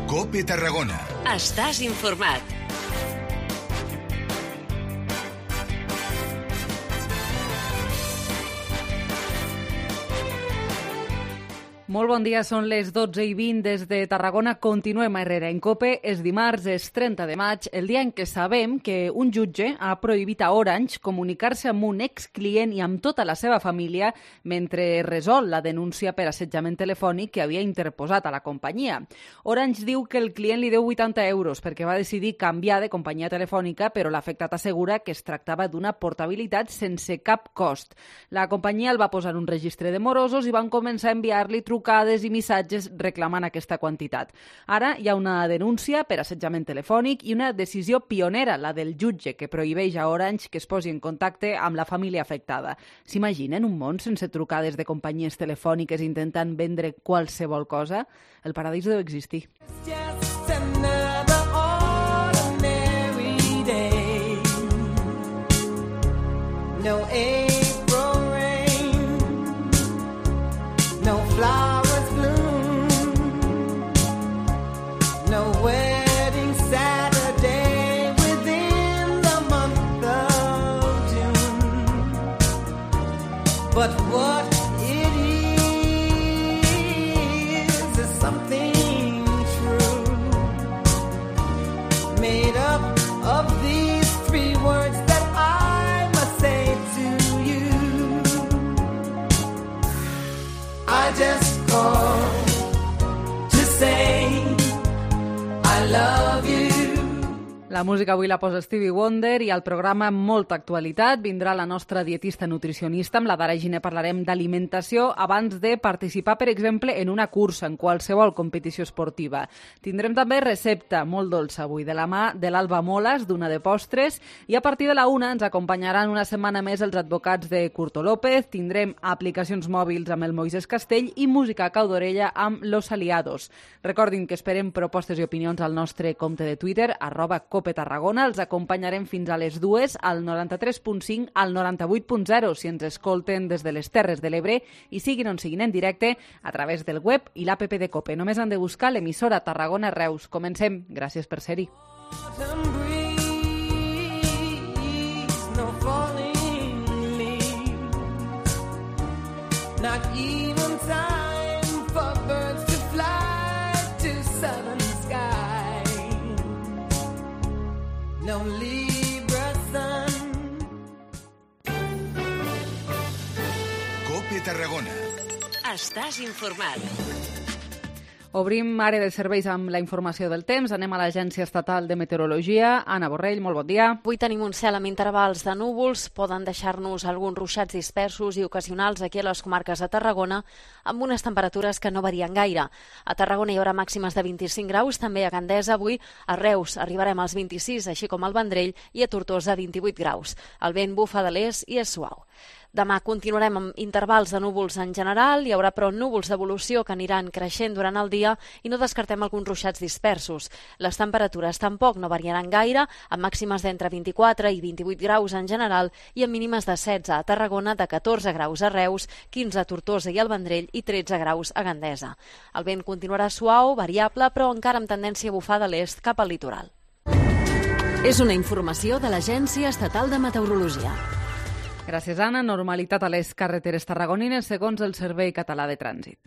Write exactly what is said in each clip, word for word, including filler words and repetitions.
COPE Tarragona. Estàs informat. Molt bon dia, són les dotze i vint des de Tarragona. Continuem a Herrera en COPE. És dimarts, és trenta de maig, el dia en què sabem que un jutge ha prohibit a Orange comunicar-se amb un exclient i amb tota la seva família mentre resol la denúncia per assetjament telefònic que havia interposat a la companyia. Orange diu que el client li deu vuitanta euros perquè va decidir canviar de companyia telefònica, però l'afectat assegura que es tractava d'una portabilitat sense cap cost. La companyia el va posar en un registre de morosos i van començar a enviar-li trucades trucades i missatges reclamant aquesta quantitat. Ara hi ha una denúncia per assetjament telefònic i una decisió pionera, la del jutge, que prohibeix a Orange que es posi en contacte amb la família afectada. S'imaginen un món sense trucades de companyies telefòniques intentant vendre qualsevol cosa? El paradís deu existir. No April rain, no flowers bloom, no wedding Saturday within the month of June. But what it is is something true, made up of these three words that I must say to you. I just called to say I love you. La música avui la posa Stevie Wonder i al programa amb molta actualitat vindrà la nostra dietista nutricionista. Amb la Dara Giner parlarem d'alimentació abans de participar, per exemple, en una cursa, en qualsevol competició esportiva. Tindrem també recepta molt dolça avui, de la mà de l'Alba Molas, d'una de postres, i a partir de la una ens acompanyaran una setmana més els advocats de Curto López, tindrem aplicacions mòbils amb el Moisés Castell i música a cau d'orella amb Los Aliados. Recordin que esperem propostes i opinions al nostre compte de Twitter, arroba COPE Tarragona. Els acompanyarem fins a les dues al noranta-tres punt cinc, al noranta-vuit punt zero, si ens escolten des de les Terres de l'Ebre i siguin on siguin en directe a través del web i l'app de COPE. Només han de buscar l'emissora Tarragona Reus. Comencem. Gràcies per ser-hi. Not even time for birds to fly to southern sky. No Libra sun. COPE Tarragona. Estàs informat. Obrim àrea de serveis amb la informació del temps. Anem a l'Agència Estatal de Meteorologia. Anna Borrell, molt bon dia. Avui tenim un cel amb intervals de núvols. Poden deixar-nos alguns ruixats dispersos i ocasionals aquí a les comarques de Tarragona, amb unes temperatures que no varien gaire. A Tarragona hi haurà màximes de vint-i-cinc graus, també a Gandesa. Avui a Reus arribarem als vint-i-sis, així com al Vendrell, i a Tortosa vint-i-vuit graus. El vent bufa de l'est i és suau. Demà continuarem amb intervals de núvols en general, hi haurà però núvols d'evolució que aniran creixent durant el dia i no descartem alguns ruixats dispersos. Les temperatures tampoc no variaran gaire, amb màximes d'entre vint-i-quatre i vint-i-vuit graus en general i amb mínimes de setze a Tarragona, de catorze graus a Reus, quinze a Tortosa i al Vendrell i tretze graus a Gandesa. El vent continuarà suau, variable, però encara amb tendència a bufar de l'est cap al litoral. És una informació de l'Agència Estatal de Meteorologia. Gràcies, Anna. Normalitat a les carreteres tarragonines, segons el Servei Català de Trànsit.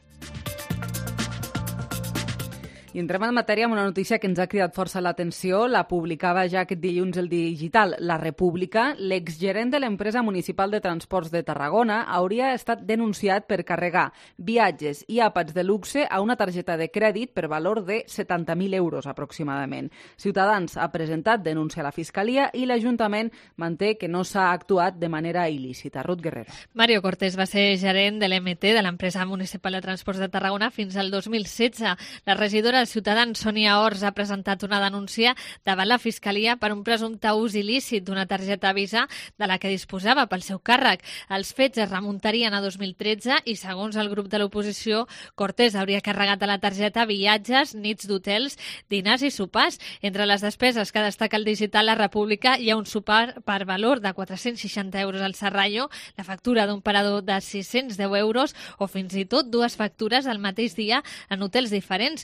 I entrem en matèria amb una notícia que ens ha cridat força l'atenció. La publicava ja aquest dilluns el digital La República. L'exgerent de l'empresa municipal de transports de Tarragona hauria estat denunciat per carregar viatges i àpats de luxe a una targeta de crèdit per valor de setanta mil euros aproximadament. Ciutadans ha presentat denúncia a la Fiscalia i l'Ajuntament manté que no s'ha actuat de manera il·lícita. Ruth Guerrero. Mario Cortés va ser gerent de l'E M T de l'empresa municipal de transports de Tarragona fins al dos mil setze. La regidora de Ciutadans, Sònia Ors, ha presentat una denúncia davant la Fiscalia per un presumpte ús il·lícit d'una targeta Visa de la que disposava pel seu càrrec. Els fets es remuntarien a dos mil tretze i, segons el grup de l'oposició, Cortés hauria carregat a la targeta viatges, nits d'hotels, dinars i sopars. Entre les despeses que destaca el digital La República hi ha un sopar per valor de quatre-cents seixanta euros al Serrallo, la factura d'un parador de sis-cents deu euros o fins i tot dues factures al mateix dia en hotels diferents. En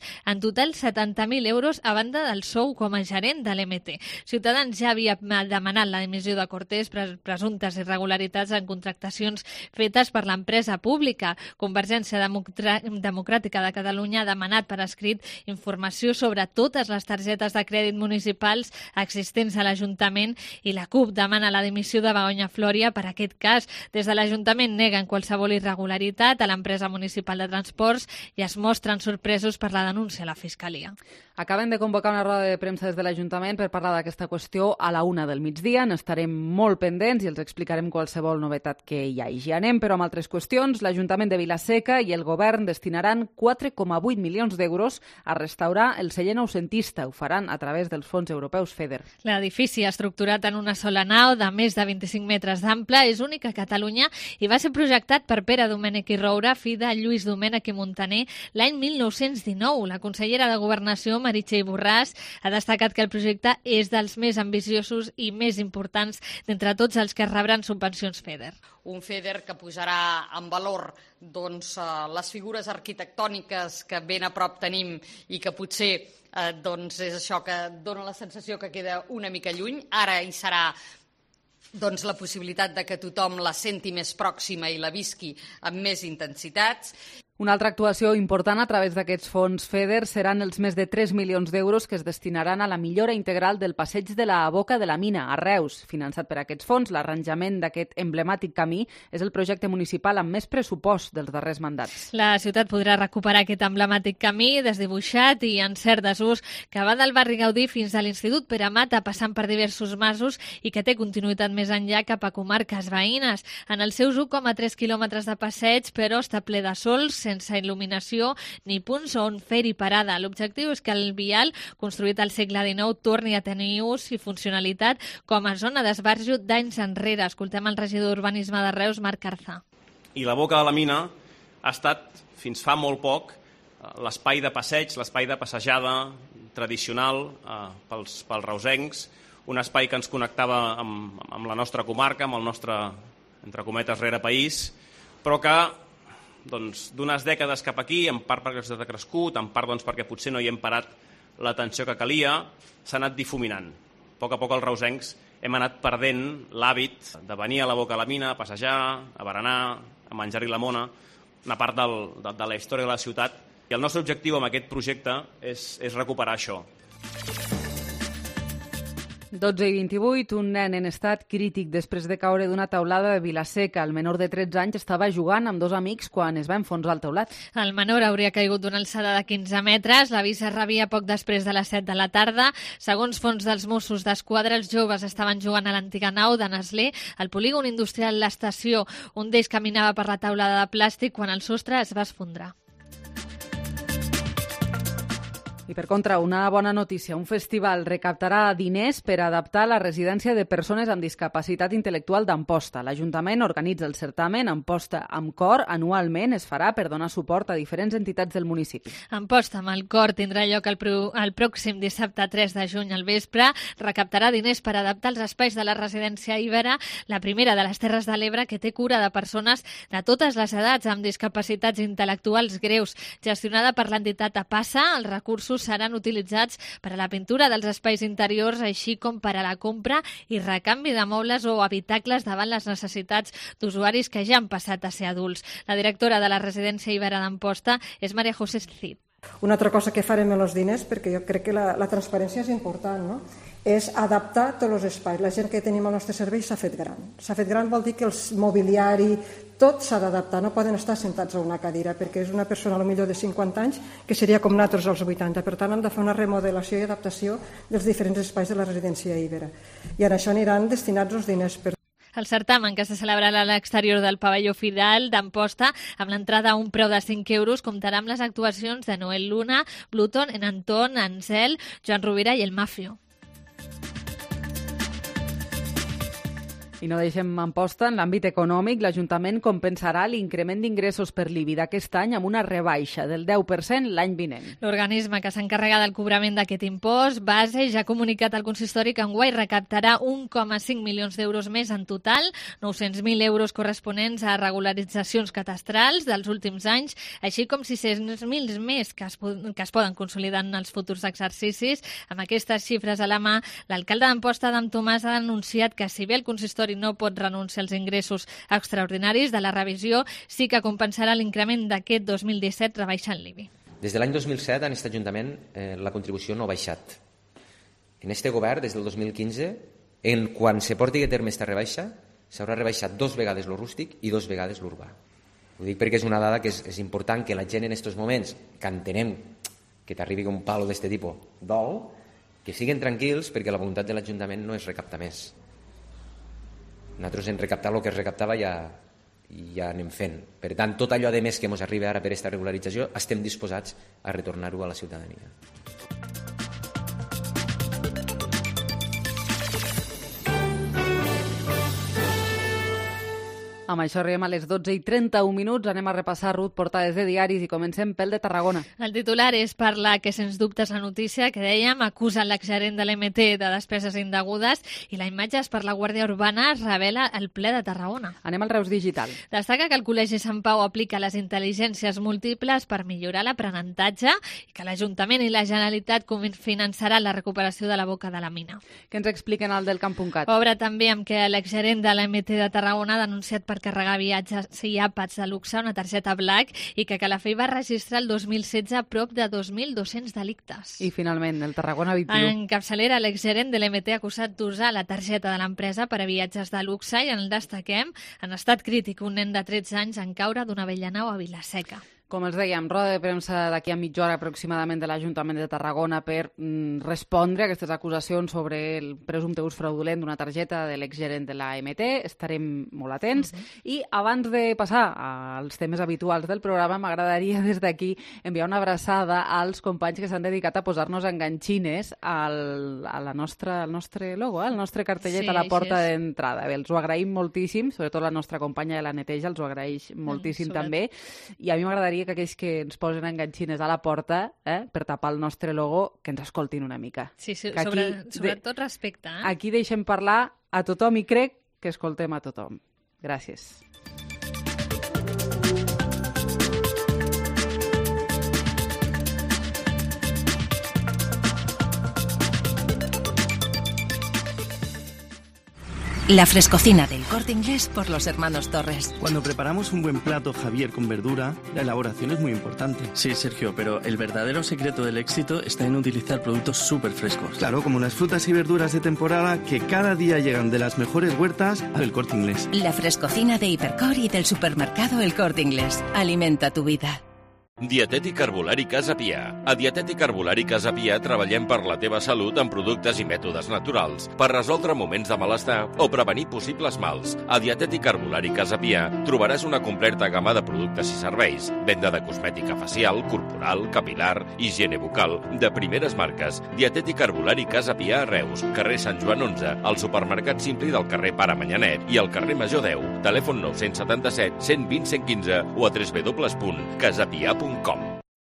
total setanta mil euros a banda del sou com a gerent de l'E M T. Ciutadans ja havia demanat la dimissió de Cortés per presumptes irregularitats en contractacions fetes per l'empresa pública. Convergència Democràtica de Catalunya ha demanat per escrit informació sobre totes les targetes de crèdit municipals existents a l'Ajuntament i la CUP demana la dimissió de Begoña Floria per aquest cas. Des de l'Ajuntament neguen qualsevol irregularitat a l'empresa municipal de transports i es mostren sorpresos per la denúncia a la Fiscalia. Acaben de convocar una roda de premsa des de l'Ajuntament per parlar d'aquesta qüestió a la una del migdia. N'estarem molt pendents i els explicarem qualsevol novetat que hi hagi. Anem, però, amb altres qüestions. L'Ajuntament de Vila-seca i el Govern destinaran quatre coma vuit milions d'euros a restaurar el celler noucentista. Ho faran a través dels fons europeus FEDER. L'edifici, estructurat en una sola nau de més de vint-i-cinc metres d'ample, és únic a Catalunya i va ser projectat per Pere Domènech i Roura, fill de Lluís Domènech i Montaner, l'any mil nou-cents dinou. La consellera de Governació, Meritxell Borràs, ha destacat que el projecte és dels més ambiciosos i més importants d'entre tots els que rebran subvencions FEDER. Un FEDER que posarà en valor doncs, les figures arquitectòniques que ben a prop tenim i que potser eh, doncs és això que dona la sensació que queda una mica lluny. Ara hi serà doncs, la possibilitat de que tothom la senti més pròxima i la visqui amb més intensitats. Una altra actuació important a través d'aquests fons FEDER seran els més de tres milions d'euros que es destinaran a la millora integral del passeig de la Boca de la Mina, a Reus. Finançat per aquests fons, l'arranjament d'aquest emblemàtic camí és el projecte municipal amb més pressupost dels darrers mandats. La ciutat podrà recuperar aquest emblemàtic camí desdibuixat i en cert desús que va del barri Gaudí fins a l'Institut Pere Mata, passant per diversos masos i que té continuïtat més enllà cap a comarques veïnes. En els seus u coma tres quilòmetres de passeig, però, està ple de sols, sense il·luminació ni punts on fer-hi parada. L'objectiu és que el vial, construït al segle dinou, torni a tenir ús i funcionalitat com a zona d'esbarjo d'anys enrere. Escoltem el regidor d'Urbanisme de Reus, Marc Carzà. I la Boca de la Mina ha estat, fins fa molt poc, l'espai de passeig, l'espai de passejada tradicional eh, pels, pels reusencs, un espai que ens connectava amb, amb la nostra comarca, amb el nostre, entre cometes, rere país, però que doncs, d'unes dècades cap aquí, en part perquè s'ha crescut, en part doncs, perquè potser no hi hem parat l'atenció que calia, s'ha anat difuminant. A poc a poc els reusencs hem anat perdent l'hàbit de venir a la Boca de la Mina, a passejar, a berenar, a menjar-hi la mona, una part del, de, de la història de la ciutat. I el nostre objectiu amb aquest projecte és, és recuperar això. dotze i vint-i-vuit, un nen en estat crític després de caure d'una taulada de Vila-seca. El menor de tretze anys estava jugant amb dos amics quan es va enfonsar el teulat. El menor hauria caigut d'una alçada de quinze metres. L'avís es rebia poc després de les set de la tarda. Segons fons dels Mossos d'Esquadra, els joves estaven jugant a l'antiga nau de Nestlé, al polígon industrial L'Estació. Un d'ells caminava per la taulada de plàstic quan el sostre es va esfondrar. I per contra, una bona notícia. Un festival recaptarà diners per adaptar la residència de persones amb discapacitat intel·lectual d'Amposta. L'Ajuntament organitza el certamen Amposta amb Cor. Anualment es farà per donar suport a diferents entitats del municipi. Amposta amb el Cor tindrà lloc el, pro, el pròxim dissabte tres de juny al vespre. Recaptarà diners per adaptar els espais de la residència Ibera, la primera de les Terres de l'Ebre que té cura de persones de totes les edats amb discapacitats intel·lectuals greus. Gestionada per l'entitat APASA, els recursos seran utilitzats per a la pintura dels espais interiors, així com per a la compra i recanvi de mobles o habitacles davant les necessitats d'usuaris que ja han passat a ser adults. La directora de la residència Ibera d'Amposta és Maria José Cid. Una altra cosa que farem amb els diners, perquè jo crec que la, la transparència és important, no? És adaptar tots els espais. La gent que tenim al nostre servei s'ha fet gran. S'ha fet gran vol dir que el mobiliari, tot s'ha d'adaptar, no poden estar sentats a una cadira, perquè és una persona potser de cinquanta anys que seria com nosaltres als vuitanta. Per tant, hem de fer una remodelació i adaptació dels diferents espais de la residència Ibera. I en això aniran destinats els diners per El certamen, que se celebrarà a l'exterior del pavelló Fidal d'Amposta, amb l'entrada a un preu de cinc euros, comptarà amb les actuacions de Noel Luna, Bluton, en Anton, Ansel, Joan Rovira i el Mafio. I no deixem en posta, en l'àmbit econòmic, l'Ajuntament compensarà l'increment d'ingressos per l'I B I d'aquest any amb una rebaixa del deu per cent l'any vinent. L'organisme que s'encarrega del cobrament d'aquest impost, Base, ja ha comunicat al consistori que enguany recaptarà un coma cinc milions d'euros més en total, nou-cents mil euros corresponents a regularitzacions catastrals dels últims anys, així com sis-cents mil més que es, que es poden consolidar en els futurs exercicis. Amb aquestes xifres a la mà, l'alcalde d'Amposta, Adam Tomàs, ha anunciat que si bé el consistori no pot renunciar als ingressos extraordinaris de la revisió, sí que compensarà l'increment d'aquest dos mil disset rebaixant l'I B I. Des de l'any dos mil set en aquest Ajuntament eh, la contribució no ha baixat. En este govern, des del dos mil quinze, en quan se porti a terme esta rebaixa, s'haurà rebaixat dos vegades lo rústic i dos vegades l'urbà. Ho dic perquè és una dada que és, és important que la gent en aquests moments, que entenem que t'arribi un palo d'este tipus, dol, que siguin tranquils perquè la voluntat de l'Ajuntament no és recaptar més. Nosaltres en recaptar el que es recaptava ja, ja anem fent. Per tant, tot allò de més que ens arriba ara per aquesta regularització, estem disposats a retornar-ho a la ciutadania. Amb això arribem a les dotze i trenta-un minuts. Anem a repassar, Ruth, portades de diaris i comencem pel de Tarragona. El titular és per la que, sens dubtes, la notícia que dèiem acusa l'exgerent de l'M T de despeses indegudes i la imatge és per la Guàrdia Urbana es revela el ple de Tarragona. Anem al Reus Digital. Destaca que el Col·legi Sant Pau aplica les intel·ligències múltiples per millorar l'aprenentatge i que l'Ajuntament i la Generalitat finançaran la recuperació de la boca de la mina. Què ens expliquen al del Camp.cat? Obre també amb que l'exgerent de l'M T de Tarragona ha denunciat per carregar viatges i àpats de luxe una targeta Black i que Calafell va registrar el dos mil setze prop de dos mil dos-cents delictes. I finalment, el Tarragona vint-i-u. En capçalera, l'exgerent de l'M T ha acusat d'usar la targeta de l'empresa per a viatges de luxe i en el destaquem, en estat crític, un nen de tretze anys en caure d'una vella nau a Vilaseca. Com els dèiem, roda de premsa d'aquí a mitja hora aproximadament de l'Ajuntament de Tarragona per mm, respondre a aquestes acusacions sobre el presumpte ús fraudulent d'una targeta de l'exgerent de la M T. Estarem molt atents. Uh-huh. I abans de passar als temes habituals del programa, m'agradaria des d'aquí enviar una abraçada als companys que s'han dedicat a posar-nos enganxines al, a la nostra, al nostre logo, al nostre cartellet sí, a la porta d'entrada. Bé, els ho agraïm moltíssim, sobretot la nostra companya de la neteja els ho agraeix moltíssim mm, també. I a mi m'agradaria que aquells que ens posen enganxines a la porta eh, per tapar el nostre logo, que ens escoltin una mica. Sí, sí, aquí, sobre, sobretot de, respecte. Eh? Aquí deixem parlar a tothom i crec que escoltem a tothom. Gràcies. La frescocina del Corte Inglés por los hermanos Torres. Cuando preparamos un buen plato, Javier, con verdura, la elaboración es muy importante. Sí, Sergio, pero el verdadero secreto del éxito está en utilizar productos súper frescos. Claro, como las frutas y verduras de temporada que cada día llegan de las mejores huertas al Corte Inglés. La frescocina de Hipercor y del supermercado El Corte Inglés. Alimenta tu vida. Dietètic Herbolari Casa Pia. A Dietètic Herbolari Casa Pia treballem per la teva salut amb productes i mètodes naturals, per resoldre moments de malestar o prevenir possibles mals. A Dietètic Herbolari Casa Pia trobaràs una completa gamma de productes i serveis, venda de cosmètica facial, corporal, capilar, higiene bucal, de primeres marques. Dietètic Herbolari Casa Pia a Reus, carrer Sant Joan onze, al supermercat Simpli del carrer Pare Manyanet i al carrer Major deu, telèfon nou set set, cent vint, cent quinze o a w w w punt casapia punt com.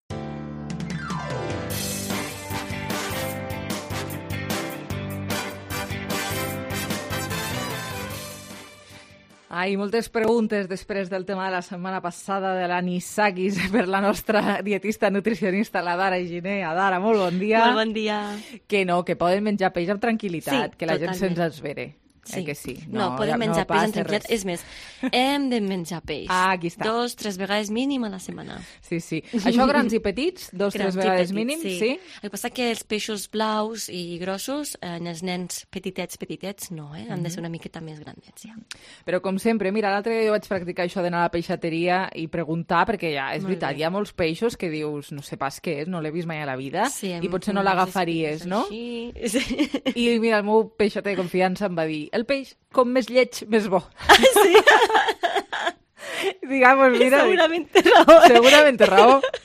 Ai, moltes preguntes després del tema de la setmana passada de l'anisakis per la nostra dietista nutricionista, la Dara Giné. Dara, molt bon dia. Molt bon dia. Que no, que poden menjar peix amb tranquil·litat, sí, que la totalment. gent se'ns esvere. Sí. Eh que sí? No, no podem menjar no peix amb tranquil·litat. És més, hem de menjar peix. Ah, aquí està. Dos, tres vegades mínim a la setmana. Sí, sí. Això grans i petits? Dos, grans tres vegades petits, mínim? Sí. sí. El que passa que els peixos blaus i grossos, en els nens petitets, petitets, no, eh? Han de ser una miqueta més grandets, ja. Però com sempre, mira, l'altre dia jo vaig practicar això d'anar a la peixateria i preguntar, perquè ja, és Molt veritat, bé. hi ha molts peixos que dius, no sé pas què és, no l'he vist mai a la vida, Sí, i potser no l'agafaries, no? Sí. Sí. I mira, el meu peixater de confiança em va dir, el peix, com més lleig, més bo. Sí. Digamos, mira... Segurament té raó. Segurament té raó.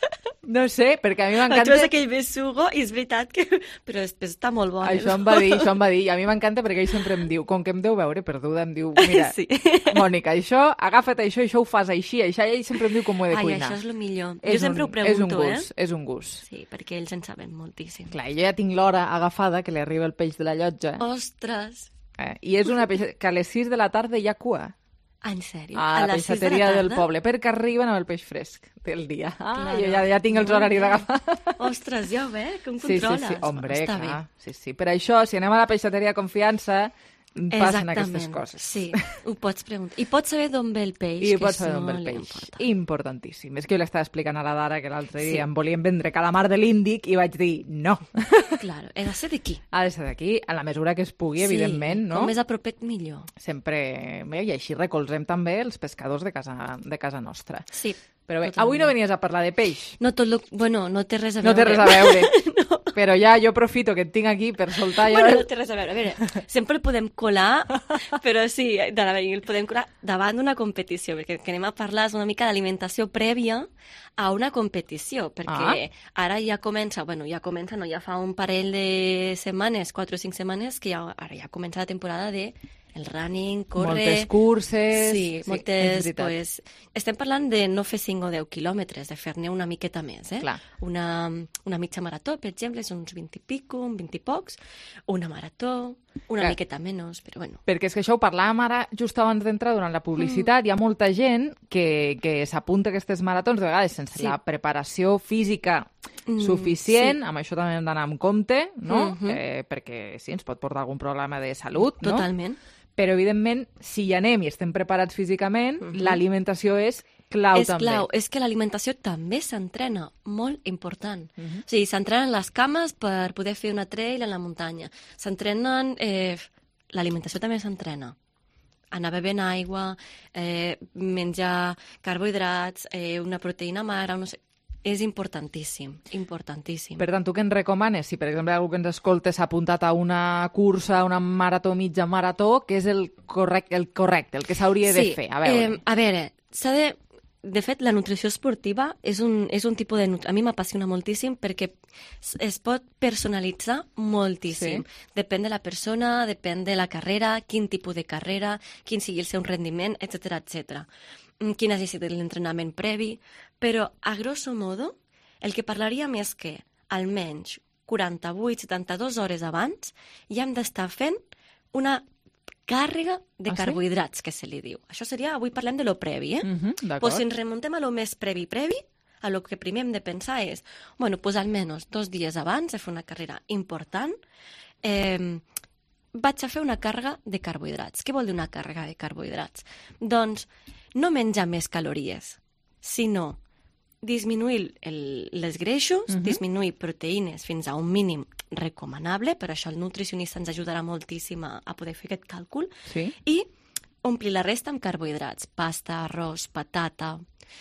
No sé, perquè a mi Tu m'encanta... és aquell besugo i és veritat que... Però després està molt bo. Això em va dir, això em va dir. I a mi m'encanta perquè ell sempre em diu, com que em deu veure perduda, em diu, mira, Sí. Mònica, això, agafa't això, això ho fas així, això, ell sempre em diu com ho he de Ai, cuinar. això és el millor. És Jo sempre un- ho pregunto, és un gust, eh? és un gust. Sí, perquè ells en saben moltíssim. Clar, jo ja tinc l'hora agafada que li arriba el peix de la llotja. Ostres! Eh? I és una peixa... que a les sis de la tarda hi ha cua. Ah, en sèrio? A la les sis de peixateria la del tarda? poble, perquè arriben amb el peix fresc del dia. Ah, Claro. jo ja, ja tinc els Molt horaris bé. agafats. Ostres, ja ho veig, com Sí, sí, controles. sí, hombre, Està clar. bé. Sí, sí. Per això, si anem a la peixateria de confiança, passen aquestes Exactament, coses. sí, ho pots preguntar. I pots saber d'on ve el peix, I que pots és saber d'on ve el molt peix. important. Importantíssim. És que jo l'estava explicant a la Dara que l'altre Sí. dia em volien vendre calamar de l'Índic i vaig dir no. Claro, he de ser d'aquí. Ha de ser d'aquí, a la mesura que es pugui, Sí, evidentment, no? com més a propet, millor. Sempre... Bé, I així recolzem també els pescadors de casa, de casa nostra. Sí. Però bé, totalment. avui no venies a parlar de peix. No tot lo... Bueno, no té res a No veure. té res a veure. no. Però ja jo aprofito que et tinc aquí per soltar... Bueno, jo... no té res a veure. A veure, sempre el podem colar, però sí, de la, el podem colar davant d'una competició, perquè el que anem a parlar és una mica d'alimentació prèvia a una competició, perquè Ah. ara ja comença, bueno, ja comença, no, ja fa un parell de setmanes, quatre o cinc setmanes, que ja, ara ja comença la temporada de el running, córrer... Moltes curses... Sí, és moltes... veritat. Pues, estem parlant de no fer cinc o deu quilòmetres, de fer-ne una miqueta més, eh? Clar. Una, una mitja marató, per exemple, és uns vint i pico, un vint i pocs, una marató, una Clar. miqueta menys, però bueno. Perquè és que això ho parlàvem ara just abans d'entrar durant la publicitat. Mm. Hi ha molta gent que, que s'apunta a aquestes maratons, de vegades sense Sí. la preparació física Mm, suficient. sí. Amb això també hem d'anar amb compte, no? Mhm. eh, perquè sí, ens pot portar algun problema de salut, no? Totalment. Però, evidentment, si hi anem i estem preparats físicament, Mhm. l'alimentació és clau és també. clau, és que l'alimentació també s'entrena, molt important. Mhm. O sigui, s'entrenen les cames per poder fer una trail a la muntanya. S'entrenen... Eh, l'alimentació també s'entrena. Anar bevent aigua, eh, menjar carbohidrats, eh, una proteïna magra, no sé... És importantíssim, importantíssim. Per tant, tu què ens recomanes? Si, per exemple, algú que ens escolta s'ha apuntat a una cursa, una marató, mitja marató, què és el correcte, el, correcte, el que s'hauria sí, de fer? A veure. Eh, a veure, s'ha de... De fet, la nutrició esportiva és un, és un tipus de... nut- A mi m'apassiona moltíssim perquè es, es pot personalitzar moltíssim. Sí. Depèn de la persona, depèn de la carrera, quin tipus de carrera, quin sigui el seu rendiment, etcètera, etcètera. Mm, Quin hagi sigut l'entrenament previ, però, a grosso modo, el que parlaríem és que almenys quaranta-vuit a setanta-dues hores abans ja hem d'estar fent una càrrega de Ah, sí? carbohidrats, que se li diu. Això seria, avui parlem de lo previ, eh? Mhm, pues d'acord. si ens remuntem a lo més previ-previ, a lo que primer hem de pensar és, bueno, pues almenys dos dies abans de fer una carrera important, eh, vaig a fer una càrrega de carbohidrats. Què vol dir una càrrega de carbohidrats? Doncs no menjar més calories, sinó disminuir el, les greixos, Mhm. disminuir proteïnes fins a un mínim recomanable, per això el nutricionista ens ajudarà moltíssim a, a poder fer aquest càlcul, Sí? i omplir la resta amb carbohidrats, pasta, arròs, patata,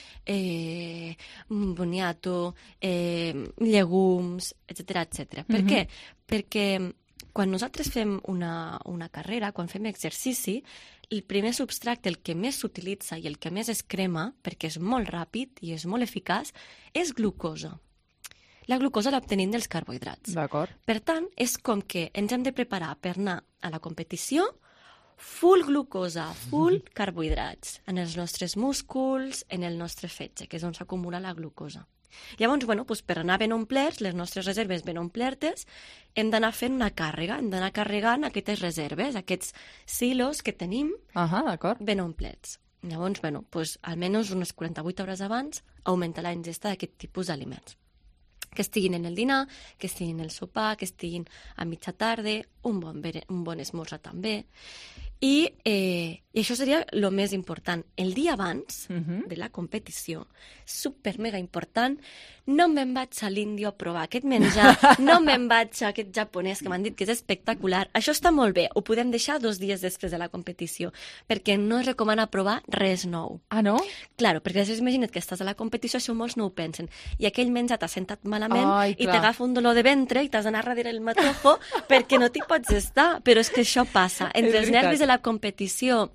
eh, boniato, eh, llegums, etcètera, etcètera. Per Mhm. què? Perquè quan nosaltres fem una, una carrera, quan fem exercici, el primer substrat, el que més s'utilitza i el que més es crema, perquè és molt ràpid i és molt eficaç, és glucosa. La glucosa l'obtenim dels carbohidrats. D'acord. Per tant, és com que ens hem de preparar per anar a la competició full glucosa, full carbohidrats, en els nostres músculs, en el nostre fetge, que és on s'acumula la glucosa. Llavors, bueno, doncs per anar ben omplerts, les nostres reserves ben omplertes, hem d'anar fent una càrrega, hem d'anar carregant aquestes reserves, aquests silos que tenim Ah, d'acord. ben omplets. Llavors, bueno, doncs, almenys unes quaranta-vuit hores abans, augmenta la ingesta d'aquest tipus d'aliments. Que estiguin en el dinar, que estiguin en el sopar, que estiguin a mitja tarda, un bon, bere, un bon esmorzar també. I, eh, I això seria el més important. El dia abans Mhm. de la competició, super mega important, no me'n vaig a l'Índio a provar aquest menjar, no me'n vaig a aquest japonès que m'han dit que és espectacular. Això està molt bé, ho podem deixar dos dies després de la competició, perquè no es recomana provar res nou. Ah, no? Claro, perquè després imagina't que estàs a la competició, això molts no ho pensen, i aquell menjar t'ha sentat malament Ai, i clar. t'agafa un dolor de ventre i t'has d'anar darrere el matojo perquè no t'hi pots estar, però és que això passa. Entre És els veritat. nervis de la competició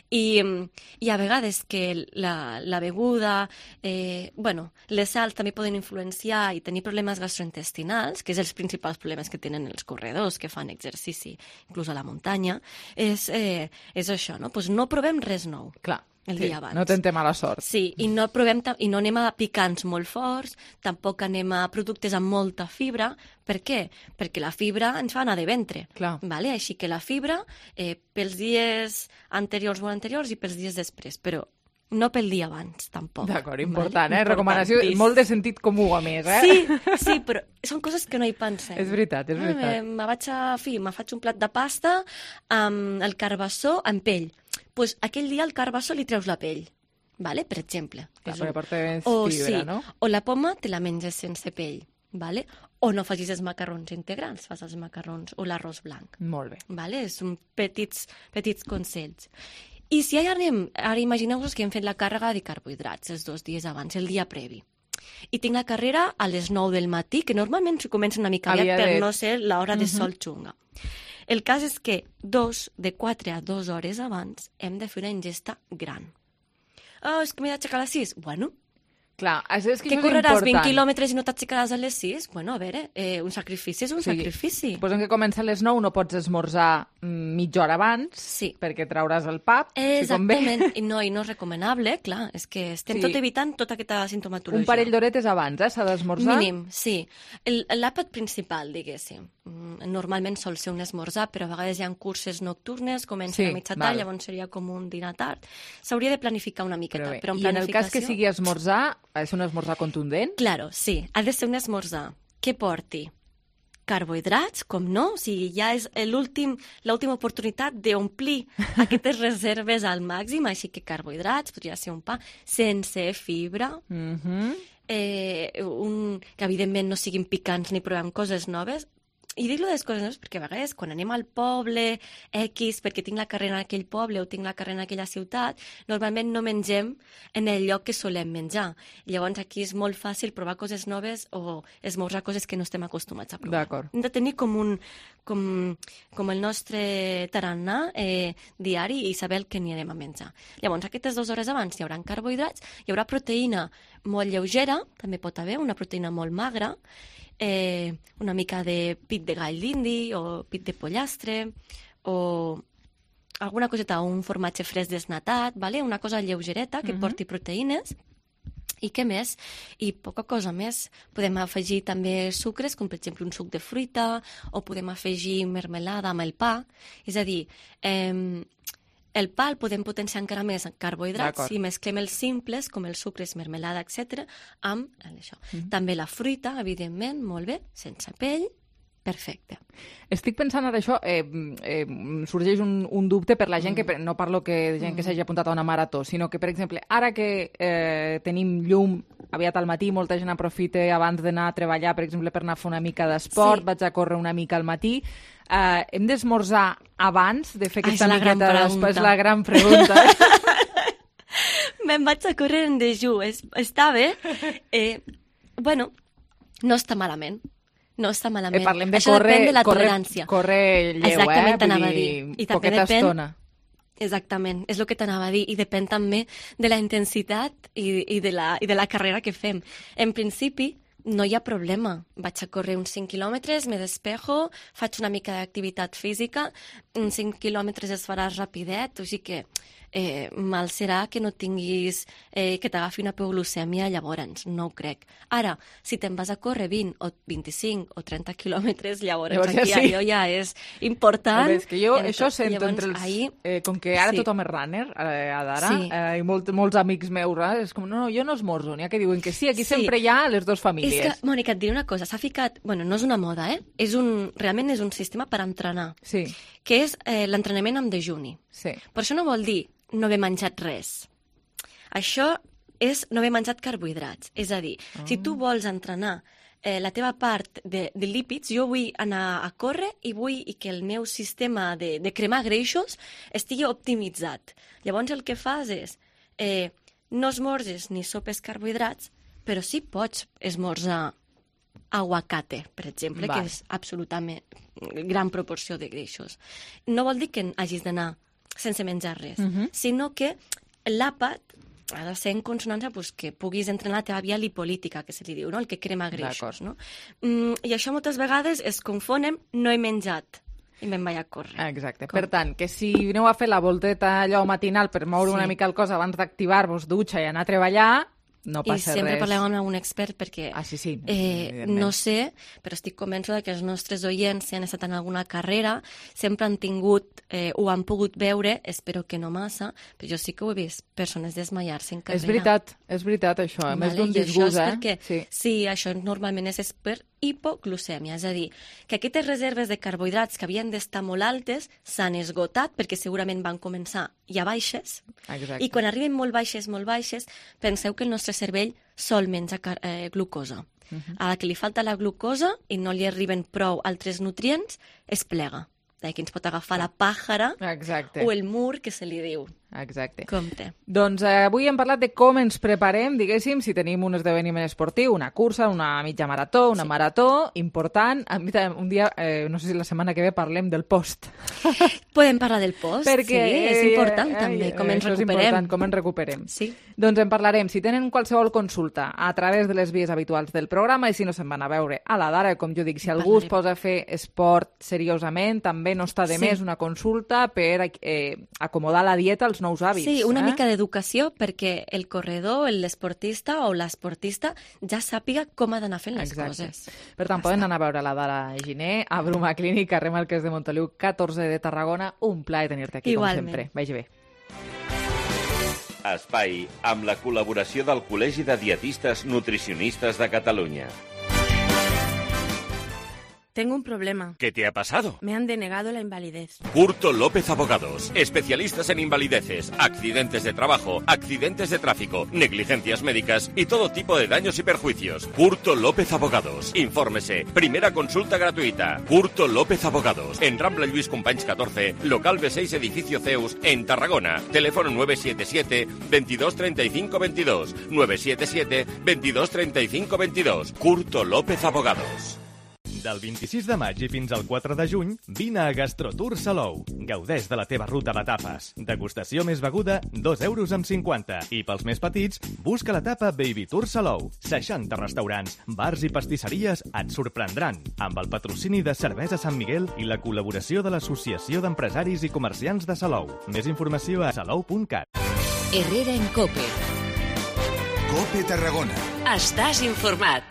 I, i a vegades que la, la beguda, eh, bueno, les sals també poden influenciar i tenir problemes gastrointestinals, que és els principals problemes que tenen els corredors que fan exercici, inclús a la muntanya, és, eh, és això, no? Pues no provem res nou. Clar. El Sí, dia abans. no tentem mala sort. Sí, i no, provem, i no anem a picants molt forts, tampoc anem a productes amb molta fibra. Per què? Perquè la fibra ens fa anar de ventre. Clar. Vale? Així que la fibra eh, pels dies anteriors, molt anteriors, i pels dies després, però no pel dia abans, tampoc. D'acord, important, vale? eh? Recomanació molt de sentit comú, a més, eh? Sí, sí, però són coses que no hi pensem. És veritat, és veritat. Eh, me vaig a, fi, me faig un plat de pasta amb el carbassó amb pell. Pues aquell dia al carbassó li treus la pell, vale? Per exemple. Clar, És perquè un... porta més o, fibra, sí, no? O la poma te la menges sense pell, vale? O no facis els macarrons integrals, fas els macarrons o l'arròs blanc. Molt bé. Vale? Són petits, petits consells. I si ja anem, ara imagineu-vos que hem fet la càrrega de carbohidrats els dos dies abans, el dia previ. I tinc la carrera a les nou del matí, que normalment se comença una mica aviat per de... no ser l'hora de sol xunga. El cas és que dos, de quatre a dues hores abans hem de fer una ingesta gran. Oh, és que m'he d'aixecar a les sis. Bueno, clar, és, és que, que això correràs és important. vint quilòmetres i no t'aixecaràs a les sis? Bueno, a veure, eh, un sacrifici és un Sí. sacrifici. Suposem que comença a les nou, no pots esmorzar mitja hora abans, sí. perquè trauràs el pap, si convé. Exactament, I no, i no és recomanable, clar, és que estem Sí. tot evitant tota aquesta sintomatologia. Un parell d'horetes abans, eh? S'ha d'esmorzar? Mínim, sí. El- L'àpat principal, diguéssim. Mm, Normalment sol ser un esmorzar, però a vegades hi ha curses nocturnes, comencen Sí, a mitja val. tarda, llavors seria com un dinar tard. S'hauria de planificar una miqueta, Però bé, però en I en el cas que planificació- sigui esmorzar, ha de ser un esmorzar contundent? Claro, sí. Ha de ser un esmorzar que porti carbohidrats, com no? O sigui, ja és l'últim, l'última oportunitat d'omplir aquestes reserves al màxim, així que carbohidrats, podria ser un pa, sense fibra, Mhm. eh, un, que evidentment no siguin picants ni provem coses noves. I dic-lo de les coses noves perquè a vegades quan anem al poble X, perquè tinc la carrera en aquell poble o tinc la carrera en aquella ciutat, normalment no mengem en el lloc que solem menjar. Llavors aquí és molt fàcil provar coses noves o esmorzar coses que no estem acostumats a provar. D'acord. Hem de tenir com, un, com, com el nostre tarannà eh, diari i saber el que n'hi anem a menjar. Llavors, aquestes dues hores abans hi haurà carbohidrats, hi haurà proteïna molt lleugera, també pot haver una proteïna molt magra, eh, una mica de pit de gall d'indi o pit de pollastre o alguna coseta, un formatge fresc desnatat, vale? Una cosa lleugereta que Mhm. porti proteïnes. I què més? I poca cosa més. Podem afegir també sucres, com per exemple un suc de fruita, o podem afegir mermelada amb el pa. És a dir, eh, el pa el podem potenciar encara més en carbohidrats D'acord. si mesclem els simples, com els sucres, mermelada, etcètera, amb això. Mhm. També la fruita, evidentment, molt bé, sense pell, perfecte. Estic pensant ara això, eh, eh, sorgeix un, un dubte per la gent que, no parlo que de gent que s'hagi apuntat a una marató, sinó que, per exemple, ara que eh, tenim llum aviat al matí, molta gent aprofita abans d'anar a treballar, per exemple, per anar a fer una mica d'esport, Sí. vaig a córrer una mica al matí, eh, hem d'esmorzar abans de fer Ah, aquesta és la gran miqueta pregunta. després, la gran pregunta. Me'n vaig a córrer en dejú, és, està bé. Eh, bueno, no està malament. No està malament. Eh, parlem de Això córrer, depèn de la córrer, tolerància. córrer lleu, Exactament, eh? Vull t'anava a dir, dir. I també poqueta depèn- estona. Exactament, és el que t'anava a dir, i depèn també de la intensitat i, i, de la, i de la carrera que fem. En principi, no hi ha problema. Vaig a córrer uns cinc quilòmetres, me despejo, faig una mica d'activitat física, uns cinc quilòmetres es farà rapidet, o sigui que eh, mal serà que no tinguis, eh, que t'agafi una hipoglucèmia, llavors, no ho crec. Ara, si te'n vas a córrer vint o vint-i-cinc o trenta quilòmetres, llavors, Llavors ja aquí sí. allò ja és important. És que jo Ento- això sento llavors, entre els... ahir- Eh, com que ara Sí. tothom és runner, eh, a d'ara, Sí. eh, i molt, molts amics meus, eh, és com, no, no, jo no esmorzo, n'hi ha que diuen que sí, aquí Sí. sempre hi ha les dues famílies. És que, Mònica, et diré una cosa, s'ha ficat... Bueno, no és una moda, eh? És un, realment és un sistema per entrenar, Sí, que és eh, l'entrenament amb dejuni. sí. Però això no vol dir no haver menjat res. Això és no haver menjat carbohidrats. És a dir, Ah. si tu vols entrenar eh, la teva part de, de lípids, jo vull anar a córrer i vull que el meu sistema de, de cremar greixos estigui optimitzat. Llavors el que fas és eh, no esmorzes ni sopes carbohidrats, però sí pots esmorzar aguacate, per exemple, Vale. que és absolutament gran proporció de greixos. No vol dir que hagis d'anar sense menjar res, Mhm. sinó que l'àpat ha de ser en consonància pues, que puguis entrar en la teva via lipolítica, que se li diu, no? El que crema greixos. No? Mm, I això moltes vegades es confonem, no he menjat i me'n vaig a córrer. Exacte. Com? Per tant, que si aneu a fer la volteta allò matinal per moure sí. una mica el cos abans d'activar-vos, dutxa i anar a treballar, no passa res. I sempre parlem amb un expert perquè, ah, sí, sí, eh, no sé, però estic convençuda que els nostres oients, si han estat en alguna carrera, sempre han tingut, eh, ho han pogut veure, espero que no massa, però jo sí que ho he vist, persones desmaiar-se en carrera. És veritat, és veritat això, a més d'un disgust, eh? Perquè, sí. sí, això normalment és per hipoglucèmia, és a dir, que aquestes reserves de carbohidrats que havien d'estar molt altes s'han esgotat perquè segurament van començar ja baixes. Exacte. I quan arriben molt baixes, molt baixes, penseu que el nostre cervell sol menja eh, glucosa. Uh-huh. A la que li falta la glucosa i no li arriben prou altres nutrients, es plega. D'aquí ens pot agafar la pàjara Exacte. o el mur, que se li diu. Exacte. Compte. Doncs eh, avui hem parlat de com ens preparem, diguéssim, si tenim un esdeveniment esportiu, una cursa, una mitja marató, una sí. marató, important. A mi un dia, eh, no sé si la setmana que ve parlem del post. Podem parlar del post, Perquè, sí, és important eh, també, com eh, ens recuperem. És important, com ens recuperem. Sí. Doncs en parlarem. Si tenen qualsevol consulta a través de les vies habituals del programa i si no se'n van a veure a la d'ara, com jo dic, si algú es posa a fer esport seriosament, també no està de sí. més una consulta per eh, acomodar la dieta als nous hàbits. Sí, una eh? mica d'educació perquè el corredor, l'esportista o l'esportista ja sàpiga com ha d'anar fent les Exacte. coses. Per tant, poden anar a veure la Dara Giner a Bruma Clínic, carrer Marquès de Montoliu, catorze de Tarragona. Un plaer tenir-te aquí, Igualment. com sempre. Vagi bé. Espai amb la col·laboració del Col·legi de Dietistes Nutricionistes de Catalunya. Tengo un problema. ¿Qué te ha pasado? Me han denegado la invalidez. Curto López Abogados. Especialistas en invalideces, accidentes de trabajo, accidentes de tráfico, negligencias médicas y todo tipo de daños y perjuicios. Curto López Abogados. Infórmese. Primera consulta gratuita. Curto López Abogados. En Rambla Lluís Companys catorce, local B seis, edificio Zeus, en Tarragona. Teléfono nueve siete siete, veintidós treinta y cinco veintidós. nueve siete siete, veintidós treinta y cinco veintidós. Curto López Abogados. Del vint-i-sis de maig i fins al quatre de juny, vine a Gastrotour Salou. Gaudeix de la teva ruta de tapes. Degustació més beguda, dos euros amb cinquanta. I pels més petits, busca la tapa Baby Tour Salou. seixanta restaurants, bars i pastisseries et sorprendran. Amb el patrocini de Cervesa Sant Miguel i la col·laboració de l'Associació d'Empresaris i Comerciants de Salou. Més informació a salou punt cat. Herrera en Cope. Cope Tarragona. Estàs informat.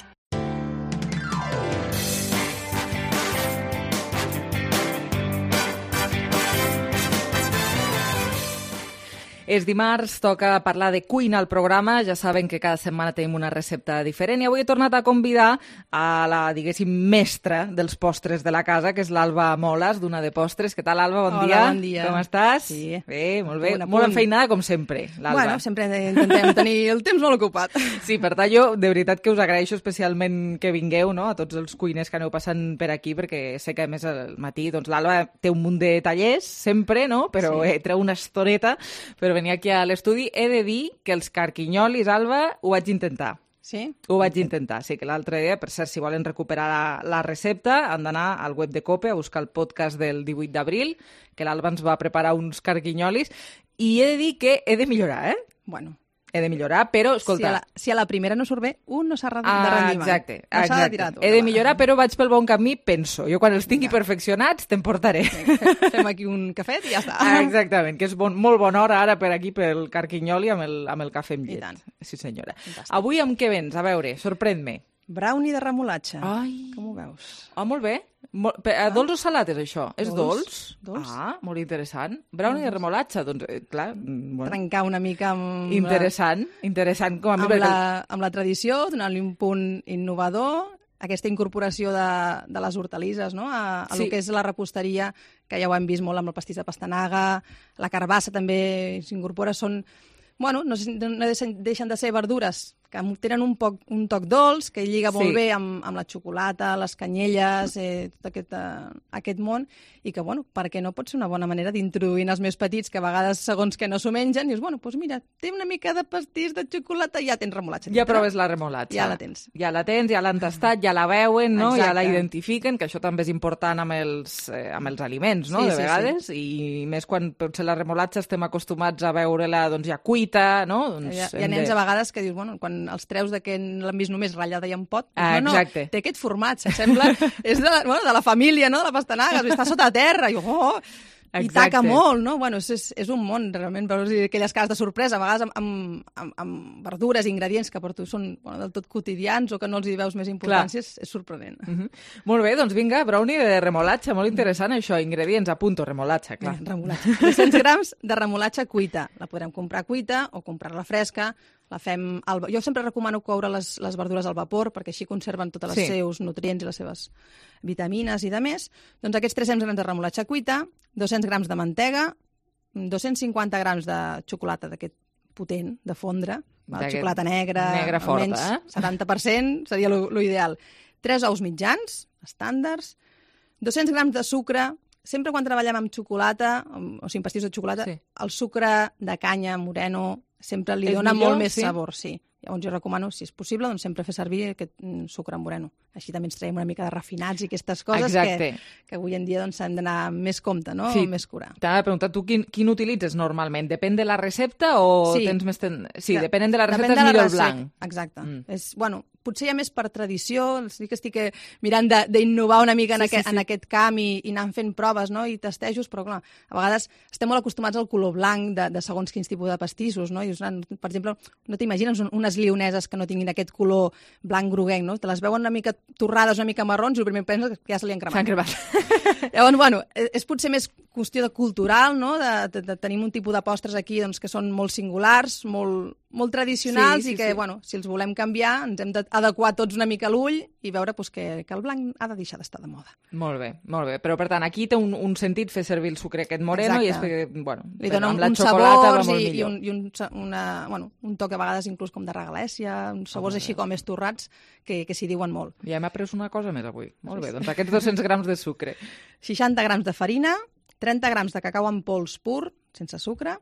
És dimarts, toca parlar de cuina al programa. Ja saben que cada setmana tenim una recepta diferent i avui he tornat a convidar a la, diguéssim, mestra dels postres de la casa, que és l'Alba Moles, d'Una de Postres. Què tal, Alba? Bon Hola, dia. bon dia. Com estàs? Sí. Bé, molt bé. Punt, molt punt. enfeinada, com sempre, l'Alba. Bueno, sempre intentem tenir el temps molt ocupat. Sí, per tant, jo de veritat que us agraeixo especialment que vingueu, no?, a tots els cuiners que aneu passant per aquí, perquè sé que, a més, al matí, doncs, l'Alba té un munt de tallers, sempre, no?, però sí. eh, treu una estoneta per venir aquí a l'estudi. He de dir que els carquinyolis, Alba, ho vaig intentar. Sí? Ho vaig intentar, sí, que l'altre dia, per cert, si volen recuperar la, la recepta, han d'anar al web de Cope a buscar el podcast del divuit d'abril, que l'Alba ens va preparar uns carquinyolis, i he de dir que he de millorar, eh? Bueno. He de millorar, però, escolta... Si a la, si a la primera no surt bé, un no s'ha de ah, rendir mai. Exacte, no s'ha de exacte. tirar tot. He de millorar, però vaig pel bon camí, penso. Jo quan els tingui ja. perfeccionats, te'n portaré. Sí, fem aquí un cafet i ja està. Ah, exactament, que és bon, molt bona hora ara per aquí, pel carquinyoli, amb el, amb el cafè amb llet. I tant. Sí, senyora. Fantàstic. Avui amb què vens? A veure, sorprèn-me. Brownie de remolatxa. Ai. Com ho veus? Ah, molt bé. Mol... Ah. Dolç o salat és això? És dolç? Dolç. Ah, molt interessant. Brownie de remolatxa, doncs, eh, clar... Bueno. Trencar una mica amb... Interessant, la... interessant com a mi. Amb, perquè... la, amb la tradició, donar-li un punt innovador, aquesta incorporació de, de les hortalisses, no?, a, a sí. el que és la reposteria, que ja ho hem vist molt amb el pastís de pastanaga, la carbassa també s'incorpora, són... Bueno, no, no deixen de ser verdures que tenen un, poc, un toc dolç, que lliga molt Sí. bé amb, amb la xocolata, les canyelles, eh, tot aquest, eh, aquest món, i que, bueno, perquè no pot ser una bona manera d'introduir els més petits, que a vegades, segons que no s'ho mengen, dius, bueno, doncs mira, té una mica de pastís de xocolata i ja tens remolatxa. Ja proves la remolatxa. Ja la tens. Ja la tens, ja l'han tastat, ja la veuen, no? Ja Exacte. la identifiquen, que això també és important amb els, eh, amb els aliments, no? Sí, de sí, vegades, i més quan potser la remolatxa estem acostumats a veure-la doncs, ja cuita, no? Doncs Hi ha, hi hem ha nens de... a vegades que dius, bueno, quan els treus de que l'han vist només ratllada i en pot, dius, Ah, no, no, exacte. té aquest formatge, sembla, és de la, bueno, de la família, no?, de la pastanaga, està sota terra, i, oh, i Exacte. taca molt, no? Bueno, és, és, és un món, realment, veus aquelles cares de sorpresa, a vegades amb, amb, amb, amb verdures i ingredients que per tu són bueno, del tot quotidians o que no els hi veus més importància, és, és sorprenent. Uh -huh. Molt bé, doncs vinga, brownie de remolatxa, molt interessant això, ingredients, apunto, remolatxa, clar. Eh, remolatxa. tres-cents grams de remolatxa cuita. La podrem comprar cuita o comprar-la fresca. La fem al... Jo sempre recomano coure les, les verdures al vapor perquè així conserven tots els Sí. seus nutrients i les seves vitamines i de més. Doncs aquests tres-cents grams de remolatxa cuita, dos-cents grams de mantega, dos-cents cinquanta grams de xocolata d'aquest potent, de fondre, val? D'aquest Xocolata negra, negra forta, almenys eh? setanta per cent seria lo, lo ideal. Tres ous mitjans, estàndards, dos-cents grams de sucre. Sempre quan treballem amb xocolata, amb, o sigui, amb pastís de xocolata, Sí. el sucre de canya, moreno, sempre li És dona millor, molt més sí? sabor, sí. Llavors jo recomano, si és possible, doncs sempre fer servir aquest mm, sucre moreno. Així també ens traiem una mica de refinats i aquestes coses Exacte. que, que avui en dia doncs, s'han d'anar amb més compte, no? Sí. Més cura. T'ha de preguntar, tu quin, quin utilitzes normalment? Depèn de la recepta o Sí. tens més... Ten... Sí, Que- depenent de la recepta depèn és de la millor el recepta. blanc. Exacte. Mm. És, bueno, potser ja més per tradició, sí que estic eh, mirant de- d'innovar una mica en, Sí, aquest, sí, sí. en aquest camp i, i anant fent proves, no?, i testejos, però clar, a vegades estem molt acostumats al color blanc de, de segons quins tipus de pastissos, no? I, dius, ah, per exemple, no t'imagines un- unes lioneses que no tinguin aquest color blanc groguenc, no? Te les veuen una mica torrades, una mica marrons, i el primer que penses que ja se li han cremat. S'han cremat. Llavors, bueno, és, és potser més qüestió de cultural, no?, de, de, de tenir un tipus de postres aquí doncs, que són molt singulars, molt, molt tradicionals, Sí, sí, i que, sí. bueno, si els volem canviar, ens hem d'adequar tots una mica l'ull i veure doncs, que, que el blanc ha de deixar d'estar de moda. Molt bé, molt bé. Però, per tant, aquí té un, un sentit fer servir el sucre aquest moreno Exacte. i és perquè, bueno, Li dona amb un, la uns xocolata va sabors molt i, i, millor. un, i un, sa- una, bueno, un toc a vegades inclús com de regalèssia, uns sabors Ah, així com més torrats que, que s'hi diuen molt. Ja hem après una cosa més avui. Molt bé, doncs aquests dos-cents grams de sucre. seixanta grams de farina, trenta grams de cacau en pols pur, sense sucre,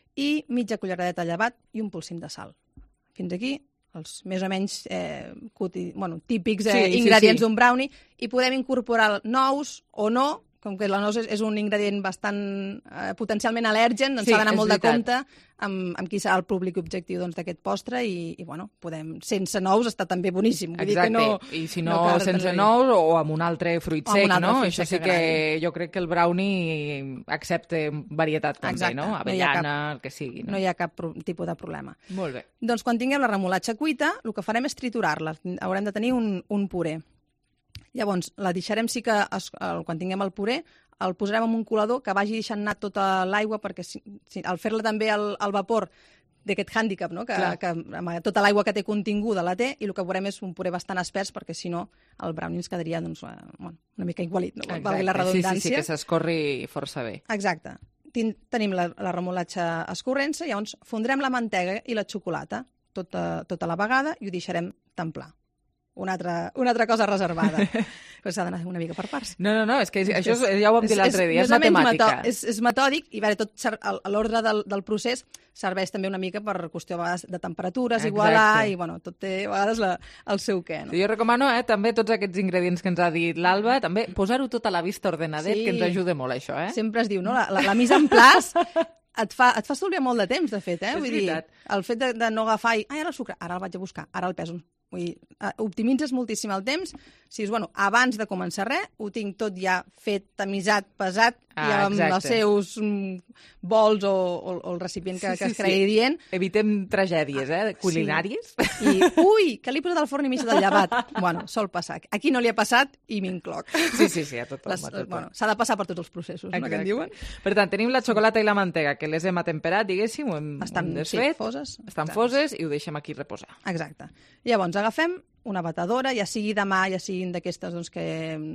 i mitja culleradeta de llevat i un polsim de sal. Fins aquí els més o menys eh, quoti, bueno, típics eh, Sí, sí, ingredients sí. d'un brownie, i podem incorporar nous o no, com que la nous és, és un ingredient bastant eh, potencialment al·lèrgen, doncs Sí, s'ha d'anar és molt de veritat. compte amb, amb qui serà el públic objectiu doncs, d'aquest postre, i, i bueno, podem, sense nous està també boníssim. Vull dir que Exacte, no, i si no, cal sense retenir. nous o amb un altre fruit O amb sec, un altre no? fruit Això sec sí que que agradi. jo crec que el brownie accepta varietat també, Exacte, no? no hi ha Avellana, cap- el que sigui. No hi ha cap pro tipus de problema. Molt bé. Doncs quan tinguem la remolatxa cuita, el que farem és triturar-la. Haurem de tenir un, un puré. Llavors, la deixarem sí que, es, el, quan tinguem el puré, el posarem en un colador que vagi deixant anar tota l'aigua, perquè si, si, al fer-la també al, al vapor d'aquest hàndicap, no? que, Clar. que amb tota l'aigua que té continguda la té, i el que veurem és un puré bastant espès, perquè si no el brownie ens quedaria doncs, eh, bueno, una mica igualit, no? Valgui la redundància. Sí, sí, sí, que s'escorri força bé. Exacte. Tin tenim la, la remolatxa escorrent-se, llavors fondrem la mantega i la xocolata tota, tota la vegada i ho deixarem templar. Una altra, una altra cosa reservada. Però s'ha d'anar una mica per parts. No, no, no, és que això és, ja ho vam dir l'altre dia, és, més o menys matemàtica. meto- És, és metòdic, i veure, tot ser- el- l'ordre del, del procés serveix també una mica per qüestió a vegades de temperatures, Exacte. igualar, i bueno, tot té a vegades la, el seu què. No? Jo recomano eh, també tots aquests ingredients que ens ha dit l'Alba, també posar-ho tot a la vista ordenadet, Sí. que ens ajuda molt això, eh? Sempre es diu, no? La, la, la mise en place et fa, et fa estalviar molt de temps, de fet, eh? És Vull dir, veritat. el fet de, de no agafar i, ai, ara el sucre, ara el vaig a buscar, ara el peso. Vull dir, eh, optimitzes moltíssim el temps. Si dius, bueno, abans de començar res, ho tinc tot ja fet, tamisat, pesat, Ah, i amb exacte. els seus mm, bols o, o, o el recipient que, que es cregui dient. Evitem tragèdies, eh, culinàries. Sí. I, ui, que li he posat al forn i mig del llevat. Bueno, sol passar. Aquí no li ha passat i m'incloc. Sí, sí, sí, a tothom. Les, a tothom. bueno, s'ha de passar per tots els processos, no, que en diuen? Per tant, tenim la xocolata i la mantega, que les hem atemperat, diguéssim, ho hem, Estan, hem sí, desfet, foses. estan Exacte. foses i ho deixem aquí reposar. Exacte. Llavors, agafem una batedora, ja sigui de mà, ja siguin d'aquestes doncs, que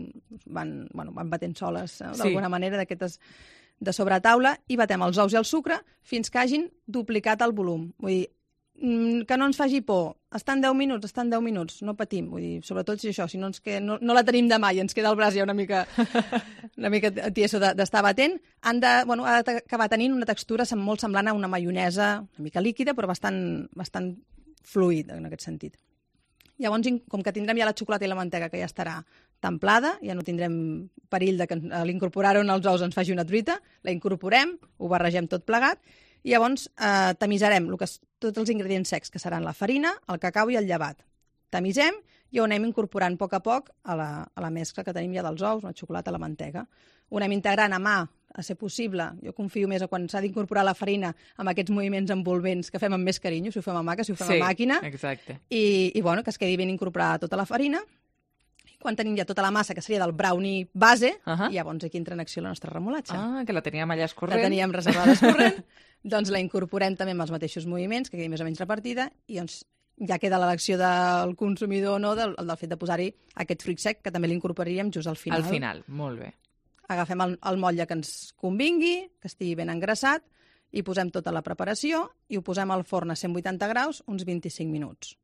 van, bueno, van batent soles, eh, d'alguna Sí. manera, d'aquestes de sobretaula, i batem els ous i el sucre fins que hagin duplicat el volum. Vull dir, que no ens faci por. Estan deu minuts, estan deu minuts, no patim. Vull dir, sobretot si això, si no, ens queda, no, no la tenim demà i ens queda el braç ja una mica, una mica tieso d'estar batent, han de, bueno, ha d'acabar tenint una textura molt semblant a una maionesa, una mica líquida, però bastant, bastant fluid en aquest sentit. Llavors, com que tindrem ja la xocolata i la mantega que ja estarà templada, ja no tindrem perill de que a l'incorporar-ho en els ous ens faci una truita, la incorporem, ho barregem tot plegat, i llavors eh, tamisarem el que és, tots els ingredients secs, que seran la farina, el cacau i el llevat. Tamisem i ho anem incorporant a poc a poc a la, a la mescla que tenim ja dels ous, la xocolata, la mantega. Ho anem integrant a mà, a ser possible. Jo confio més a quan s'ha d'incorporar la farina amb aquests moviments envolvents que fem amb més carinyo, si ho fem a mà que si ho fem sí, a màquina. Exacte. I, i bueno, que es quedi ben incorporada tota la farina. Quan tenim ja tota la massa, que seria del brownie base, uh -huh. i llavors aquí entra en acció la nostra remolatxa. Ah, que la teníem allà escorrent. La teníem reservada escorrent. Doncs la incorporem també amb els mateixos moviments, que quedi més o menys repartida, i doncs ja queda l'elecció del consumidor o no del, del fet de posar-hi aquest fruit sec, que també l'incorporaríem just al final. Al final, molt bé. Agafem el, el motlle que ens convingui, que estigui ben engraçat, i posem tota la preparació i ho posem al forn a cent vuitanta graus uns vint-i-cinc minuts.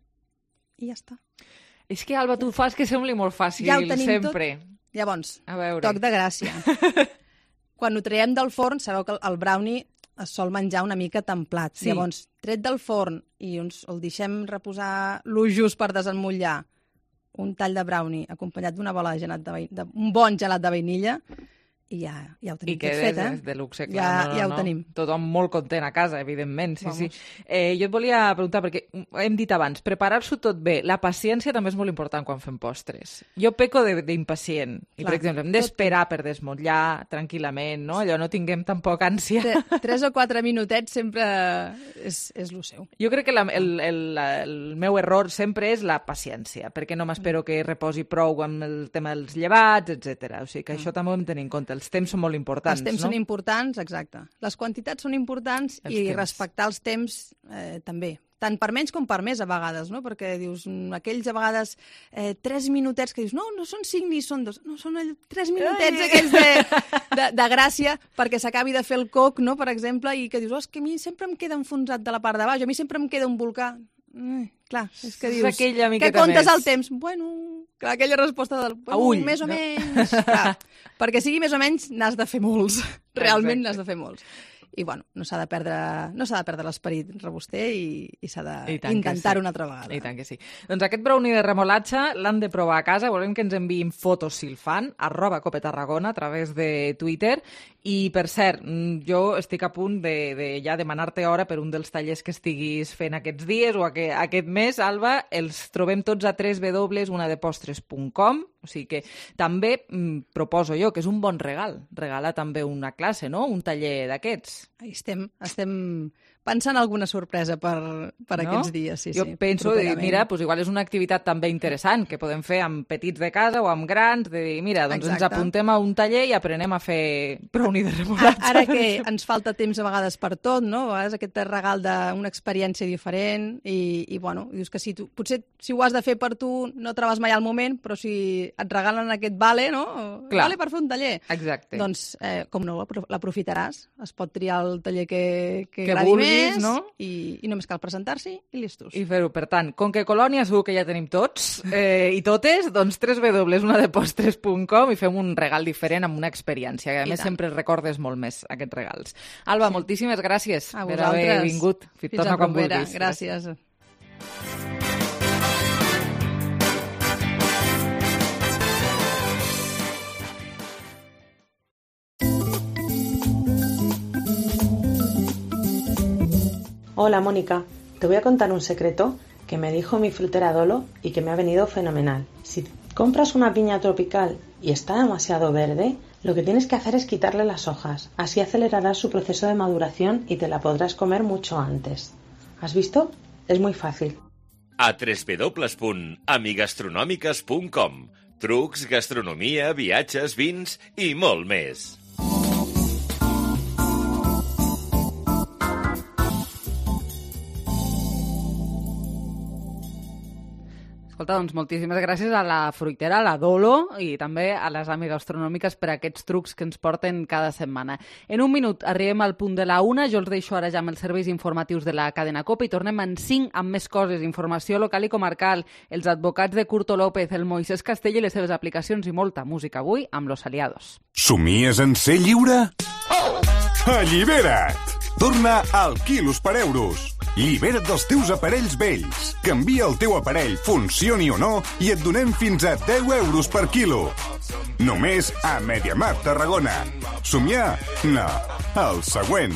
I ja està. És que, Alba, tu fas que sembli molt fàcil, ja ho tenim sempre. Tot. Llavors, a veure. Toc de gràcia. Quan ho traiem del forn, sabeu que el brownie es sol menjar una mica templat. Sí. Llavors, tret del forn i uns, el deixem reposar lo just per desemmotllar un tall de brownie acompanyat d'una bola de gelat de, vain... de un bon gelat de vainilla, i ja, ja ho tenim I que tot fet, eh? és de luxe, clar. Ja, no, no, ja ho no. tenim. Tothom molt content a casa, evidentment. Sí, Vamos. sí. Eh, jo et volia preguntar, perquè hem dit abans, preparar-s'ho tot bé. La paciència també és molt important quan fem postres. Jo peco d'impacient. I, per exemple, hem d'esperar per desmotllar tranquil·lament, no? Allò no tinguem tampoc ànsia. Tre, tres o quatre minutets sempre és, és lo seu. Jo crec que la, el, el, el meu error sempre és la paciència, perquè no m'espero que reposi prou amb el tema dels llevats, etcètera. O sigui que mm. això també ho hem de tenir en compte. Els temps són molt importants, Els temps no? són importants, exacte. Les quantitats són importants els i temps. respectar els temps eh, també. Tant per menys com per més a vegades, no? Perquè dius, aquells a vegades eh, tres minutets que dius, no, no són cinc ni són dos, no, són tres minutets Ai. aquells de, de, de gràcia perquè s'acabi de fer el coc, no?, per exemple, i que dius, oh, és que a mi sempre em queda enfonsat de la part de baix, a mi sempre em queda un volcà. Mm, clar, és que dius, és que comptes més. El temps? Bueno, clar, aquella resposta del... Bueno, a ull, més o no? menys, clar. Perquè sigui més o menys, n'has de fer molts. Realment n'has de fer molts. I, bueno, no s'ha de perdre, no s'ha de perdre l'esperit robuster i, i s'ha d'intentar-ho sí. una altra vegada. I tant que sí. Doncs aquest brownie de remolatxa l'han de provar a casa. Volem que ens enviïn fotos si el fan, arroba Cope Tarragona, a través de Twitter. I, per cert, jo estic a punt de, de ja demanar-te hora per un dels tallers que estiguis fent aquests dies o aquest, aquest mes, Alba. Els trobem tots a w w w punt una de postres punt com. O sigui que també mm, proposo jo que és un bon regal. Regalar també una classe, no? Un taller d'aquests. Ahí estem, estem pensant alguna sorpresa per, per no? aquests dies. Sí, jo sí, penso, de dir, mira, pues igual és una activitat també interessant que podem fer amb petits de casa o amb grans, de dir, mira, doncs Exacte. Ens apuntem a un taller i aprenem a fer brownie de remolatxa. Ara que ens falta temps a vegades per tot, no? A vegades aquest regal d'una experiència diferent i, i bueno, dius que si tu, potser si ho has de fer per tu no trobes mai al moment, però si et regalen aquest vale, no? Clar. Vale per fer un taller. Exacte. Doncs, eh, com no, l'aprofitaràs. Es pot triar el taller que, que, que agradi vulguis, més, no? I, i només cal presentar-s'hi i listos. I fer-ho. Per tant, com que colònia segur que ja tenim tots eh, i totes, doncs w w w punt una de postres punt com i fem un regal diferent amb una experiència, que a I més tant. Sempre recordes molt més aquests regals. Alba, sí. moltíssimes gràcies a per haver vingut. Fins Torna a quan propera. vulguis. Gràcies. gràcies. Hola Mónica, te voy a contar un secreto que me dijo mi frutera Dolo y que me ha venido fenomenal. Si compras una piña tropical y está demasiado verde, lo que tienes que hacer es quitarle las hojas. Así acelerarás su proceso de maduración y te la podrás comer mucho antes. ¿Has visto? Es muy fácil. A w w w punt amigastronòmiques punt com. Trucs, gastronomia, viatges, vins i molt més. Escolta, Escolta, doncs moltíssimes gràcies a la fruitera, a la Dolo, i també a les Ami Gastronòmiques per aquests trucs que ens porten cada setmana. En un minut arribem al punt de la una, jo els deixo ara ja amb els serveis informatius de la cadena COPE i tornem en cinc amb més coses, informació local i comarcal, els advocats de Curto López, el Moisés Castell i les seves aplicacions i molta música avui amb Los Aliados. Somies en ser lliure? Allibera't! Torna al quilos per euros. Libera't dels teus aparells vells. Canvia el teu aparell, funcioni o no, i et donem fins a deu euros per quilo. Només a MediaMarkt Tarragona. Somiar? No. El següent.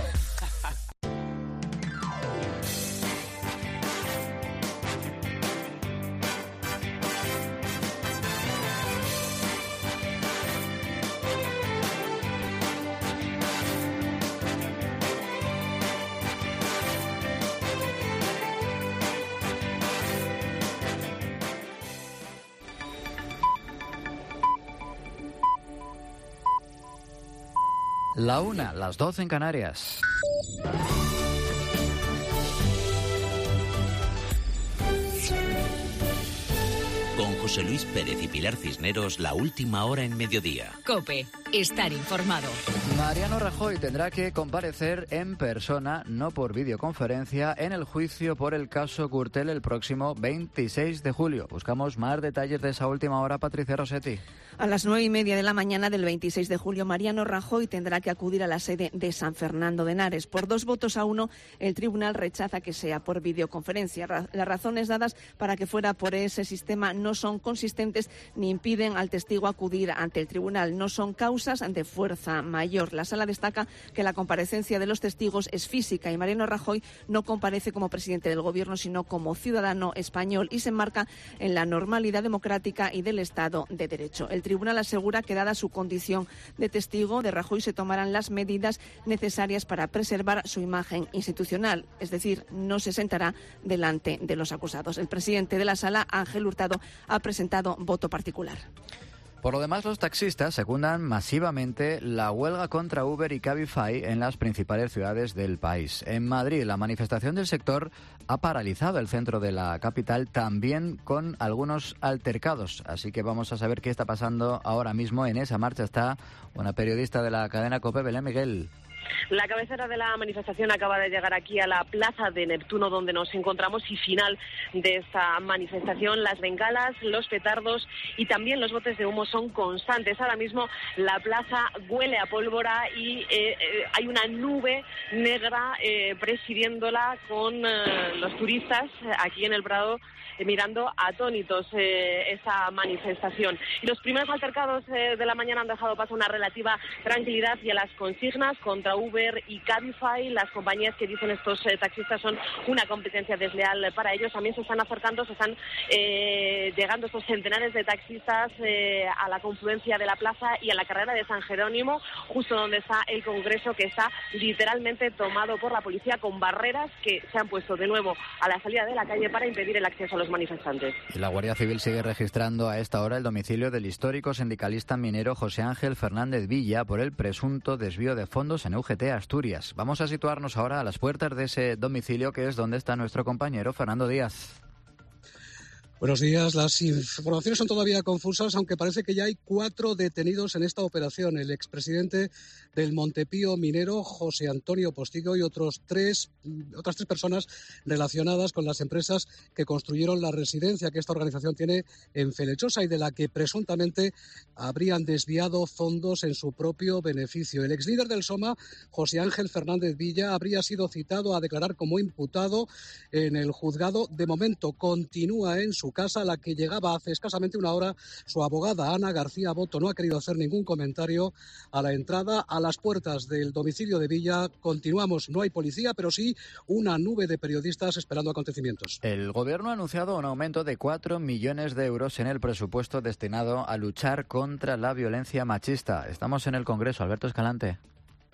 La una, las doce en Canarias. Con José Luis Pérez y Pilar Cisneros, la última hora en mediodía. COPE, estar informado. Mariano Rajoy tendrá que comparecer en persona, no por videoconferencia, en el juicio por el caso Gürtel el próximo veintiséis de julio. Buscamos más detalles de esa última hora, Patricia Rossetti. A las nueve y media de la mañana del veintiséis de julio, Mariano Rajoy tendrá que acudir a la sede de San Fernando de Henares. Por dos votos a uno, el tribunal rechaza que sea por videoconferencia. Ra- las razones dadas para que fuera por ese sistema no son consistentes ni impiden al testigo acudir ante el tribunal. No son causas de fuerza mayor. La sala destaca que la comparecencia de los testigos es física y Mariano Rajoy no comparece como presidente del Gobierno, sino como ciudadano español y se enmarca en la normalidad democrática y del Estado de Derecho. El tribunal asegura que, dada su condición de testigo de Rajoy, se tomarán las medidas necesarias para preservar su imagen institucional, es decir, no se sentará delante de los acusados. El presidente de la sala, Ángel Hurtado, ha presentado voto particular. Por lo demás, los taxistas secundan masivamente la huelga contra Uber y Cabify en las principales ciudades del país. En Madrid, la manifestación del sector ha paralizado el centro de la capital, también con algunos altercados. Así que vamos a saber qué está pasando ahora mismo. En esa marcha está una periodista de la cadena COPE, Belén Miguel. La cabecera de la manifestación acaba de llegar aquí a la Plaza de Neptuno, donde nos encontramos, y final de esta manifestación. Las bengalas, los petardos y también los botes de humo son constantes. Ahora mismo la plaza huele a pólvora y eh, eh, hay una nube negra eh, presidiéndola con eh, los turistas aquí en el Prado, eh, mirando atónitos eh, esa manifestación. Y los primeros altercados eh, de la mañana han dejado paso a una relativa tranquilidad y a las consignas contra Uber y Cabify. Las compañías que dicen estos eh, taxistas son una competencia desleal para ellos. También se están acercando, se están eh, llegando estos centenares de taxistas eh, a la confluencia de la plaza y a la carrera de San Jerónimo, justo donde está el Congreso, que está literalmente tomado por la policía con barreras que se han puesto de nuevo a la salida de la calle para impedir el acceso a los manifestantes. Y la Guardia Civil sigue registrando a esta hora el domicilio del histórico sindicalista minero José Ángel Fernández Villa por el presunto desvío de fondos en U G T Asturias. Vamos a situarnos ahora a las puertas de ese domicilio, que es donde está nuestro compañero Fernando Díaz. Buenos días. Las informaciones son todavía confusas, aunque parece que ya hay cuatro detenidos en esta operación. El expresidente del Montepío minero, José Antonio Postigo, y otros tres, otras tres personas relacionadas con las empresas que construyeron la residencia que esta organización tiene en Felechosa y de la que presuntamente habrían desviado fondos en su propio beneficio. El exlíder del SOMA, José Ángel Fernández Villa, habría sido citado a declarar como imputado en el juzgado. De momento continúa en su casa, a la que llegaba hace escasamente una hora su abogada Ana García Boto. No ha querido hacer ningún comentario a la entrada a las puertas del domicilio de Villa. Continuamos, no hay policía, pero sí una nube de periodistas esperando acontecimientos. El Gobierno ha anunciado un aumento de cuatro millones de euros en el presupuesto destinado a luchar contra la violencia machista. Estamos en el Congreso. Alberto Escalante.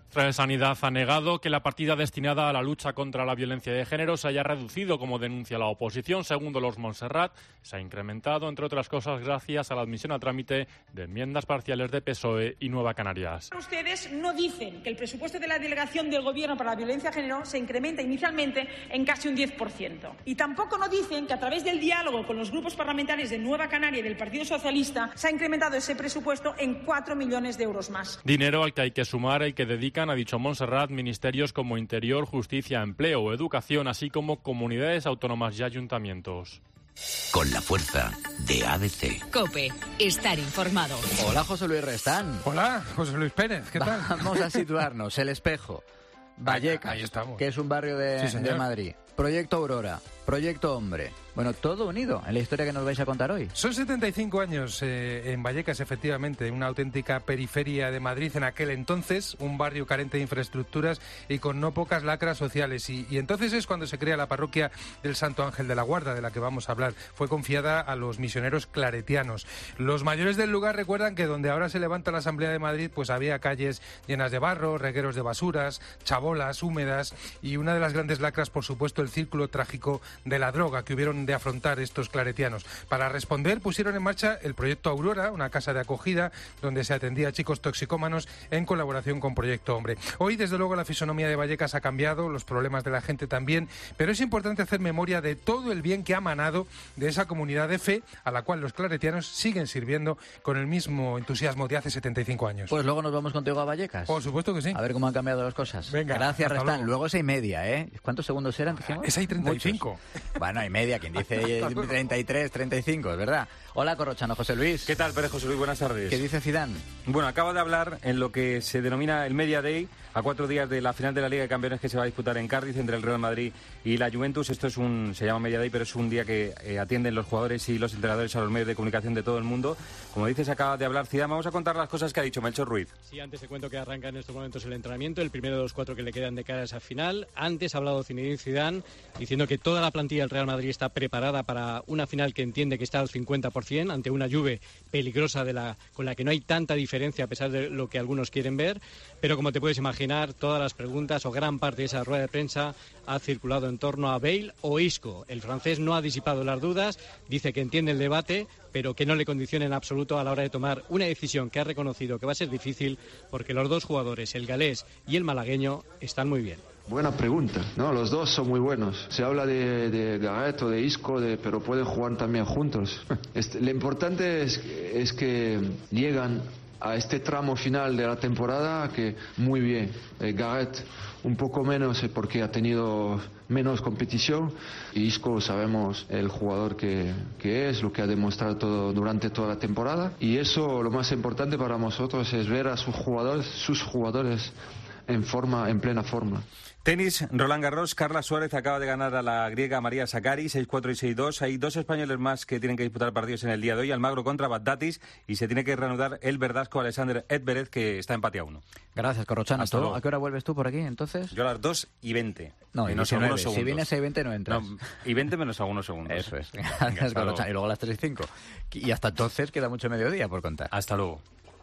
Sanidad ha negado que la partida destinada a la lucha contra la violencia de género se haya reducido, como denuncia la oposición. Según Dolors Montserrat, se ha incrementado, entre otras cosas, gracias a la admisión a trámite de enmiendas parciales de P S O E y Nueva Canarias. Ustedes no dicen que el presupuesto de la delegación del Gobierno para la violencia de género se incrementa inicialmente en casi un diez por ciento. Y tampoco no dicen que a través del diálogo con los grupos parlamentarios de Nueva Canaria y del Partido Socialista se ha incrementado ese presupuesto en cuatro millones de euros más. Dinero al que hay que sumar el que dedican, ha dicho Montserrat, ministerios como Interior, Justicia, Empleo o Educación, así como comunidades autónomas y ayuntamientos. Con la fuerza de A D C. COPE. Estar informado. Hola, José Luis Restán. Hola, José Luis Pérez. ¿Qué tal? Vamos a situarnos. El Espejo. Vallecas, ahí estamos. Que es un barrio de, sí, de Madrid. Proyecto Aurora. Proyecto Hombre. Bueno, todo unido en la historia que nos vais a contar hoy. Son setenta y cinco años eh, en Vallecas, efectivamente, una auténtica periferia de Madrid en aquel entonces, un barrio carente de infraestructuras y con no pocas lacras sociales. Y, y entonces es cuando se crea la parroquia del Santo Ángel de la Guarda, de la que vamos a hablar. Fue confiada a los misioneros claretianos. Los mayores del lugar recuerdan que donde ahora se levanta la Asamblea de Madrid, pues había calles llenas de barro, regueros de basuras, chabolas húmedas y una de las grandes lacras, por supuesto, el círculo trágico de la droga que hubieron de afrontar estos claretianos. Para responder pusieron en marcha el Proyecto Aurora, una casa de acogida donde se atendía a chicos toxicómanos en colaboración con Proyecto Hombre. Hoy, desde luego, la fisonomía de Vallecas ha cambiado, los problemas de la gente también, pero es importante hacer memoria de todo el bien que ha manado de esa comunidad de fe a la cual los claretianos siguen sirviendo con el mismo entusiasmo de hace setenta y cinco años. Pues luego nos vamos contigo a Vallecas. Por supuesto que sí. A ver cómo han cambiado las cosas. Venga, gracias, Restán. Luego. luego es y media, ¿eh? ¿Cuántos segundos eran? Es ahí treinta y cinco. Muchos. Bueno, y media, quien dice treinta y tres, treinta y cinco, es verdad. Hola, Corrochano, José Luis. ¿Qué tal, Pérez José Luis? Buenas tardes. ¿Qué dice Zidane? Bueno, acaba de hablar en lo que se denomina el Media Day, a cuatro días de la final de la Liga de Campeones que se va a disputar en Cádiz entre el Real Madrid y la Juventus. Esto es un, se llama Media Day, pero es un día que eh, atienden los jugadores y los entrenadores a los medios de comunicación de todo el mundo. Como dices, acaba de hablar Zidane. Vamos a contar las cosas que ha dicho Melchor Ruiz. Sí, antes te cuento que arranca en estos momentos el entrenamiento, el primero de los cuatro que le quedan de cara a esa final. Antes ha hablado Zinedine Zidane diciendo que toda la plantilla del Real Madrid está preparada para una final que entiende que está al cincuenta por ciento ante una Juve peligrosa de la, con la que no hay tanta diferencia a pesar de lo que algunos quieren ver, pero como te puedes imaginar, todas las preguntas o gran parte de esa rueda de prensa ha circulado en torno a Bale o Isco. El francés no ha disipado las dudas, dice que entiende el debate, pero que no le condiciona en absoluto a la hora de tomar una decisión que ha reconocido que va a ser difícil porque los dos jugadores, el galés y el malagueño, están muy bien. Buena pregunta, ¿no? Los dos son muy buenos. Se habla de, de Gareth o de Isco, de, pero pueden jugar también juntos. Este, lo importante es, es que llegan a este tramo final de la temporada que muy bien. Eh, Gareth un poco menos eh, porque ha tenido menos competición y Isco sabemos el jugador que, que es, lo que ha demostrado todo, durante toda la temporada, y eso lo más importante para nosotros es ver a sus jugadores, sus jugadores en forma, en plena forma. Tenis, Roland Garros, Carla Suárez acaba de ganar a la griega María Sakkari, seis cuatro y seis dos. Hay dos españoles más que tienen que disputar partidos en el día de hoy, Almagro contra Bagdatis, y se tiene que reanudar el verdasco Alexander Edverev, que está empate a uno. Gracias, Corrochano. ¿A qué hora vuelves tú por aquí, entonces? Yo a las dos y veinte. No, menos y algunos si segundos. vienes a veinte no entras. No, y veinte menos algunos segundos. Eso es. Gracias, Corrochano. Y luego a las tres y cinco. Y hasta entonces queda mucho mediodía por contar. Hasta luego.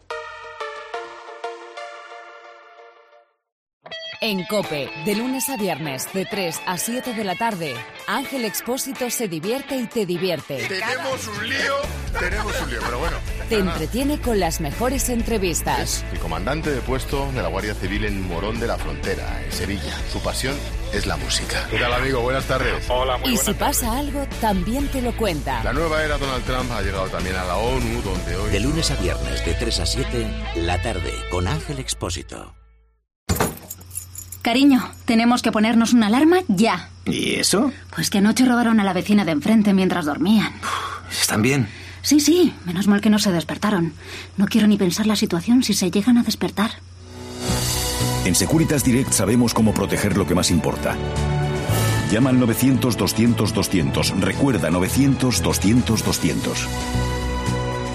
En COPE, de lunes a viernes, de tres a siete de la tarde, Ángel Expósito se divierte y te divierte. Tenemos un lío, tenemos un lío, pero bueno. Te entretiene con las mejores entrevistas. Es el comandante de puesto de la Guardia Civil en Morón de la Frontera, en Sevilla. Su pasión es la música. ¿Qué tal, amigo? Buenas tardes. Hola, muy Y buenas si pasa tardes. algo, también te lo cuenta. La nueva era Donald Trump ha llegado también a la ONU, donde hoy... De lunes a viernes, de tres a siete, la tarde, con Ángel Expósito. Cariño, tenemos que ponernos una alarma ya. ¿Y eso? Pues que anoche robaron a la vecina de enfrente mientras dormían. ¿Están bien? Sí, sí, menos mal que no se despertaron. No quiero ni pensar la situación si se llegan a despertar. En Securitas Direct sabemos cómo proteger lo que más importa. Llama al novecientos doscientos doscientos. Recuerda, novecientos doscientos doscientos.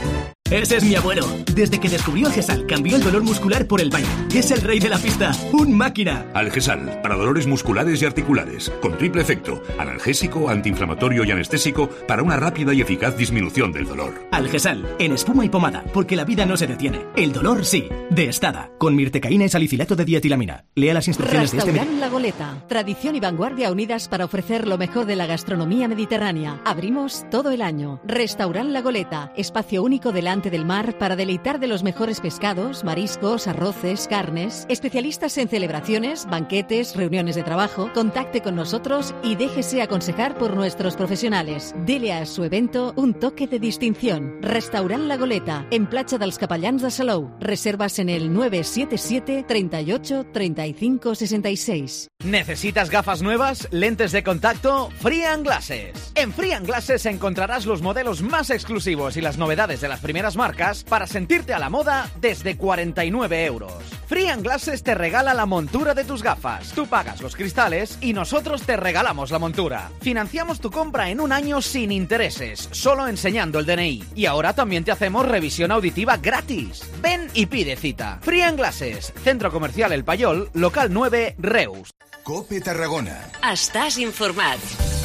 Ese es mi abuelo. Desde que descubrió Algesal, cambió el dolor muscular por el baile. Es el rey de la pista. ¡Un máquina! Algesal, para dolores musculares y articulares, con triple efecto, analgésico, antiinflamatorio y anestésico, para una rápida y eficaz disminución del dolor. Algesal, en espuma y pomada, porque la vida no se detiene. El dolor sí. De Estada, con mirtecaína y salicilato de dietilamina. Lea las instrucciones de este Restaurant La Goleta. Tradición y vanguardia unidas para ofrecer lo mejor de la gastronomía mediterránea. Abrimos todo el año. Restaurant La Goleta, espacio único delante del mar para deleitar de los mejores pescados, mariscos, arroces, carnes. Especialistas en celebraciones, banquetes, reuniones de trabajo. Contacte con nosotros y déjese aconsejar por nuestros profesionales. Dele a su evento un toque de distinción. Restaurant La Goleta, en Platja dels Capellans de Salou. Reservas en el nueve siete siete, treinta y ocho, treinta y cinco, sesenta y seis. ¿Necesitas gafas nuevas? ¿Lentes de contacto? Free and Glasses. En Free and Glasses encontrarás los modelos más exclusivos y las novedades de las primeras marcas para sentirte a la moda desde cuarenta y nueve euros. Free and Glasses te regala la montura de tus gafas. Tú pagas los cristales y nosotros te regalamos la montura. Financiamos tu compra en un año sin intereses, solo enseñando el D N I. Y ahora también te hacemos revisión auditiva gratis. Ven y pide cita. Free and Glasses, Centro Comercial El Payol, local nueve, Reus. Cope Tarragona. Estàs informat.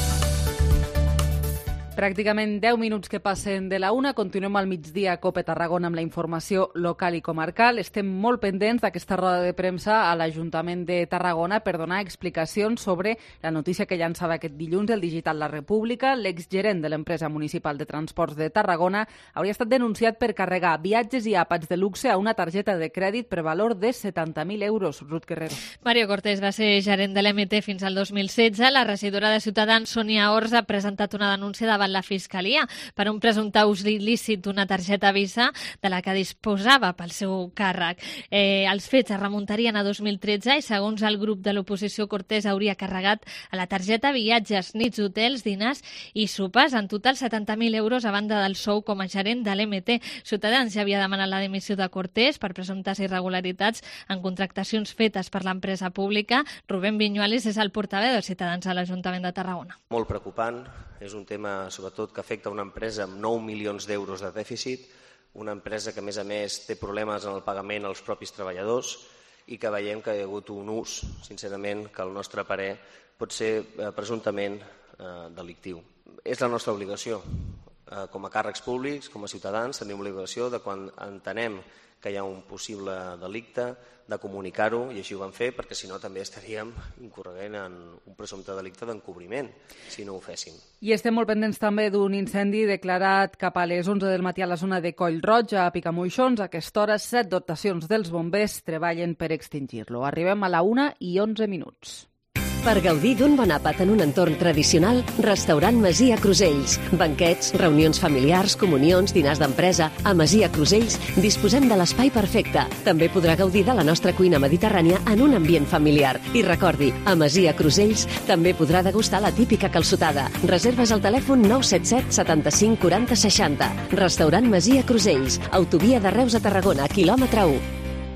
Pràcticament deu minuts que passen de la una. Continuem al migdia a Cope Tarragona amb la informació local i comarcal. Estem molt pendents d'aquesta roda de premsa a l'Ajuntament de Tarragona per donar explicacions sobre la notícia que llançava aquest dilluns el digital La República. L'exgerent de l'empresa municipal de transports de Tarragona hauria estat denunciat per carregar viatges i àpats de luxe a una targeta de crèdit per valor de setanta mil euros. Ruth Guerrero. Mario Cortés va ser gerent de l'M T fins al dos mil setze. La regidora de Ciutadans, Sònia Ors, ha presentat una denúncia davant la Fiscalia per un presumpte ús il·lícit d'una targeta Visa de la que disposava pel seu càrrec. Eh, els fets es remuntarien a dos mil tretze i, segons el grup de l'oposició, Cortés hauria carregat a la targeta viatges, nits, hotels, dinars i sopars, en total setanta mil euros a banda del sou com a gerent de l'M T. Ciutadans ja havia demanat la dimissió de Cortés per presumptes irregularitats en contractacions fetes per l'empresa pública. Rubén Viñuales és el portaveu de Ciutadans a l'Ajuntament de Tarragona. Molt preocupant. És un tema, sobretot, que afecta una empresa amb nou milions d'euros de dèficit, una empresa que, a més a més, té problemes en el pagament als propis treballadors i que veiem que hi ha hagut un ús, sincerament, que al nostre parer pot ser eh, presumptament eh, delictiu. És la nostra obligació. Eh, com a càrrecs públics, com a ciutadans, tenim l'obligació de quan entenem que hi ha un possible delicte, de comunicar-ho, i així ho vam fer, perquè si no també estaríem incorregent en un presumpte delicte d'encobriment, si no ho féssim. I estem molt pendents també d'un incendi declarat cap a les onze del matí a la zona de Coll Roig, a Picamoixons. A aquesta hora, set dotacions dels bombers treballen per extingir-lo. Arribem a la una i onze minuts. Per gaudir d'un bon àpat en un entorn tradicional, Restaurant Masia Crusells. Banquets, reunions familiars, comunions, dinars d'empresa. A Masia Crusells disposem de l'espai perfecte. També podrà gaudir de la nostra cuina mediterrània en un ambient familiar. I recordi, a Masia Crusells també podrà degustar la típica calçotada. Reserves al telèfon nou set set, setanta-cinc, quaranta, seixanta. Restaurant Masia Crusells. Autovia de Reus a Tarragona, quilòmetre u.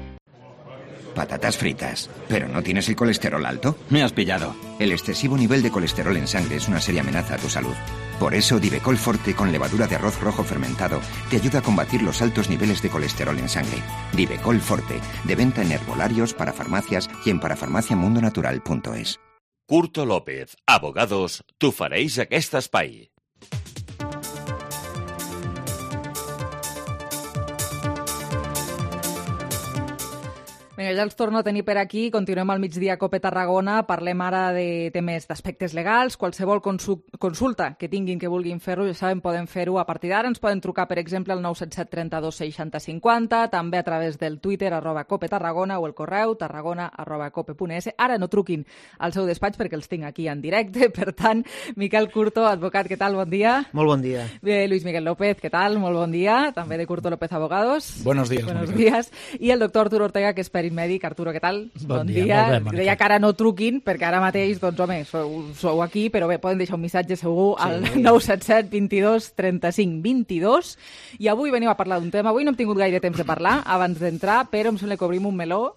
Patatas fritas. ¿Pero no tienes el colesterol alto? Me has pillado. El excesivo nivel de colesterol en sangre es una seria amenaza a tu salud. Por eso, Divecol Forte con levadura de arroz rojo fermentado te ayuda a combatir los altos niveles de colesterol en sangre. Divecol Forte, de venta en herbolarios, para farmacias y en parafarmaciamundonatural punto es. Curto López, Abogados, t'ofereix aquest espai. Vinga, ja els torno a tenir per aquí. Continuem al migdia a Cope Tarragona. Parlem ara de temes d'aspectes legals. Qualsevol consulta que tinguin, que vulguin fer-ho, ja saben, poden fer-ho a partir d'ara. Ens poden trucar, per exemple, al nou set set, trenta-dos, seixanta, cinquanta, també a través del Twitter, arroba Cope Tarragona, o el correu, tarragona, arroba cope punt es. Ara no truquin al seu despatx perquè els tinc aquí en directe. Per tant, Miquel Curto, advocat, què tal? Bon dia. Molt bon dia. Bé, Luis Miguel López, què tal? Molt bon dia. També de Curto López Abogados. Buenos días. Buenos días. I el doctor Arturo Ortega, que és perit mèdic. Arturo, què tal? Bon, bon dia. dia. Molt bé, deia que ara no truquin, perquè ara mateix, doncs, home, sou, sou aquí, però bé, poden deixar un missatge segur al sí. nou set set, vint-i-dos, trenta-cinc, vint-i-dos. I avui venim a parlar d'un tema. Avui no hem tingut gaire temps de parlar abans d'entrar, però em sembla que obrim un meló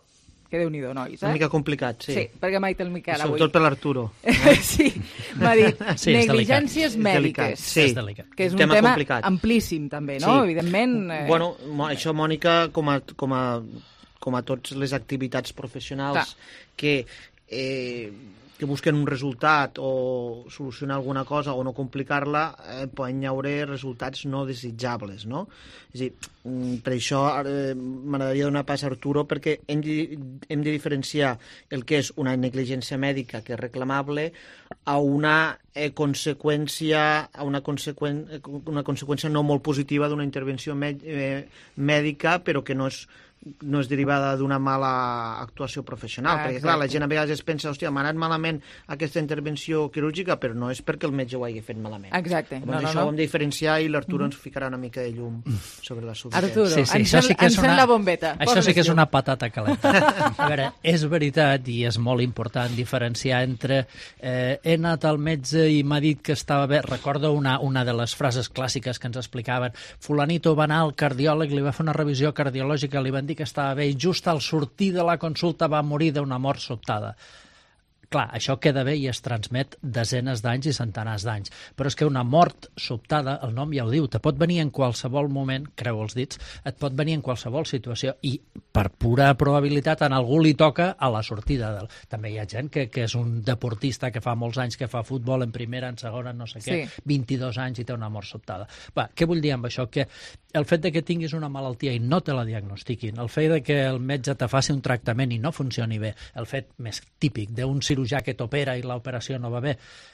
Que Déu-n'hi-do, nois, eh? Una mica complicat, sí. Sí, perquè m'ha dit el Miquel avui. Sobretot per l'Arturo. Sí, m'ha dit Sí, és negligències delicat. mèdiques. Sí, és delicat. Que és un Tema tema, complicat. amplíssim, també, no? Sí. Evidentment... Eh... Bueno, mo- això, Mònica, com a, com a, com a totes les activitats professionals Clar. que, eh, que busquen un resultat o solucionar alguna cosa o no complicar-la, eh, poden haver resultats no desitjables, no? És a dir, mm, per això eh, m'agradaria donar pas a Arturo, perquè hem de, hem de diferenciar el que és una negligència mèdica que és reclamable a una eh, conseqüència a una, conseqüent, una conseqüència no molt positiva d'una intervenció mè, eh, mèdica, però que no és no és derivada d'una mala actuació professional, Ah, perquè clar, la exacte. gent a vegades es pensa, hòstia, m'ha anat malament aquesta intervenció quirúrgica, però no és perquè el metge ho hagi fet malament. Exacte. Doncs No, no, això no. ho hem de diferenciar i l'Arturo ens ficarà una mica de llum sobre la substància. Arturo, Sí, sí, encén, això sí que és encén una- la bombeta. Això Posa sí que més és llum. una patata calenta. A veure, és veritat i és molt important diferenciar entre eh, he anat al metge i m'ha dit que estava bé. Recordo una, una de les frases clàssiques que ens explicaven. Fulanito va anar al cardiòleg, li va fer una revisió cardiològica, li van dir que estava bé i just al sortir de la consulta va morir d'una mort sobtada. Clar, això queda bé i es transmet desenes d'anys i centenars d'anys. Però és que una mort sobtada, el nom ja ho diu, te pot venir en qualsevol moment, creu els dits, et pot venir en qualsevol situació i per pura probabilitat en algú li toca a la sortida. Del... També hi ha gent que, que és un deportista que fa molts anys que fa futbol en primera, en segona, no sé què, Sí. vint-i-dos anys i té una mort sobtada. Va, què vull dir amb això? Que el fet de que tinguis una malaltia i no te la diagnostiquin, el fet de que el metge te faci un tractament i no funcioni bé, el fet més típic d'un cirurgià que t'opera i l'operació no va bé,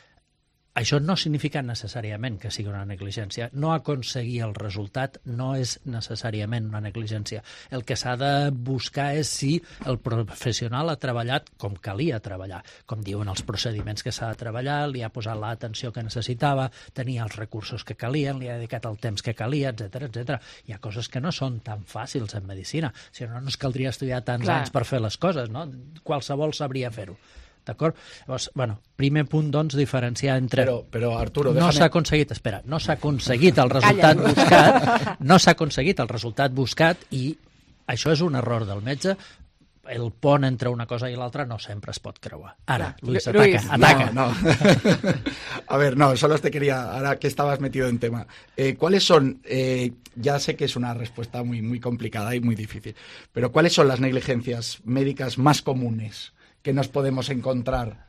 això no significa necessàriament que sigui una negligència. No aconseguir el resultat no és necessàriament una negligència. El que s'ha de buscar és si el professional ha treballat com calia treballar, com diuen els procediments que s'ha de treballar, li ha posat l'atenció que necessitava, tenia els recursos que calien, li ha dedicat el temps que calia, etcètera, etcètera. Hi ha coses que no són tan fàcils en medicina, si no, no ens caldria estudiar tants Clar. anys per fer les coses, no? Qualsevol sabria fer-ho. D'acord? Llavors, bueno, primer punt, doncs, diferenciar entre... Però, però Arturo, no déjame... s'ha aconseguit, espera, no s'ha aconseguit el resultat buscat, no s'ha aconseguit el resultat buscat i això és un error del metge. El pont entre una cosa i l'altra no sempre es pot creuar. Ara, Luis, ataca, Luis. ataca. No, no. A ver, no, solo te quería, ahora que estabas metido en tema, eh, ¿cuáles son, eh, ya sé que es una respuesta muy, muy complicada y muy difícil, pero ¿cuáles son las negligencias médicas más comunes que nos podemos encontrar?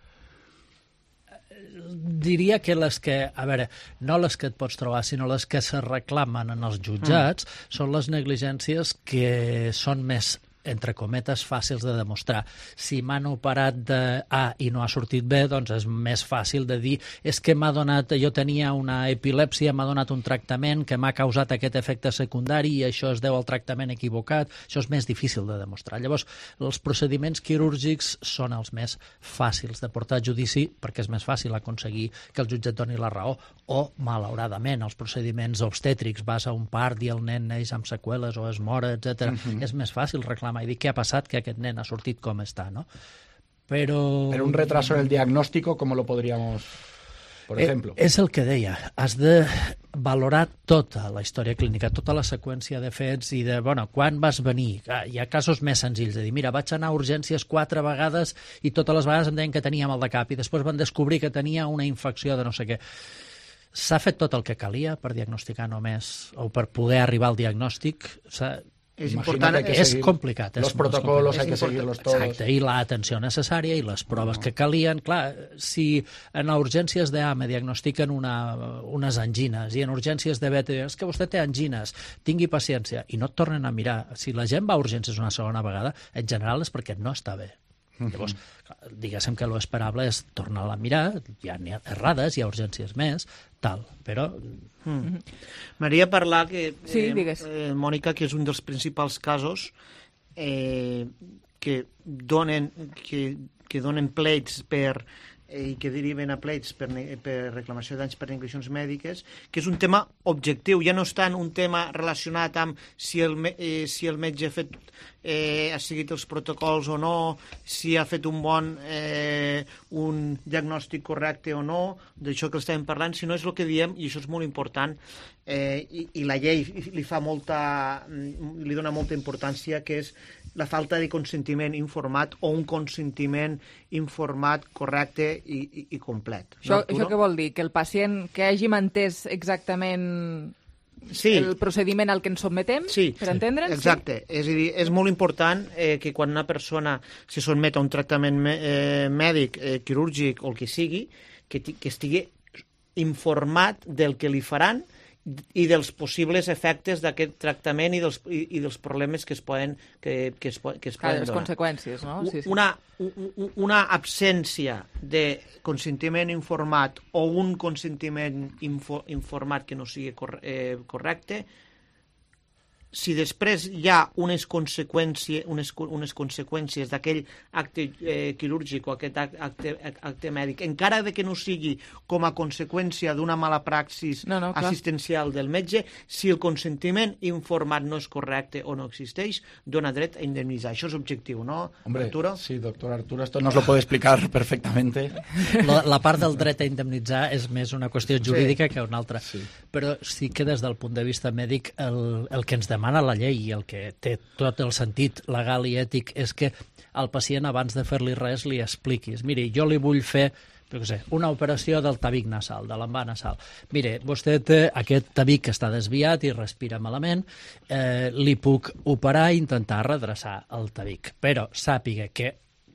Diria que les que, a veure, no les que et pots trobar, sinó les que se reclamen en els jutjats, mm. són les negligències que són més entre cometes, fàcils de demostrar. Si m'han operat de A i no ha sortit bé, doncs és més fàcil de dir és que m'ha donat, jo tenia una epilèpsia, m'ha donat un tractament que m'ha causat aquest efecte secundari i això es deu al tractament equivocat. Això és més difícil de demostrar. Llavors, els procediments quirúrgics són els més fàcils de portar a judici perquè és més fàcil aconseguir que el jutge et doni la raó o, malauradament, els procediments obstètrics, vas a un part i el nen neix amb seqüeles o es mor, etcètera. Mhm. És més fàcil reclamar i dir què ha passat, que aquest nen ha sortit com està, no? Però... Pero un retraso en el diagnóstico, ¿cómo lo podríamos, por ejemplo? Eh, és el que deia, has de valorar tota la història clínica, tota la seqüència de fets i de, bueno, quan vas venir? Ah, hi ha casos més senzills de dir, mira, vaig anar a urgències quatre vegades i totes les vegades em deien que tenia mal de cap i després van descobrir que tenia una infecció de no sé què. S'ha fet tot el que calia per diagnosticar només, o per poder arribar al diagnòstic. És important, important que és seguir complicat. los és molt protocolos complicat. hay que És important. seguirlos todos. Exacte, i l'atenció necessària i les proves que calien. Clar, si en urgències d'A me diagnostiquen una, unes angines i en urgències de B te diuen, és que vostè té angines, tingui paciència, i no et tornen a mirar. Si la gent va a urgències una segona vegada, en general és perquè no està bé. Llavors, diguéssim que l'esperable és tornar-la a mirar, ja n'hi ha errades, hi ha urgències més, tal, però... Mm. M'agradaria parlar que, Sí, eh, digues. eh, Mònica, que és un dels principals casos eh, que donen, que, que donen pleits per eh, i que deriven a pleits per, ne- per reclamació de danys per negligències mèdiques, que és un tema objectiu, ja no és tant un tema relacionat amb si el, me- eh, si el metge ha fet eh, ha seguit els protocols o no, si ha fet un bon eh, un diagnòstic correcte o no, d'això que estàvem parlant, sinó és el que diem, i això és molt important, eh, i, i la llei li fa molta, li dona molta importància, que és la falta de consentiment informat o un consentiment informat correcte i, i, i complet. Això, no, Arturo? això què vol dir? Que el pacient que hagi entès exactament sí. el procediment al que ens sotmetem, sí. per entendre'ns? Exacte. Sí? És a dir, és molt important eh, que quan una persona se sotmet a un tractament me, eh, mèdic, eh, quirúrgic o el que sigui, que, que estigui informat del que li faran i dels possibles efectes d'aquest tractament i dels, i, i dels problemes que es poden, que, que es, que es Clar, poden les donar. conseqüències, no? Sí, sí. Una, una absència de consentiment informat o un consentiment info, informat que no sigui cor, eh, correcte, si després hi ha unes conseqüències, unes, unes conseqüències d'aquell acte eh, quirúrgic o aquest acte, acte mèdic, encara de que no sigui com a conseqüència d'una mala praxis no, no, assistencial del metge, si el consentiment informat no és correcte o no existeix, dona dret a indemnitzar. Això és objectiu, ¿no, Hombre, Arturo? Sí, doctor Arturo, esto nos lo puede explicar perfectamente. La, la part del dret a indemnitzar és més una qüestió jurídica sí. que una altra. Sí. Però sí que des del punt de vista mèdic el, el que ens demana la llei i el que té tot el sentit legal i ètic és que al pacient, abans de fer-li res, li expliquis. Miri, jo li vull fer jo què sé, una operació del tabic nasal, de l'envà nasal. Mire, vostè té aquest tabic que està desviat i respira malament, eh, li puc operar i intentar redreçar el tabic. Però sàpiga que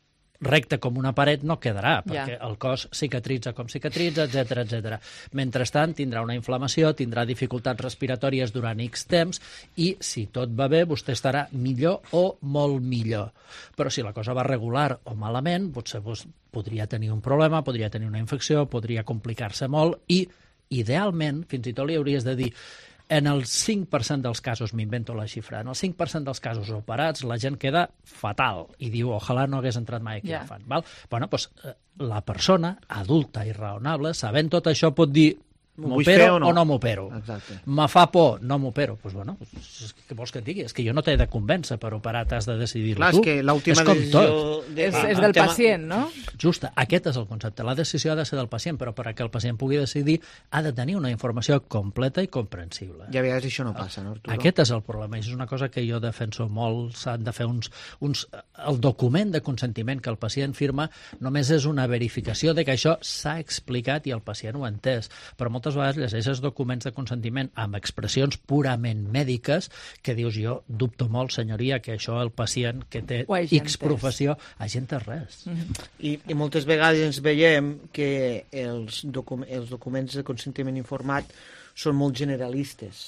recte com una paret no quedarà, perquè yeah. el cos cicatritza com cicatritza, etcètera, etcètera. Mentrestant, tindrà una inflamació, tindrà dificultats respiratòries durant X temps i, si tot va bé, vostè estarà millor o molt millor. Però si la cosa va regular o malament, potser doncs, podria tenir un problema, podria tenir una infecció, podria complicar-se molt i, idealment, fins i tot li hauries de dir en el cinc per cent dels casos, m'invento la xifra, en el cinc per cent dels casos operats la gent queda fatal i diu, ojalà no hagués entrat mai aquí yeah. al fan. Val? Bueno, doncs, la persona adulta i raonable, sabent tot això, pot dir m'opero o no, o no m'opero. Me fa por, no m'opero. Doncs, bueno, pues, què vols que et digui? És que jo no t'he de convèncer per operar, t'has de decidir-ho Clar, tu. És que l'última decisió... De... És, és del tema... pacient, no? Just, aquest és el concepte. La decisió ha de ser del pacient, però perquè el pacient pugui decidir ha de tenir una informació completa i comprensible. I a vegades això no passa, no, Arturo? Aquest és el problema, i és una cosa que jo defenso molt. S'han de fer uns, uns... El document de consentiment que el pacient firma només és una verificació de que això s'ha explicat i el pacient ho ha entès. Però moltes vegades llegeixes documents de consentiment amb expressions purament mèdiques que dius, jo dubto molt, senyoria, que això el pacient que té X professió hagi entès res. Mm-hmm. I, I moltes vegades ens veiem que els, docu els documents de consentiment informat són molt generalistes.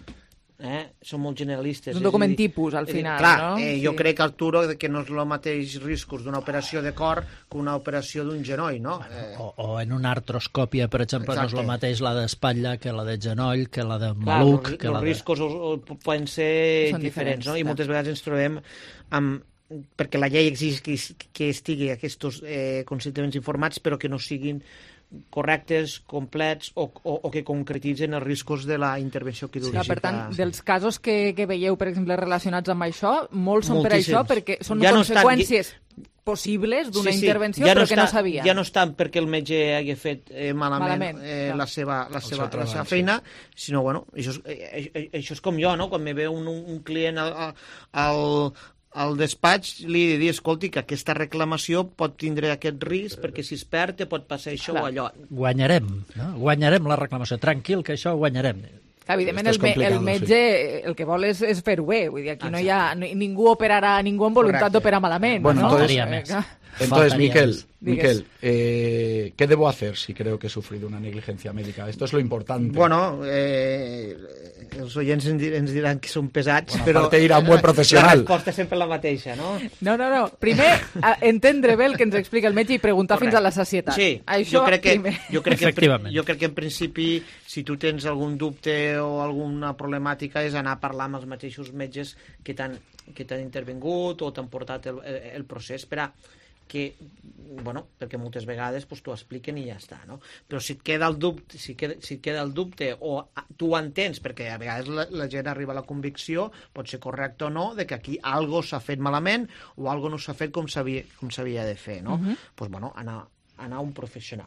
Eh? Són molt generalistes. És un document dir, tipus, al final, clar, no? Eh, jo sí. crec, Arturo, que no és el mateix riscos d'una operació de cor que una operació d'un genoll, no? Bueno, eh... o, o en una artroscòpia, per exemple, Exacte. no és el mateix la d'espatlla que la de genoll, que la de maluc... Clar, que els la de... riscos poden ser Són diferents, diferents, no? I moltes vegades ens trobem amb perquè la llei exigeix que, que estigui aquests eh, consentiments informats, però que no siguin correctes, complets o, o, o que concretitzen els riscos de la intervenció quirúrgica. Sí, per tant, dels casos que, que veieu, per exemple, relacionats amb això, molts són Moltíssims. per això, perquè són ja conseqüències no estan... possibles d'una sí, sí. intervenció, ja no però està, que no sabien. Ja no estan perquè el metge hagi fet eh, malament, malament eh, la seva, la seva, la seva feina, sinó, bueno, això és, eh, això és com jo, no? Quan me ve un, un client al, al, al despatx, li he de dir, escolti, que aquesta reclamació pot tindre aquest risc, perquè si es perd te pot passar això Clar. o allò. Guanyarem, no? Guanyarem la reclamació. Tranquil, que això ho guanyarem. Evidentment, el, me, el metge sí. el que vol és, és fer-ho bé. Vull dir, aquí Exacte. no hi ha... Ningú operarà, ningú amb voluntat d'operar malament. Bueno, ¿no? entonces, eh, entonces Miquel, Miquel eh, ¿qué debo hacer si creo que he sufrido una negligencia médica? Esto es lo importante. Bueno, eh, els oients ens diran que són pesats, bueno, però aparte ir a un buen professional. La resposta és sempre la mateixa, no? No, no, no. Primer, entendre bé el que ens explica el metge i preguntar Correcte. fins a la sacietat. Sí, Això, jo crec que, primer. jo crec que, jo crec que en principi, si tu tens algun dubte o alguna problemàtica, és anar a parlar amb els mateixos metges que t'han que t'han intervingut o t'han portat el, el, el procés per a que, bueno, perquè moltes vegades pues, t'ho expliquen i ja està, no? Però si et queda el dubte, si queda, si et queda el dubte o tu ho entens, perquè a vegades la, la gent arriba a la convicció, pot ser correcte o no, de que aquí algo s'ha fet malament o algo no s'ha fet com s'havia com s'havia de fer, no? Uh-huh. Pues, bueno, anar, anar a un professional.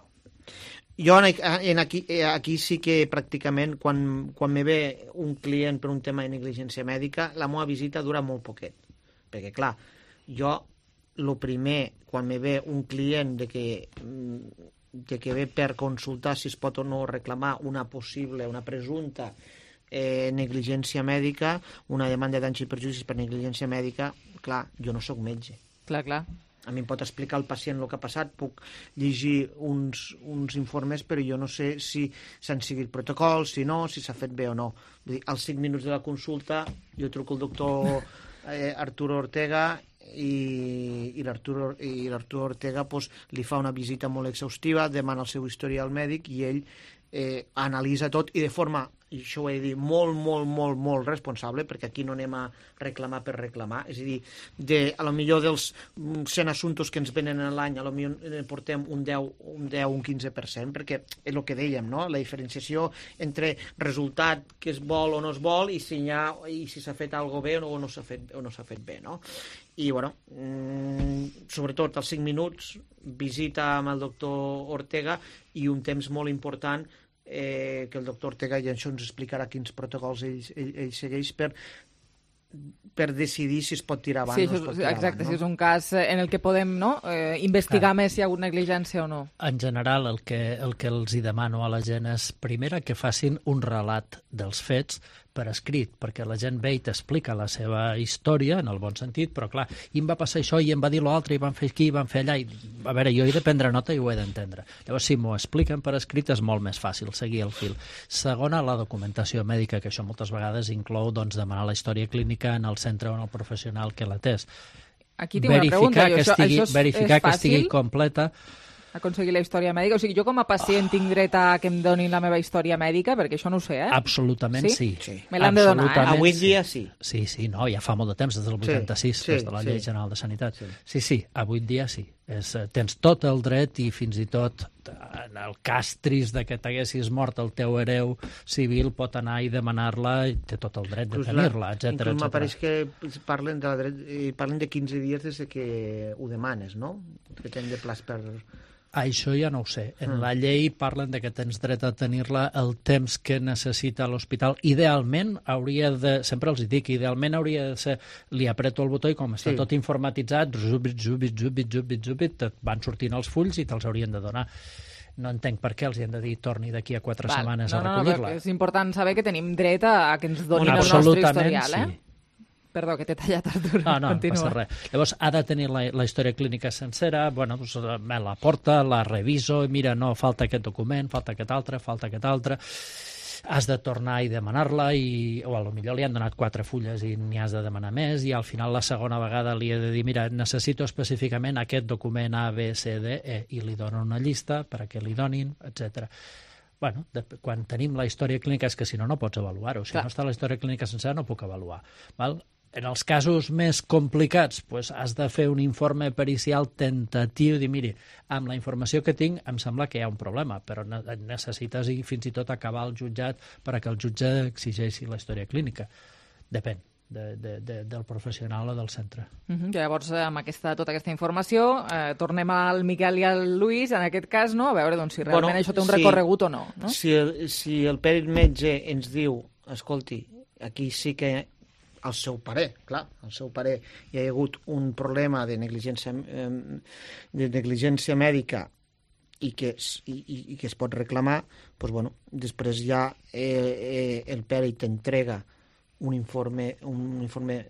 Jo en, en aquí, aquí sí que pràcticament quan, quan me ve un client per un tema de negligència mèdica, la meva visita dura molt poquet. Perquè, clar, jo, el primer, quan me ve un client de que, de que ve per consultar si es pot o no reclamar una possible, una presumpta eh, negligència mèdica, una demanda de danys i perjudicis per negligència mèdica, clar, jo no sóc metge. Clar, clar. A mi em pot explicar el pacient el que ha passat, puc llegir uns, uns informes, però jo no sé si s'han seguit protocols, si no, si s'ha fet bé o no. Vull dir, als cinc minuts de la consulta jo truco el doctor eh, Arturo Ortega i, i l'Arturo i l'Arturo Ortega pues, li fa una visita molt exhaustiva, demana el seu historial mèdic i ell eh, analitza tot i de forma, i això ho he de dir, molt, molt, molt, molt responsable, perquè aquí no anem a reclamar per reclamar, és a dir, de, a lo millor dels cent assumptes que ens venen a l'any, a lo millor portem un deu, un deu, un quinze per cent, perquè és el que dèiem, no? La diferenciació entre resultat que es vol o no es vol i si hi ha, i si s'ha fet alguna bé o no s'ha fet, o no s'ha fet bé, no? I, bueno, mmm, sobretot als cinc minuts, visita amb el doctor Ortega i un temps molt important eh, que el doctor Ortega i això ens explicarà quins protocols ell, ell, ell segueix per per decidir si es pot tirar avant sí, o no es pot tirar exacte, avant. No? Si és un cas en el que podem no, eh, investigar Clar. més si hi ha hagut negligència o no. En general, el que, el que els hi demano a la gent és, primera, que facin un relat dels fets per escrit, perquè la gent ve i t'explica la seva història, en el bon sentit, però clar, i em va passar això, i em va dir l'altre, i van fer aquí, i van fer allà, i a veure, jo he de prendre nota i ho he d'entendre. Llavors, si m'ho expliquen per escrit, és molt més fàcil seguir el fil. Segona, la documentació mèdica, que això moltes vegades inclou doncs, demanar la història clínica en el centre o en el professional que l'atès. Aquí tinc una pregunta. Que això, estigui, això és, verificar és que estigui completa. Aconseguir la història mèdica? O sigui, jo com a pacient tinc dret a que em donin la meva història mèdica? Perquè això no ho sé, eh? Absolutament sí. sí. sí. Me l'han de donar, eh? Avui dia sí. Sí, sí, no, ja fa molt de temps, des del vuitanta-sis, sí, des de la Llei sí. General de Sanitat. Sí, sí, sí avui dia sí. És, tens tot el dret i fins i tot en el cas trist de que t'haguessis mort el teu hereu civil pot anar i demanar-la i té tot el dret de tenir-la, etcètera. Inclús m'apareix que parlen de, la dret, parlen de quinze dies des que ho demanes, no? Que tenen de plaç per... Això ja no ho sé. En la llei parlen de que tens dret a tenir-la el temps que necessita l'hospital. Idealment hauria de... Sempre els dic, idealment hauria de ser... Li apreto el botó i com està sí. tot informatitzat, zubit, zubit, zubit, zubit, zubit, van sortint els fulls i te'ls haurien de donar. No entenc per què els hi han de dir torni d'aquí a quatre Val. setmanes no, a recollir-la. No, no, és important saber que tenim dret a, a que ens donin el nostre historial, eh? Sí. Perdó, que t'he tallat, Artur. No, no, Continua. no passa res. Llavors, ha de tenir la, la història clínica sencera, bueno, doncs, me la porta, la reviso, mira, no, falta aquest document, falta aquest altre, falta aquest altre... Has de tornar i demanar-la, i, o a lo millor li han donat quatre fulles i n'hi has de demanar més, i al final la segona vegada li he de dir, mira, necessito específicament aquest document A, B, C, D, E, i li donen una llista per a què li donin, etcètera. Bueno, de, quan tenim la història clínica és que si no, no pots avaluar-ho. Si Clar. no està la història clínica sencera, no puc avaluar. Val? En els casos més complicats, pues, has de fer un informe pericial tentatiu, dir, miri, amb la informació que tinc em sembla que hi ha un problema, però necessites i fins i tot acabar el jutjat perquè el jutge exigeixi la història clínica. Depèn. De, de, de, del professional o del centre. Uh -huh. Llavors, amb aquesta, tota aquesta informació, eh, tornem al Miquel i al Lluís, en aquest cas, no? A veure doncs, si realment bueno, això té un si, recorregut o no. no? Si, el, si el pèrit metge ens diu, escolti, aquí sí que el seu parer, clar, el seu parer hi ha hagut un problema de negligència, eh, de negligència mèdica i que, i, i, i que es pot reclamar, doncs, bueno, després ja eh, eh, el pèrit t'entrega un informe, un informe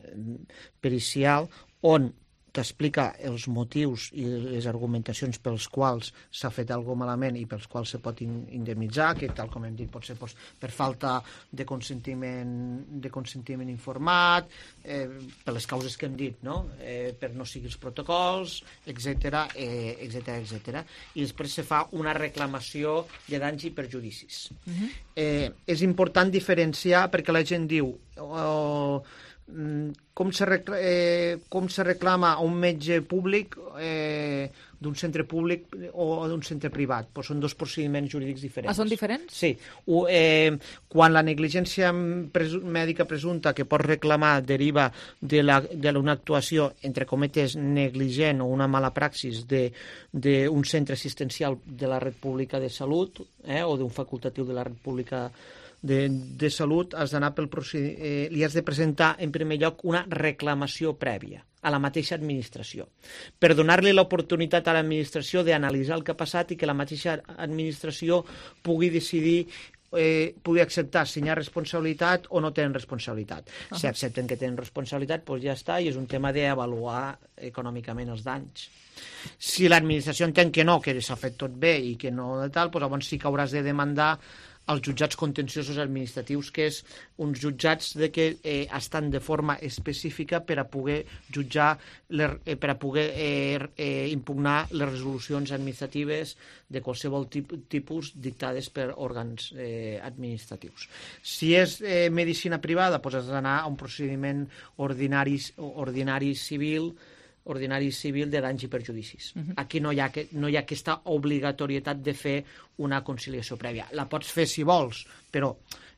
pericial on t'explica els motius i les argumentacions pels quals s'ha fet alguna malament i pels quals se pot indemnitzar, que tal com hem dit pot ser doncs, per falta de consentiment, de consentiment informat, eh, per les causes que hem dit, no? eh, per no seguir els protocols, etcètera, eh, etcètera, etcètera. I després se fa una reclamació de danys i perjudicis. Uh-huh. eh, és important diferenciar perquè la gent diu... Oh, com se, recla eh, com se reclama a un metge públic eh, d'un centre públic o d'un centre privat. Pues són dos procediments jurídics diferents. Ah, són diferents? Sí. O, eh, quan la negligència presu mèdica presumpta que pots reclamar deriva d'una actuació, entre cometes, negligent o una mala praxis d'un centre assistencial de la red pública de salut eh, o d'un facultatiu de la red pública De, de salut, has d'anar pel procediment, eh, li has de presentar en primer lloc una reclamació prèvia a la mateixa administració, per donar-li l'oportunitat a l'administració d'analitzar el que ha passat i que la mateixa administració pugui decidir, eh, pugui acceptar si hi ha responsabilitat o no tenen responsabilitat. Uh -huh. Si accepten que tenen responsabilitat, doncs ja està, i és un tema d'avaluar econòmicament els danys. Si l'administració entén que no, que s'ha fet tot bé i que no de tal, doncs llavors sí que hauràs de demandar als jutjats contenciosos administratius, que és uns jutjats de que eh, estan de forma específica per a poder jutjar, les, eh, per a poder eh, eh, impugnar les resolucions administratives de qualsevol tip, tipus dictades per òrgans eh, administratius. Si és eh, medicina privada, doncs has d'anar a un procediment ordinari, ordinari civil, ordinari civil de danys i perjudicis. Uh-huh. Aquí no hi, ha, no hi ha aquesta obligatorietat de fer una conciliació prèvia. La pots fer si vols, però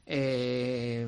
eh,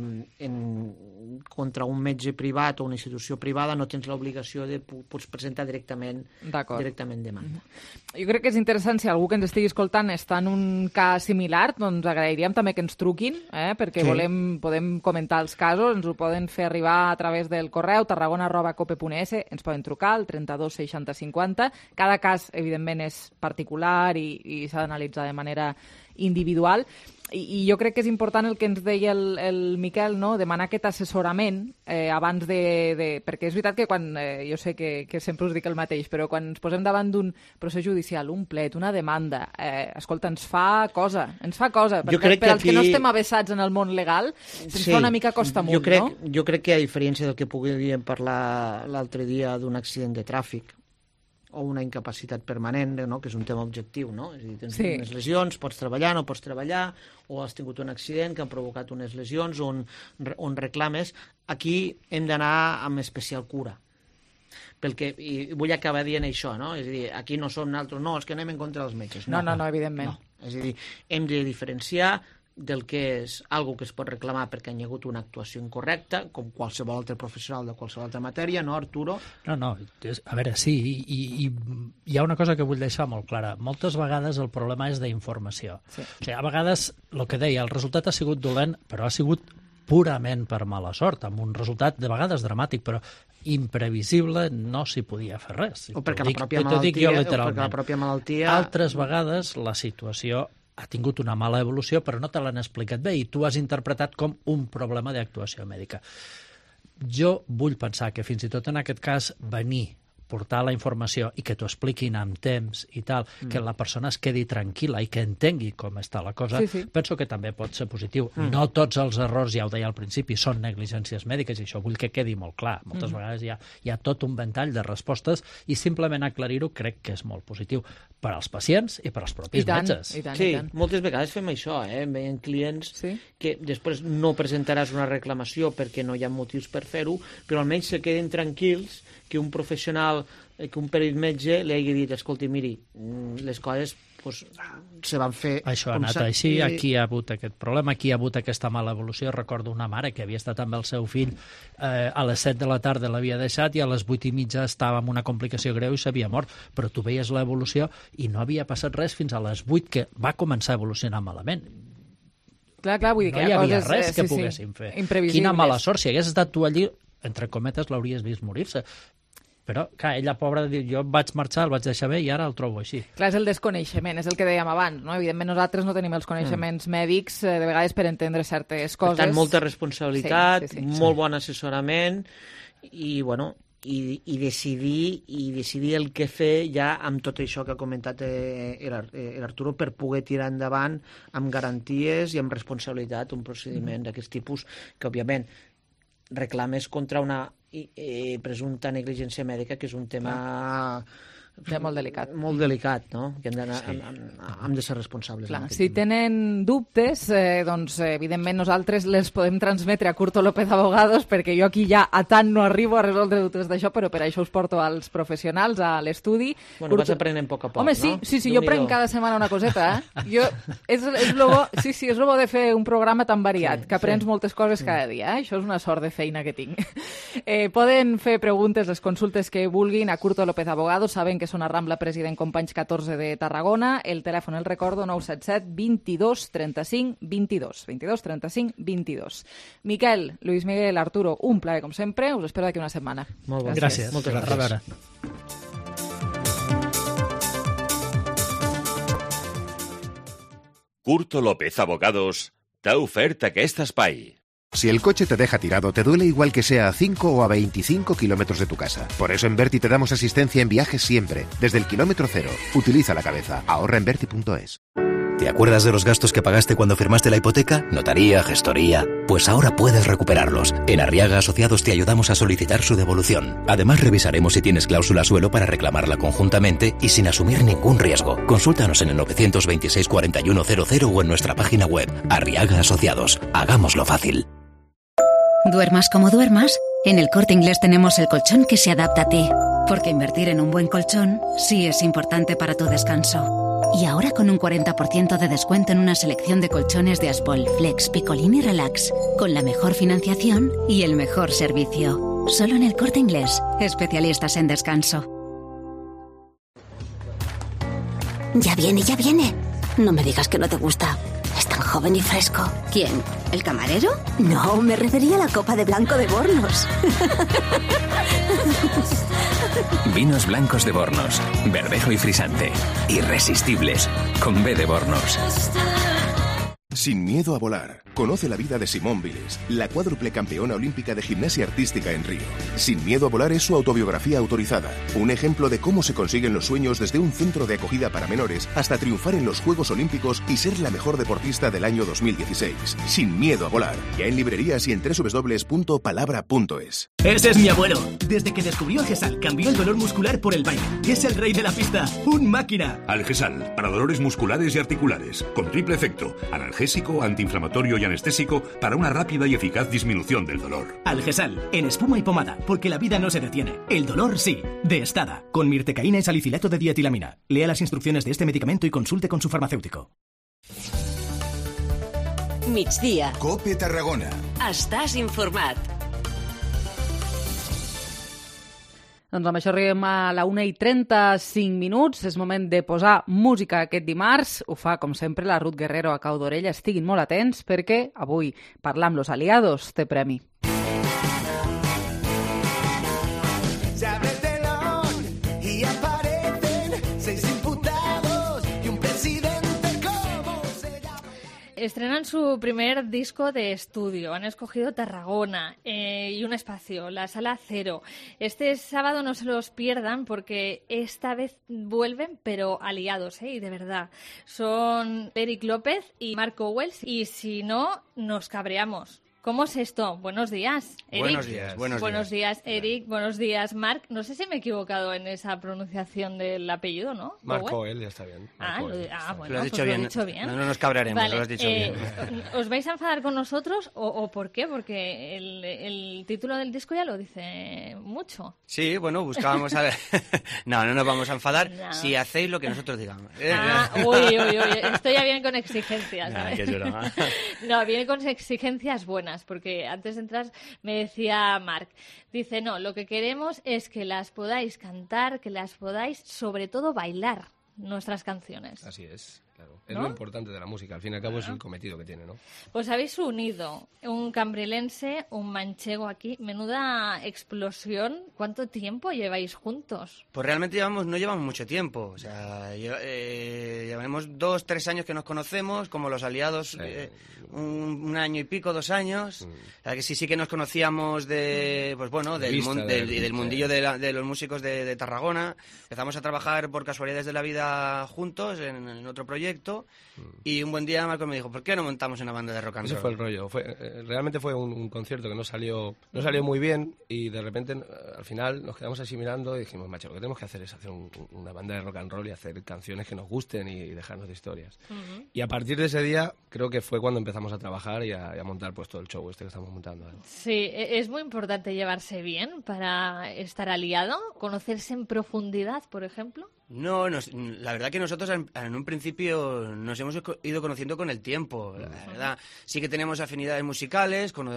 en, contra un metge privat o una institució privada no tens l'obligació de pots presentar directament, directament demanda. Uh-huh. Jo crec que és interessant, si algú que ens estigui escoltant està en un cas similar, doncs agrairíem també que ens truquin, eh, perquè sí. volem, podem comentar els casos, ens ho poden fer arribar a través del correu tarragona arroba cope punt es, ens poden trucar al trenta-dos seixanta cinquanta. Cada cas, evidentment, és particular i, i s'ha d'analitzar de manera individual. I, I jo crec que és important el que ens deia el, el Miquel, no? Demanar aquest assessorament eh, abans de, de... Perquè és veritat que quan... Eh, jo sé que, que sempre us dic el mateix, però quan ens posem davant d'un procés judicial, un plet, una demanda, eh, escolta, ens fa cosa, ens fa cosa. Jo perquè per als aquí... que no estem avesats en el món legal, se'ns sí. fa una mica costa amunt, jo crec, no? Jo crec que, a diferència del que podríem parlar l'altre dia d'un accident de tràfic, o una incapacitat permanent, no? Que és un tema objectiu, no? És a dir, tens sí. unes lesions, pots treballar, no pots treballar, o has tingut un accident que han provocat unes lesions on, on reclames. Aquí hem d'anar amb especial cura. Pel que, i vull acabar dient això, no? És a dir, aquí no som nosaltres, no, és que anem en contra dels metges. No, no, no, no evidentment. No. És a dir, hem de diferenciar del que és algo que es pot reclamar perquè hi ha hagut una actuació incorrecta, com qualsevol altre professional de qualsevol altra matèria, no, Arturo? No, no, a veure, sí, i, i hi ha una cosa que vull deixar molt clara. Moltes vegades el problema és d'informació. Sí. O sigui, a vegades, el que deia, el resultat ha sigut dolent, però ha sigut purament per mala sort, amb un resultat de vegades dramàtic, però imprevisible, no s'hi podia fer res. O perquè la pròpia malaltia, o perquè la pròpia malaltia... Altres vegades la situació ha tingut una mala evolució, però no te l'han explicat bé i tu has interpretat com un problema d'actuació mèdica. Jo vull pensar que fins i tot en aquest cas venir, portar la informació i que t'ho expliquin amb temps i tal, mm. que la persona es quedi tranquil·la i que entengui com està la cosa, sí, sí. penso que també pot ser positiu. Mm. No tots els errors, ja ho deia al principi, són negligències mèdiques i això vull que quedi molt clar. Moltes mm. vegades hi ha, hi ha tot un ventall de respostes i simplement aclarir-ho crec que és molt positiu per als pacients i per als propis I tant, metges. I tant, sí, i tant. moltes vegades fem això, eh? Veiem clients sí? que després no presentaràs una reclamació perquè no hi ha motius per fer-ho, però almenys se queden tranquils que un professional, que un perit metge li hagi dit, escolti, miri, les coses pues, se van fer... Això ha anat així, aquí hi ha hagut aquest problema, aquí hi ha hagut aquesta mala evolució. Recordo una mare que havia estat amb el seu fill eh, a les set de la tarda l'havia deixat i a les vuit i mitja estava amb una complicació greu i s'havia mort, però tu veies l'evolució i no havia passat res fins a les vuit que va començar a evolucionar malament. Clar, clar, vull dir no que hi, hi havia coses, res eh, que sí, poguéssim sí, fer. Quina mala sort, si hagués estat tu allí, entre cometes, l'hauries vist morir-se. Però, clar, ella, pobra, jo vaig marxar, el vaig deixar bé i ara el trobo així. Clar, és el desconeixement, és el que dèiem abans, no? Evidentment nosaltres no tenim els coneixements mm. mèdics, eh, de vegades per entendre certes coses. Per tant, molta responsabilitat, sí, sí, sí. molt sí. bon assessorament i, bueno, i, i decidir i decidir el que fer ja amb tot això que ha comentat eh, l'Arturo per poder tirar endavant amb garanties i amb responsabilitat un procediment mm. d'aquest tipus que, òbviament, reclames contra una eh, presumpta negligència mèdica, que és un tema Ja, molt delicat. Molt delicat, no? Que hem, d'anar, sí. hem, hem de ser responsables. Clar, si tenen dubtes, eh, doncs evidentment nosaltres les podem transmetre a Curto López Abogados, perquè jo aquí ja a tant no arribo a resoldre dubtes d'això, però per això us porto als professionals, a l'estudi. Bueno, Curto... vas aprenent a poc a poc, Home, sí, no? sí, sí, jo prenc cada setmana una coseta, eh? Jo, és, és lo bo, sí, sí, és lo bo de fer un programa tan variat, sí, que aprens sí. moltes coses sí. cada dia, eh? Això és una sort de feina que tinc. Eh, poden fer preguntes, les consultes que vulguin a Curto López Abogados, saben que són a Rambla President Companys catorze de Tarragona, el telèfon el recordo nou set set vint-i-dos trenta-cinc vint-i-dos, vint-i-dos trenta-cinc vint-i-dos. Miquel, Luis Miguel, Arturo, un plaer com sempre, us espero d'aquí una setmana. Molt bon. Gràcies. Moltes gràcies. A veure. Curto López Abogados t'ha ofert aquest espai. Si el coche te deja tirado, te duele igual que sea a cinco o a veinticinco kilómetros de tu casa. Por eso en Berti te damos asistencia en viajes siempre, desde el kilómetro cero. Utiliza la cabeza. Ahorra en berti punto es. ¿Te acuerdas de los gastos que pagaste cuando firmaste la hipoteca? Notaría, gestoría... Pues ahora puedes recuperarlos. En Arriaga Asociados te ayudamos a solicitar su devolución. Además, revisaremos si tienes cláusula suelo para reclamarla conjuntamente y sin asumir ningún riesgo. Consúltanos en el nueve dos seis, cuarenta y uno cero cero o en nuestra página web. Arriaga Asociados. Hagámoslo fácil. Duermas como duermas, en el Corte Inglés tenemos el colchón que se adapta a ti. Porque invertir en un buen colchón sí es importante para tu descanso. Y ahora con un cuarenta por ciento de descuento en una selección de colchones de Aspol, Flex, Picolín y Relax, con la mejor financiación y el mejor servicio. Solo en el Corte Inglés, especialistas en descanso. Ya viene, ya viene. No me digas que no te gusta. Es tan joven y fresco. ¿Quién? ¿El camarero? No, me refería a la copa de blanco de Bornos. Vinos blancos de Bornos, verdejo y frisante. Irresistibles, con B de Bornos. Sin miedo a volar. Conoce la vida de Simone Biles, la cuádruple campeona olímpica de gimnasia artística en Río. Sin miedo a volar es su autobiografía autorizada. Un ejemplo de cómo se consiguen los sueños desde un centro de acogida para menores hasta triunfar en los Juegos Olímpicos y ser la mejor deportista del año dos mil dieciséis. Sin miedo a volar. Ya en librerías y en doble u doble u doble u punto palabra punto es. Ese es mi abuelo. Desde que descubrió Algesal, cambió el dolor muscular por el baile. Es el rey de la pista. ¡Un máquina! Algesal, para dolores musculares y articulares. Con triple efecto. Analgésico, antiinflamatorio y anestésico para una rápida y eficaz disminución del dolor. Algesal, en espuma y pomada, porque la vida no se detiene. El dolor sí. De Estada, con mirtecaína y salicilato de dietilamina. Lea las instrucciones de este medicamento y consulte con su farmacéutico. Migdia. Cope Tarragona. Estàs informat. Doncs amb això arribem a la una i trenta-cinc minuts. És moment de posar música aquest dimarts. Ho fa, com sempre, la Ruth Guerrero a cau d'orella. Estiguin molt atents perquè avui parlar amb los aliados té premi. Se abre el telón y aparecen seis imputados y un presidente. ¿Cómo se llama? Estrenan su primer disco de estudio. Han escogido Tarragona eh, y un espacio, la Sala Cero. Este sábado no se los pierdan porque esta vez vuelven, pero aliados, ¿eh? Y de verdad. Son Eric López y Mark Owells. Y si no, nos cabreamos. ¿Cómo es esto? Buenos días, Eric. Buenos días, buenos, buenos días. días, Eric. Buenos días, Marc. No sé si me he equivocado en esa pronunciación del apellido, ¿no? Mark Owell, ya está bien. Ah, lo, ah, bueno, lo has dicho, pues bien. Lo he dicho bien. No, no nos cabraremos, vale, lo has dicho eh, bien. ¿Os vais a enfadar con nosotros o, o por qué? Porque el, el título del disco ya lo dice mucho. Sí, bueno, buscábamos a ver... no, no nos vamos a enfadar no. si hacéis lo que nosotros digamos. Ah, uy, uy, uy. Esto ya viene con exigencias, ¿sabes? Nah, qué duro, ¿eh? No, viene con exigencias buenas, porque antes de entrar me decía Marc, dice, no, lo que queremos es que las podáis cantar, que las podáis, sobre todo, bailar nuestras canciones. Así es, claro. Es ¿no? lo importante de la música, al fin y al cabo claro. Es el cometido que tiene, ¿no? Pues habéis unido un cambrilense, un manchego aquí, menuda explosión. ¿Cuánto tiempo lleváis juntos? Pues realmente llevamos, no llevamos mucho tiempo, o sea, lle- eh, llevamos dos, tres años que nos conocemos, como los aliados, sí. eh, un, un año y pico, dos años, mm. o sea, que sí, sí que nos conocíamos de, pues bueno, del, vista, mun- del, del, del mundillo de, la, de los músicos de, de Tarragona. Empezamos a trabajar por casualidades de la vida juntos en, en otro proyecto. proyecto y un buen día Marco me dijo, ¿por qué no montamos una banda de rock and roll? Ese fue el rollo. Fue, eh, realmente fue un, un concierto que no salió no salió muy bien y de repente eh, al final nos quedamos así mirando y dijimos, macho, lo que tenemos que hacer es hacer un, una banda de rock and roll y hacer canciones que nos gusten y, y dejarnos de historias. Uh-huh. Y a partir de ese día creo que fue cuando empezamos a trabajar y a, y a montar pues todo el show este que estamos montando. Sí, es muy importante llevarse bien para estar aliado, conocerse en profundidad, por ejemplo. No, nos, la verdad que nosotros en, en un principio nos hemos ido conociendo con el tiempo, la verdad. Sí que tenemos afinidades musicales, con,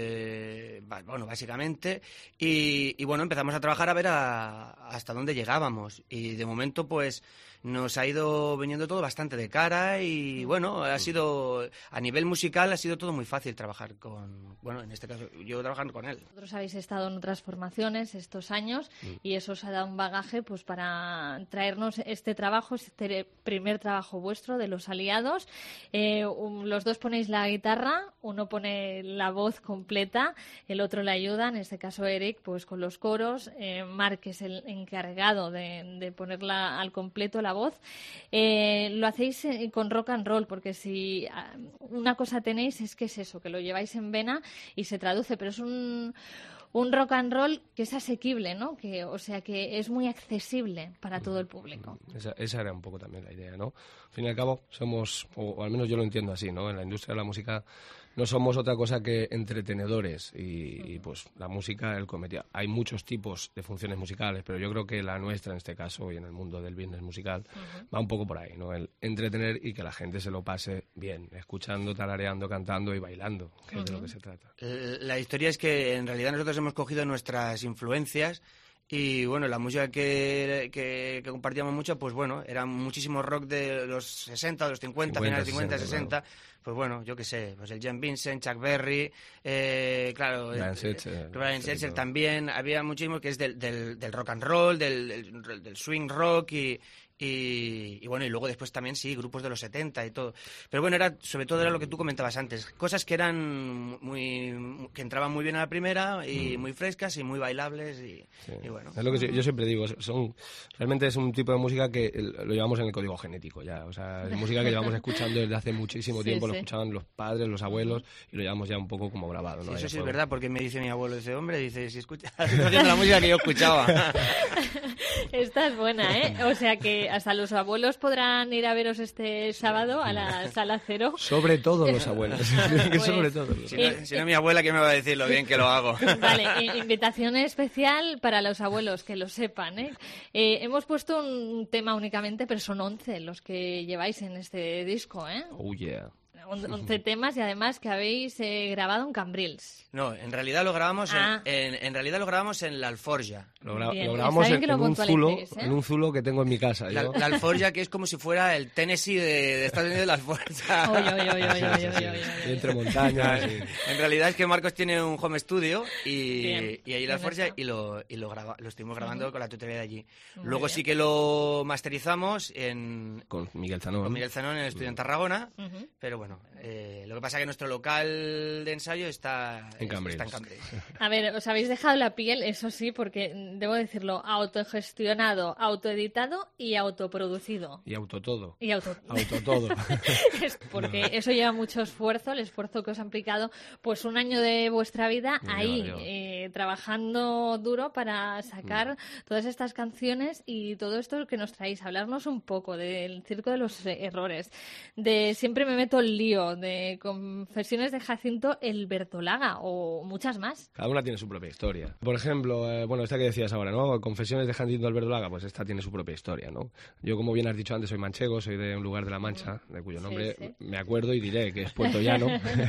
eh, bueno, básicamente, y, y bueno, empezamos a trabajar a ver a, hasta dónde llegábamos. Y de momento, pues, nos ha ido viniendo todo bastante de cara y, bueno, ha sido, a nivel musical ha sido todo muy fácil trabajar con, bueno, en este caso, yo trabajando con él. Vosotros habéis estado en otras formaciones estos años y eso os ha dado un bagaje, pues, para traernos este trabajo, este primer trabajo vuestro de Los Aliados. Eh, um, los dos ponéis la guitarra, uno pone la voz completa, el otro le ayuda, en este caso Eric, pues con los coros, eh, Marc es el encargado de, de ponerla al completo, la voz. Eh, lo hacéis con rock and roll, porque si una cosa tenéis es que es eso, que lo lleváis en vena y se traduce, pero es un... un rock and roll que es asequible, ¿no? Que, o sea, que es muy accesible para todo el público. Esa, esa era un poco también la idea, ¿no? Al fin y al cabo, somos, o, o al menos yo lo entiendo así, ¿no? En la industria de la música no somos otra cosa que entretenedores y, y pues la música, el comedia. Hay muchos tipos de funciones musicales, pero yo creo que la nuestra en este caso y en el mundo del business musical uh-huh. va un poco por ahí, ¿no? El entretener y que la gente se lo pase bien, escuchando, tarareando, cantando y bailando, que uh-huh. es de lo que se trata. La historia es que en realidad nosotros hemos cogido nuestras influencias y bueno, la música que, que, que compartíamos mucho, pues bueno, era muchísimo rock de los sesenta, de los cincuenta, finales de cincuenta, sesenta. Claro. Pues bueno, yo qué sé, pues el Jan Vincent, Chuck Berry, eh, claro, Brian Setzer, Brian Setzer también, había muchísimo que es del, del, del rock and roll, del, del, del swing rock y, y, y bueno, y luego después también sí, grupos de los setenta y todo. Pero bueno, era sobre todo era lo que tú comentabas antes, cosas que eran muy, que entraban muy bien a la primera y mm. muy frescas y muy bailables y, sí. y bueno. Es lo que yo, yo siempre digo, son realmente es un tipo de música que lo llevamos en el código genético ya, o sea, es música que llevamos escuchando desde hace muchísimo sí, tiempo. Sí. Lo escuchaban los padres, los abuelos y lo llevamos ya un poco como grabado, ¿no? Sí, eso sí es verdad, porque me dice mi abuelo, dice, hombre, dice, si escuchas, estás haciendo la música que yo escuchaba. Esta es buena, ¿eh? O sea que hasta los abuelos podrán ir a veros este sábado a la Sala Cero. Sobre todo los abuelos. Pues, sobre todo. Si no, si no mi abuela, ¿qué me va a decir lo bien que lo hago? Vale, invitación especial para los abuelos, que lo sepan, ¿eh? Eh, hemos puesto un tema únicamente, pero son once los que lleváis en este disco, ¿eh? Oh, yeah. once temas y además que habéis eh, grabado en Cambrils. No, en realidad lo grabamos ah. en, en, en realidad lo grabamos en la Alforja. Lo, gra Bien, lo grabamos en, en un zulo, ¿eh? en un zulo que tengo en mi casa. La, yo. la Alforja, que es como si fuera el Tennessee de, de Estados Unidos de la Alforja. Oy, oy, oy, oy, oy, oy, oy, oy. Entre montañas. Sí. En realidad es que Marcos tiene un home studio y, y ahí la Alforja y lo y lo, graba, lo estuvimos grabando uh-huh. con la tutoría de allí. Muy Luego bien. Sí que lo masterizamos en con Miguel Zanón. Con Miguel Zanón en el estudio uh-huh. en Tarragona, uh-huh. pero bueno, eh, lo que pasa es que nuestro local de ensayo está en Cambrils. Está en Cambrils. A ver, os habéis dejado la piel, eso sí, porque debo decirlo, autogestionado, autoeditado y autoproducido. Y autotodo. Y auto... autotodo. Es porque no. eso lleva mucho esfuerzo, el esfuerzo que os ha implicado, pues un año de vuestra vida no, ahí, no, no. Eh, trabajando duro para sacar no. todas estas canciones y todo esto que nos traéis. Hablarnos un poco del circo de los errores, de Siempre me meto el lío, de Confesiones de Jacinto el Bertolaga o muchas más. Cada una tiene su propia historia. Por ejemplo, eh, bueno, esta que decías ahora, ¿no? Confesiones de Jacinto el Bertolaga, pues esta tiene su propia historia, ¿no? Yo, como bien has dicho antes, soy manchego, soy de un lugar de La Mancha, de cuyo nombre sí, sí. me acuerdo y diré que es Puerto Llano.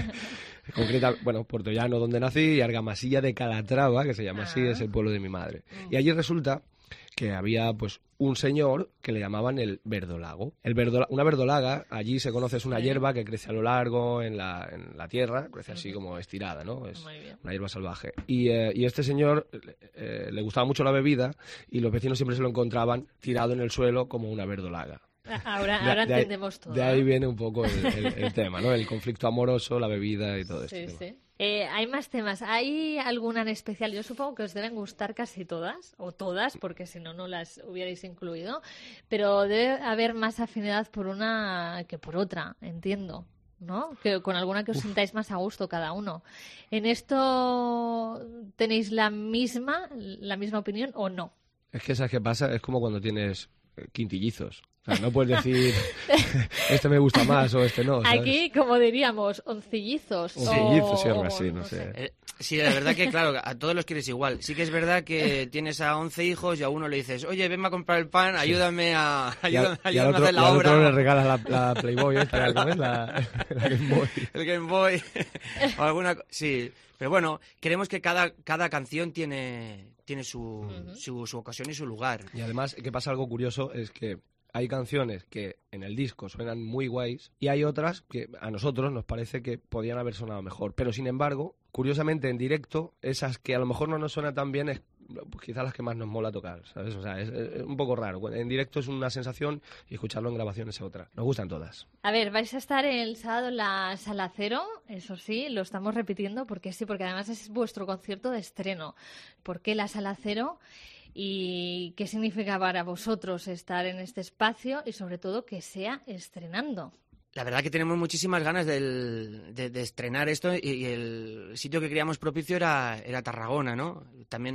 Concreta, bueno, Puerto Llano, donde nací, y Argamasilla de Calatrava, que se llama ah. así, es el pueblo de mi madre. Mm. Y allí resulta que había, pues, un señor que le llamaban el verdolago. El verdola, una verdolaga, allí se conoce, es una hierba que crece a lo largo en la, en la tierra, crece así como estirada, ¿no? Es una hierba salvaje. Y, eh, y este señor eh, le gustaba mucho la bebida y los vecinos siempre se lo encontraban tirado en el suelo como una verdolaga. Ahora, De- ahora de ahí- entendemos todo. De ahí ¿eh? viene un poco el, el- el tema, ¿no? El conflicto amoroso, la bebida y todo esto. Sí, sí. Eh, hay más temas. ¿Hay alguna en especial? Yo supongo que os deben gustar casi todas, o todas, porque si no, no las hubierais incluido. Pero debe haber más afinidad por una que por otra, entiendo, ¿no? Que con alguna que os sintáis más a gusto cada uno. ¿En esto tenéis la misma, la misma opinión o no? Es que, ¿sabes qué pasa? Es como cuando tienes eh, quintillizos. O sea, no puedes decir, este me gusta más o este no, ¿sabes? Aquí, como diríamos, oncillizos. Oncillizos, sí, o- algo o- así, no sé. Eh, sí, la verdad que, claro, a todos los quieres igual. Sí que es verdad que tienes a once hijos y a uno le dices, oye, venme a comprar el pan, ayúdame a, Y al, ayúdame, y al ayúdame otro, a hacer y la al obra. otro le regalas la, la Playboy esta, ¿cómo es? La, la Game Boy. El Game Boy. o alguna co- Sí, pero bueno, queremos que cada, cada canción tiene, tiene su, su, su ocasión y su lugar. Y además, que pasa algo curioso, es que hay canciones que en el disco suenan muy guays y hay otras que a nosotros nos parece que podían haber sonado mejor. Pero sin embargo, curiosamente en directo, esas que a lo mejor no nos suenan tan bien es pues, quizás las que más nos mola tocar, ¿sabes? O sea, es, es un poco raro. En directo es una sensación y escucharlo en grabación es otra. Nos gustan todas. A ver, vais a estar el sábado en la Sala Cero, eso sí, lo estamos repitiendo porque sí, porque además es vuestro concierto de estreno. ¿Por qué la Sala Cero? ¿Y qué significa para vosotros estar en este espacio y sobre todo que sea estrenando? La verdad que tenemos muchísimas ganas del- de, de estrenar esto y, y el sitio que queríamos propicio era, era Tarragona, ¿no? También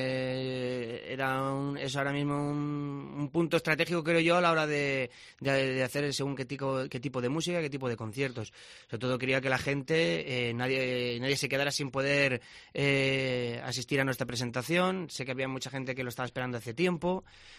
eh, era un- es ahora mismo un, un punto estratégico, creo yo, a la hora de, de, de hacer según qué tipo, qué tipo de música, qué tipo de conciertos. Sobre todo quería que la gente, eh, nadie, nadie se quedara sin poder eh, asistir a nuestra presentación. Sé que había mucha gente que lo estaba esperando hace tiempo.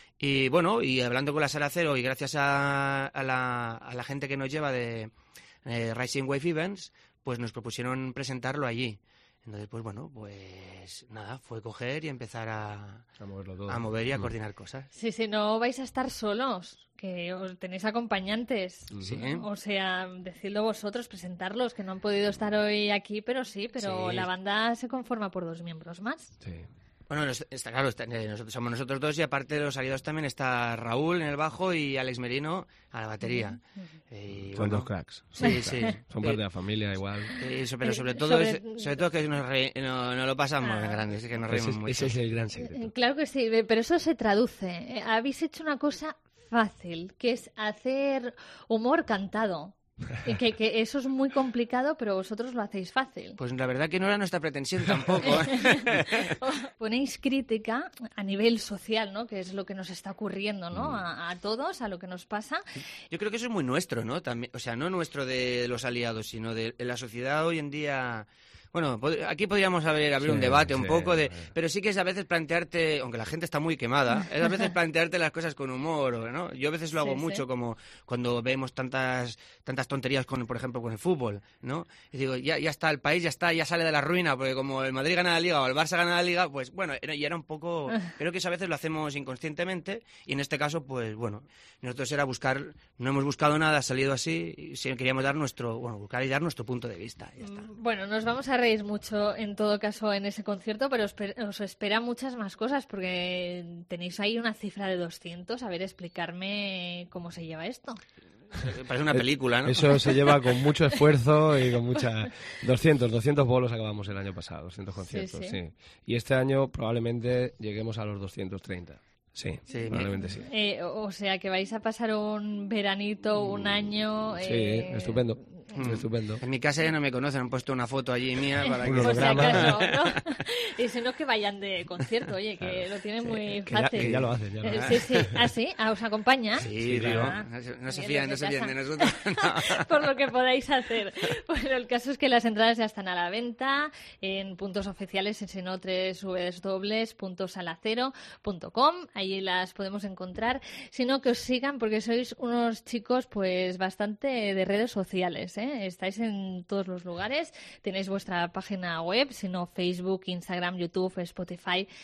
Y bueno, y hablando con la Sala Cero y gracias a, a, la, a la gente que nos lleva de eh, Rising Wave Events, pues nos propusieron presentarlo allí. Entonces, pues bueno, pues nada, fue coger y empezar a, a, moverlo todo. a mover y a Mm. coordinar cosas. Sí, sí, no vais a estar solos, que os tenéis acompañantes. Sí. O sea, decidlo vosotros, presentarlos, que no han podido estar hoy aquí, pero sí, pero Sí. la banda se conforma por dos miembros más. Sí. Bueno, nos- está claro, está- eh, nosotros somos nosotros dos y aparte de los aliados también está Raúl en el bajo y Alex Merino a la batería. Eh, y Son bueno, dos cracks. Sí, Son sí. cracks. Son parte Eh, de la familia igual. eh, eso, pero Eh, sobre todo, sobre- es, sobre todo que nos, re- no, no lo pasamos Ah. en grande, es que nos Ese reímos es- mucho. ese es el gran secreto. Eh, Claro que sí, pero eso se traduce. Eh, Habéis hecho una cosa fácil, que es hacer humor cantado. Y que, que eso es muy complicado, pero vosotros lo hacéis fácil. Pues la verdad que no era nuestra pretensión tampoco. ¿eh? Ponéis crítica a nivel social, ¿no? Que es lo que nos está ocurriendo, ¿no? A, a todos, a lo que nos pasa. Yo creo que eso es muy nuestro, ¿no? También, o sea, no nuestro de los aliados, sino de, de la sociedad hoy en día. Bueno, pod- aquí podríamos haber, abrir Sí, un debate un sí, poco de, pero sí que es a veces plantearte, aunque la gente está muy quemada, es a veces plantearte las cosas con humor, ¿o ¿no? Yo a veces lo hago Sí, mucho, sí. como cuando vemos tantas tantas tonterías con, por ejemplo, con el fútbol, ¿no? Y digo, ya, ya está, el país ya está, ya sale de la ruina, porque como el Madrid gana la Liga o el Barça gana la Liga, pues bueno, era, y era un poco, creo que eso a veces lo hacemos inconscientemente, y en este caso, pues bueno, nosotros era buscar, no hemos buscado nada, ha salido así, y sí queríamos dar nuestro, bueno, buscar y dar nuestro punto de vista, ya está. Bueno, nos vamos a reír mucho en todo caso en ese concierto, pero os, pe- os espera muchas más cosas porque tenéis ahí una cifra de doscientos. A ver, explicarme cómo se lleva esto. Parece una película, ¿no? Eso se lleva con mucho esfuerzo y con mucha... doscientos, doscientos bolos acabamos el año pasado, doscientos conciertos, sí. sí. Y este año probablemente lleguemos a los doscientos treinta. Sí, Sí, probablemente sí. Eh, o o sea, que vais a pasar un veranito, un año... Sí, eh, estupendo. Mm. Estupendo. En mi casa ya no me conocen, han puesto una foto allí mía para que... Un Por si holograma. acaso, ¿no? Y si no, que vayan de concierto, oye, que lo tienen muy que ya- fácil. que ya lo hacen, ya lo Eh, hacen. Sí, sí. ¿Ah, sí? ¿Ah, os acompaña? Sí, digo, no, se- no se fían, no se fían de nosotros. Por lo que podáis hacer. Bueno, el caso es que las entradas ya están a la venta en puntos oficiales, en sino doble u doble u doble u punto salacero punto com. Allí las podemos encontrar. Sino que os sigan porque sois unos chicos pues bastante de redes sociales, ¿eh? Estáis en todos los lugares. Tenéis vuestra página web, sino Facebook, Instagram, YouTube, Spotify.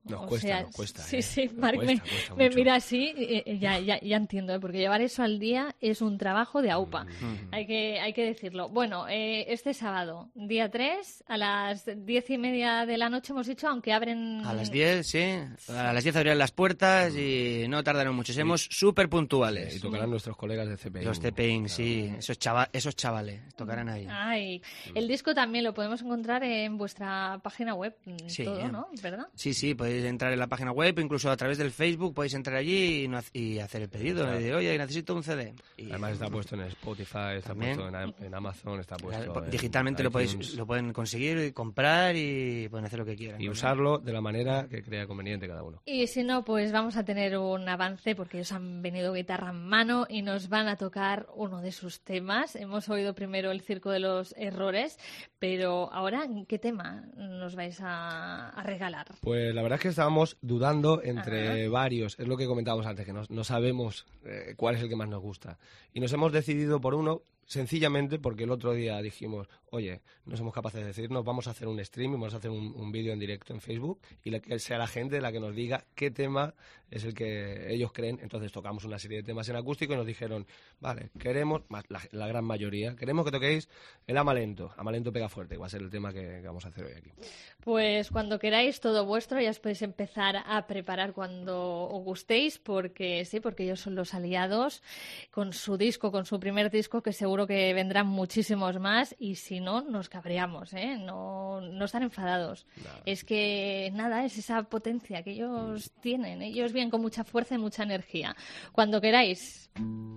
Nos O cuesta, sea, nos cuesta. Sí, ¿eh? sí, Nos Marc cuesta, me, cuesta me mucho. mira así, eh, eh, ya, ya, ya entiendo, ¿eh? Porque llevar eso al día es un trabajo de aupa. Mm. Hay que, hay que decirlo. Bueno, eh, este sábado, día tres, a las diez y media de la noche hemos dicho, aunque abren... A las diez, sí. A las diez abrirán las puertas y no tardarán mucho. Seremos súper puntuales. Y tocarán nuestros colegas de C P I. Los C P I, sí. Esos, chava esos chavales tocarán ahí. Ay, el disco también lo podemos encontrar en vuestra página web, mm, Sí. todo, ¿no? ¿Verdad? Sí, sí, podéis entrar en la página web, incluso a través del Facebook podéis entrar allí y, no, y hacer el pedido. Claro. Y decir, oye, necesito un C D. Y, Además está puesto en Spotify, está También. puesto en, Am- en Amazon, está puesto en digitalmente lo, iTunes. podéis, lo pueden conseguir y comprar y pueden hacer lo que quieran. Y ¿no? usarlo de la manera que crea conveniente cada uno. Y si no, pues vamos a tener un avance porque ellos han venido guitarra en mano y nos van a tocar uno de sus temas. Hemos oído primero el Circo de los Errores, pero ahora, ¿qué tema nos vais a, a regalar? Pues la verdad es que estábamos dudando entre Ajá. varios. Es lo que comentábamos antes, que no, no sabemos eh, cuál es el que más nos gusta. Y nos hemos decidido por uno, sencillamente porque el otro día dijimos, oye, no somos capaces de decirnos, vamos a hacer un stream, vamos a hacer un, un vídeo en directo en Facebook y la, que sea la gente la que nos diga qué tema es el que ellos creen. Entonces tocamos una serie de temas en acústico y nos dijeron, vale, queremos, más la, la gran mayoría, queremos que toquéis el Amalento. Amalento pega fuerte, que va a ser el tema que, que vamos a hacer hoy aquí. Pues cuando queráis, todo vuestro, ya os podéis empezar a preparar cuando os gustéis, porque sí, porque ellos son los aliados con su disco, con su primer disco, que seguro que vendrán muchísimos más, y si no, nos cabreamos, ¿eh? No, no están enfadados. Nada. Es que, nada, es esa potencia que ellos tienen. Ellos vienen con mucha fuerza y mucha energía. Cuando queráis.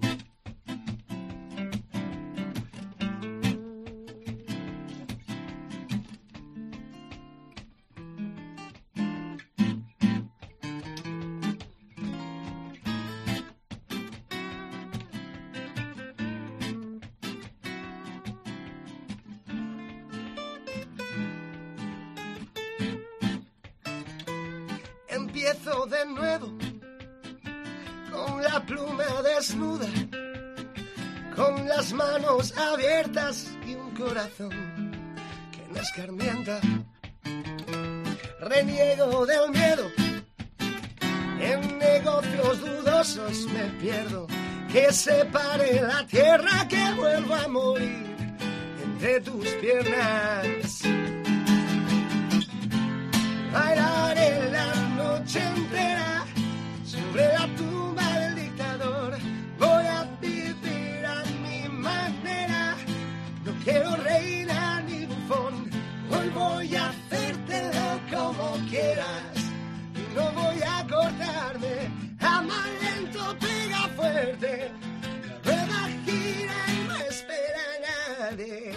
Empiezo de nuevo con la pluma desnuda, con las manos abiertas y un corazón que me escarmienta. Reniego del miedo, en negocios dudosos me pierdo. Que se pare la tierra, que vuelvo a morir entre tus piernas. Bailaré la noche entera sobre la tumba del dictador. Voy a vivir a mi manera. No quiero reina ni bufón. Hoy voy a hacértelo como quieras. Y no voy a cortarme. Amalento pega fuerte. La rueda gira y no espera a nadie.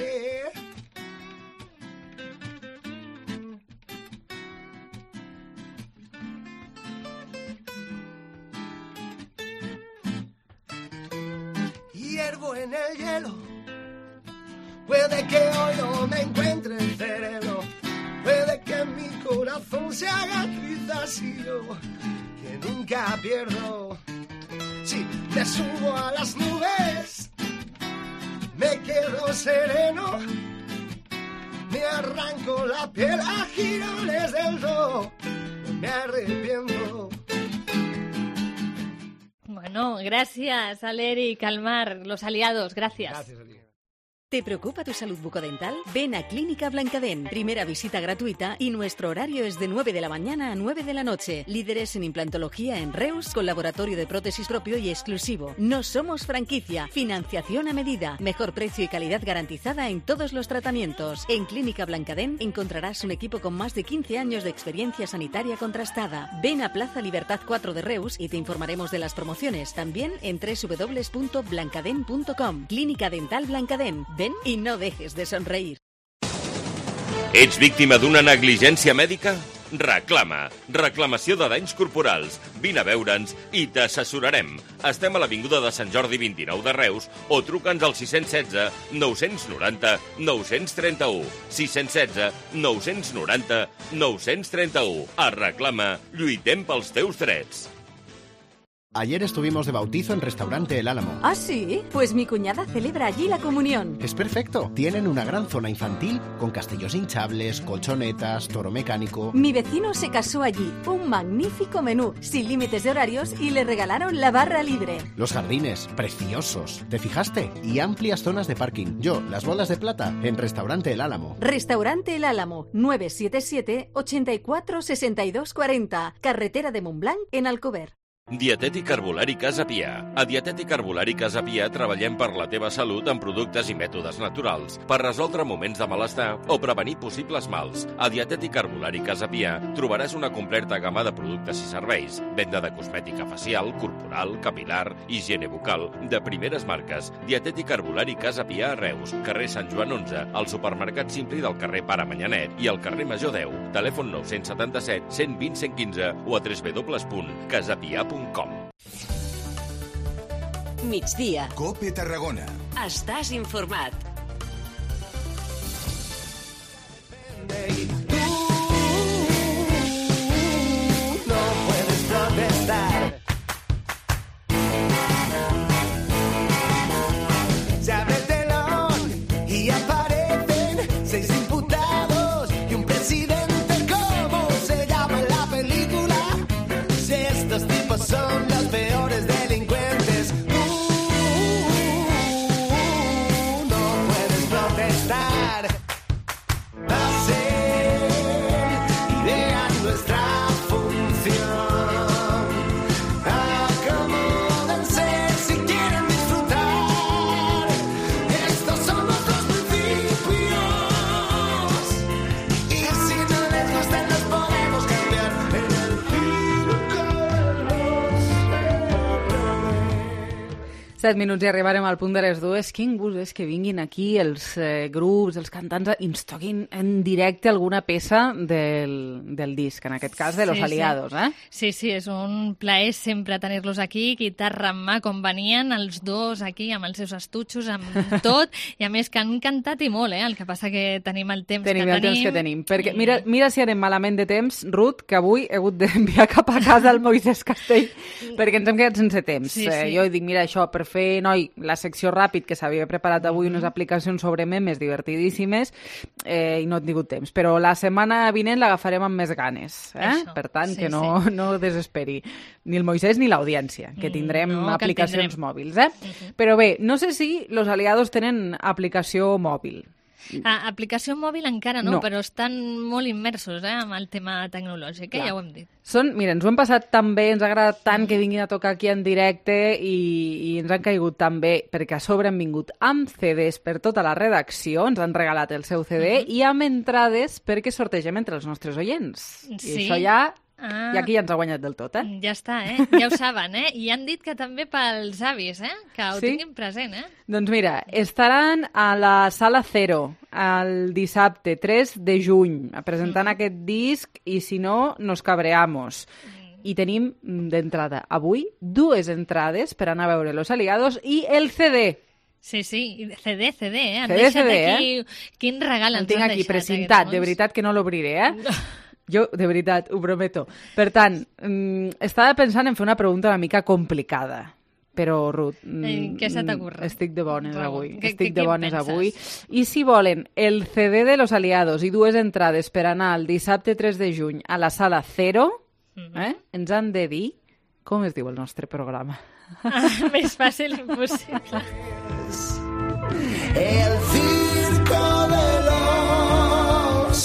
Hiervo en el hielo. Puede que hoy no me encuentre el cerebro. Puede que mi corazón se haga trizas y yo, que nunca pierdo. Si me subo a las nubes, me quedo sereno. Me arranco la piel a girones del do. No me arrepiento. Bueno, gracias, Aler y Calmar, los aliados, gracias. Gracias a ti. ¿Te preocupa tu salud bucodental? Ven a Clínica Blancadent. Primera visita gratuita y nuestro horario es de nueve de la mañana a nueve de la noche. Líderes en implantología en Reus, con laboratorio de prótesis propio y exclusivo. No somos franquicia. Financiación a medida. Mejor precio y calidad garantizada en todos los tratamientos. En Clínica Blancadent encontrarás un equipo con más de quince años de experiencia sanitaria contrastada. Ven a Plaza Libertad cuatro de Reus y te informaremos de las promociones. También en doble u doble u doble u punto blancadent punto com. Clínica Dental Blancadent. Ven i no dejes de sonreír. Ets víctima d'una negligència mèdica? Reclama. Reclamació de danys corporals. Vine a veure'ns i t'assessorarem. Estem a l'Avinguda de Sant Jordi vint-i-nou de Reus o truca'ns al sis setze nou noranta nou trenta u. sis setze nou noranta nou trenta u. A Reclama, lluitem pels teus drets. Ayer estuvimos de bautizo en Restaurante El Álamo. ¿Ah, sí? Pues mi cuñada celebra allí la comunión. Es perfecto. Tienen una gran zona infantil con castillos hinchables, colchonetas, toro mecánico. Mi vecino se casó allí. Un magnífico menú, sin límites de horarios, y le regalaron la barra libre. Los jardines, preciosos. ¿Te fijaste? Y amplias zonas de parking. Yo, las bolas de plata, en Restaurante El Álamo. Restaurante El Álamo, nueve siete siete, ocho cuatro, seis dos cuatro cero. Carretera de Montblanc, en Alcover. Dietètic Herbolari Casa Pia. A Dietètic Herbolari Casa Pia treballem per la teva salut amb productes i mètodes naturals, per resoldre moments de malestar o prevenir possibles mals. A Dietètic Herbolari Casa Pia trobaràs una completa gamma de productes i serveis, venda de cosmètica facial, corporal, capilar, higiene bucal, de primeres marques. Dietètic Herbolari Casa Pia a Reus, carrer Sant Joan onze, al supermercat Simpli del carrer Pare Manyanet i al carrer Major deu. Telèfon nou set set, cent vint, cent quinze o a w w w punt casapia punt com. Migdia. Cope Tarragona. Estàs informat. No puedes protestar. Se abre el telón y aparecen seis imputados y un presidente. ¿Cómo se llama en la película? Si estos tipos son los peores delincuentes. Uh, no puedes protestar. Pasen y vean nuestra función. Acomódense si quieren disfrutar. Estos son nuestros principios. Y si no les gustan los podemos cambiar en el Set minuts i arribarem al punt de les dues. Quin gust és que vinguin aquí els eh, grups, els cantants, i ens toquin en directe alguna peça del, del disc, en aquest cas de Los Sí, Aliados, sí. eh? Sí, sí, és un plaer sempre tenir-los aquí, guitarra en mà, com venien els dos aquí, amb els seus estutxos, amb tot, i a més que han cantat i molt, eh? El que passa que tenim el temps Tenim que el tenim. temps que tenim. Perquè mira, mira si anem malament de temps, Ruth, que avui he hagut d'enviar cap a casa el Moisès Castell, perquè ens hem quedat sense temps. Sí, Eh, sí. jo dic, mira, això, per fer, noi, la secció ràpid, que s'havia preparat avui unes aplicacions sobre memes divertidíssimes, eh, i no he tingut temps. Però la setmana vinent l'agafarem amb més ganes, eh? Això, Per tant, sí, que no, sí. no desesperi ni el Moisès ni l'audiència, que tindrem no, que el aplicacions tindrem. mòbils, eh? Però bé, no sé si los aliados tenen aplicació mòbil. Ah, aplicació mòbil encara no, No. però estan molt immersos eh, amb el tema tecnològic, eh? Clar. Ja ho hem dit. Són, mira, ens ho hem passat tan bé, ens ha agradat tant que vinguin a tocar aquí en directe i, i ens han caigut tan bé, perquè a sobre han vingut amb C Ds per tota la redacció, ens han regalat el seu C D, i amb entrades perquè sortegem entre els nostres oients. I Sí. això ja, Ah. ja aquí ja ens ha guanyat del tot, eh? Ja està, eh? Ja ho saben, eh? I han dit que també pels avis, eh? Que ho Sí? tinguin present, eh? Doncs mira, estaran a la Sala Cero el dissabte tres de juny presentant aquest disc i si no, nos cabreamos. I tenim d'entrada avui dues entrades per anar a veure Los Aliados i el C D. Sí, sí, i C D, C D, eh? Han C D, deixat C D, aquí... Quin regal El ens tinc han aquí deixat, precintat, aquests de mons. veritat que no l'obriré, eh? Jo, de veritat, ho prometo. Per tant, mm, estava pensant en fer una pregunta una mica complicada, però, Ruth, mm, Eh, què se t'ocorre? estic de bones Raül, avui. què- Estic què- de què bones penses? avui. I si volen el C D de Los Aliados i dues entrades per anar el dissabte tres de juny a la Sala Cero, eh, ens han de dir com es diu el nostre programa. Ah, més fàcil impossible. El circo de los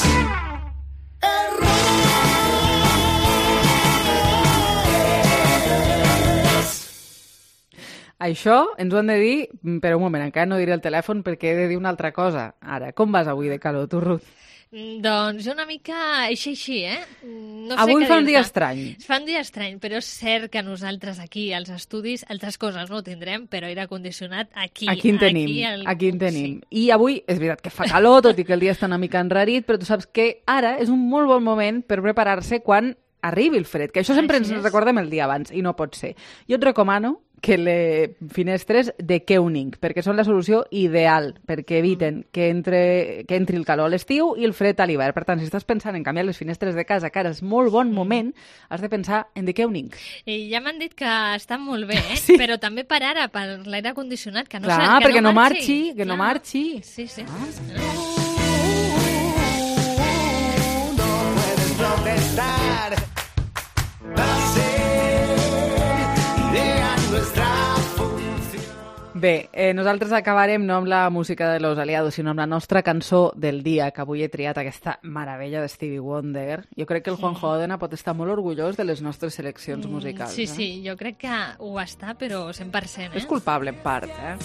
Això ens ho han de dir, però un moment, encara no diré el telèfon perquè he de dir una altra cosa. Ara, com vas avui de calor, tu, Ruth? Mm, Doncs una mica així, així, eh? No sé Avui què fa un dia dir-te. estrany. Fa un dia estrany, però és cert que nosaltres aquí, als estudis, altres coses no ho tindrem, però aire condicionat aquí. Aquí en tenim, Aquí, al... aquí en tenim. I avui, és veritat que fa calor, tot i que el dia està una mica enrarit, però tu saps que ara és un molt bon moment per preparar-se quan arribi el fred, que això sempre ens Així és. recordem el dia abans, i no pot ser. Jo et recomano que les finestres de Keuning, perquè són la solució ideal, perquè eviten que, entre, que entri el calor a l'estiu i el fred a l'hivern. Per tant, si estàs pensant en canviar les finestres de casa, que ara és molt bon moment, has de pensar en de Keuning. I ja m'han dit que estan molt bé, eh? Sí. Però també per ara, per l'aire condicionat, que no, Clar, que perquè no no marxi. marxi, que Clar. no marxi. Sí, sí. Protestar va a ser idea nuestra función. Bé, eh, nosaltres acabarem no amb la música de Los Aliados, sinó amb la nostra cançó del dia, que avui he triat aquesta meravella de Stevie Wonder. Jo crec que el Juanjo Òdena pot estar molt orgullós de les nostres seleccions musicals. Sí, eh? sí, jo crec que ho està, però cent per cent, eh? És culpable, en part, eh?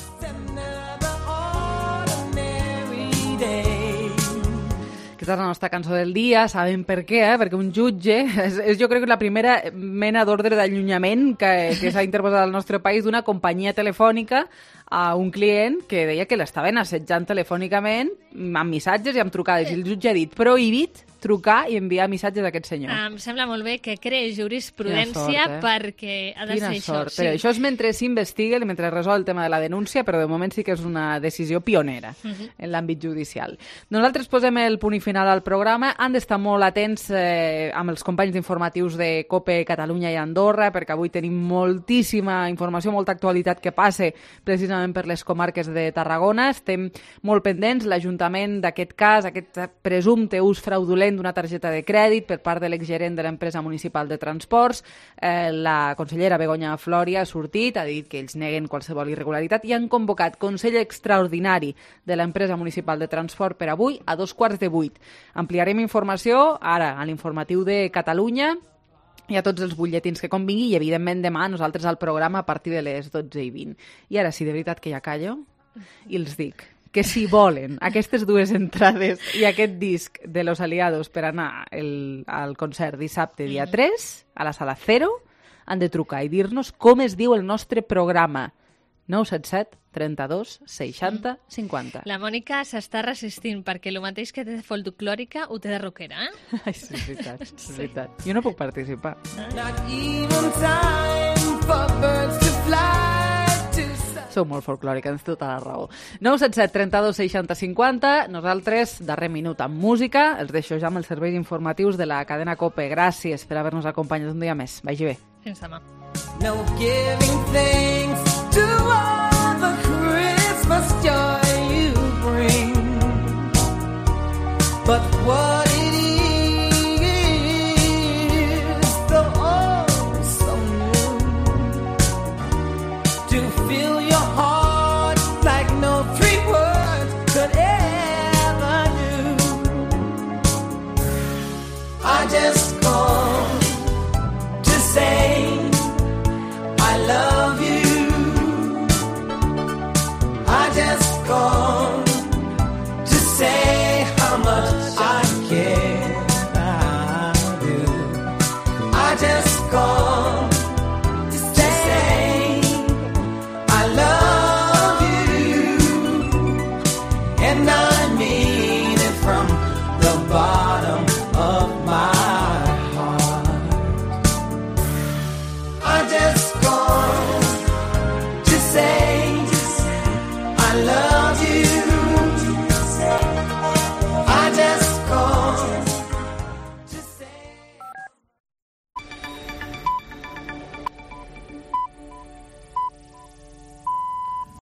Aquesta és la nostra cançó del dia, sabem per què, eh? Perquè un jutge, és, és jo crec que la primera mena d'ordre d'allunyament que, que s'ha interposat al nostre país d'una companyia telefònica a un client que deia que l'estaven assetjant telefònicament amb missatges i amb trucades, i el jutge ha dit prohibit trucar i enviar missatges a aquest senyor. Em sembla molt bé que creï jurisprudència sort, eh? perquè ha de Quina ser sort. això. Però això és mentre s'investiga i mentre resol el tema de la denúncia, però de moment sí que és una decisió pionera Mhm. en l'àmbit judicial. Nosaltres posem el punt i final al programa. Han d'estar molt atents eh, amb els companys d'informatius de COPE Catalunya i Andorra, perquè avui tenim moltíssima informació, molta actualitat que passe precisament per les comarques de Tarragona. Estem molt pendents. L'Ajuntament d'aquest cas, aquest presumpte ús fraudulent d'una targeta de crèdit per part de l'exgerent de l'empresa municipal de transports. Eh, la consellera Begoña Floria ha sortit, ha dit que ells neguen qualsevol irregularitat i han convocat Consell Extraordinari de l'empresa municipal de transport per avui a dos quarts de vuit. Ampliarem informació ara a l'informatiu de Catalunya i a tots els butlletins que convingui i, evidentment, demà nosaltres al programa a partir de les dotze i vint. I ara sí, de veritat que ja callo i els dic que si volen aquestes dues entrades i aquest disc de Los Aliados per anar el, al concert dissabte dia tres a la sala Cero, han de trucar i dir-nos com es diu el nostre programa. nou set set trenta-dos seixanta cinquanta. La Mònica s'està resistint perquè el mateix que té de folclòrica ho té de rockera, eh? Ai, sí, és veritat, és veritat. Jo no puc participar. Not even time for birds to fly to sun. Sou molt folclòrica, tens tota la raó. nou set set trenta-dos seixanta cinquanta. Nosaltres, darrer minut amb música. Els deixo ja amb els serveis informatius de la cadena COPE. Gràcies per haver-nos acompanyat un dia més. Vagi bé. Fins demà. No giving thanks to all the Christmas joy you bring, but what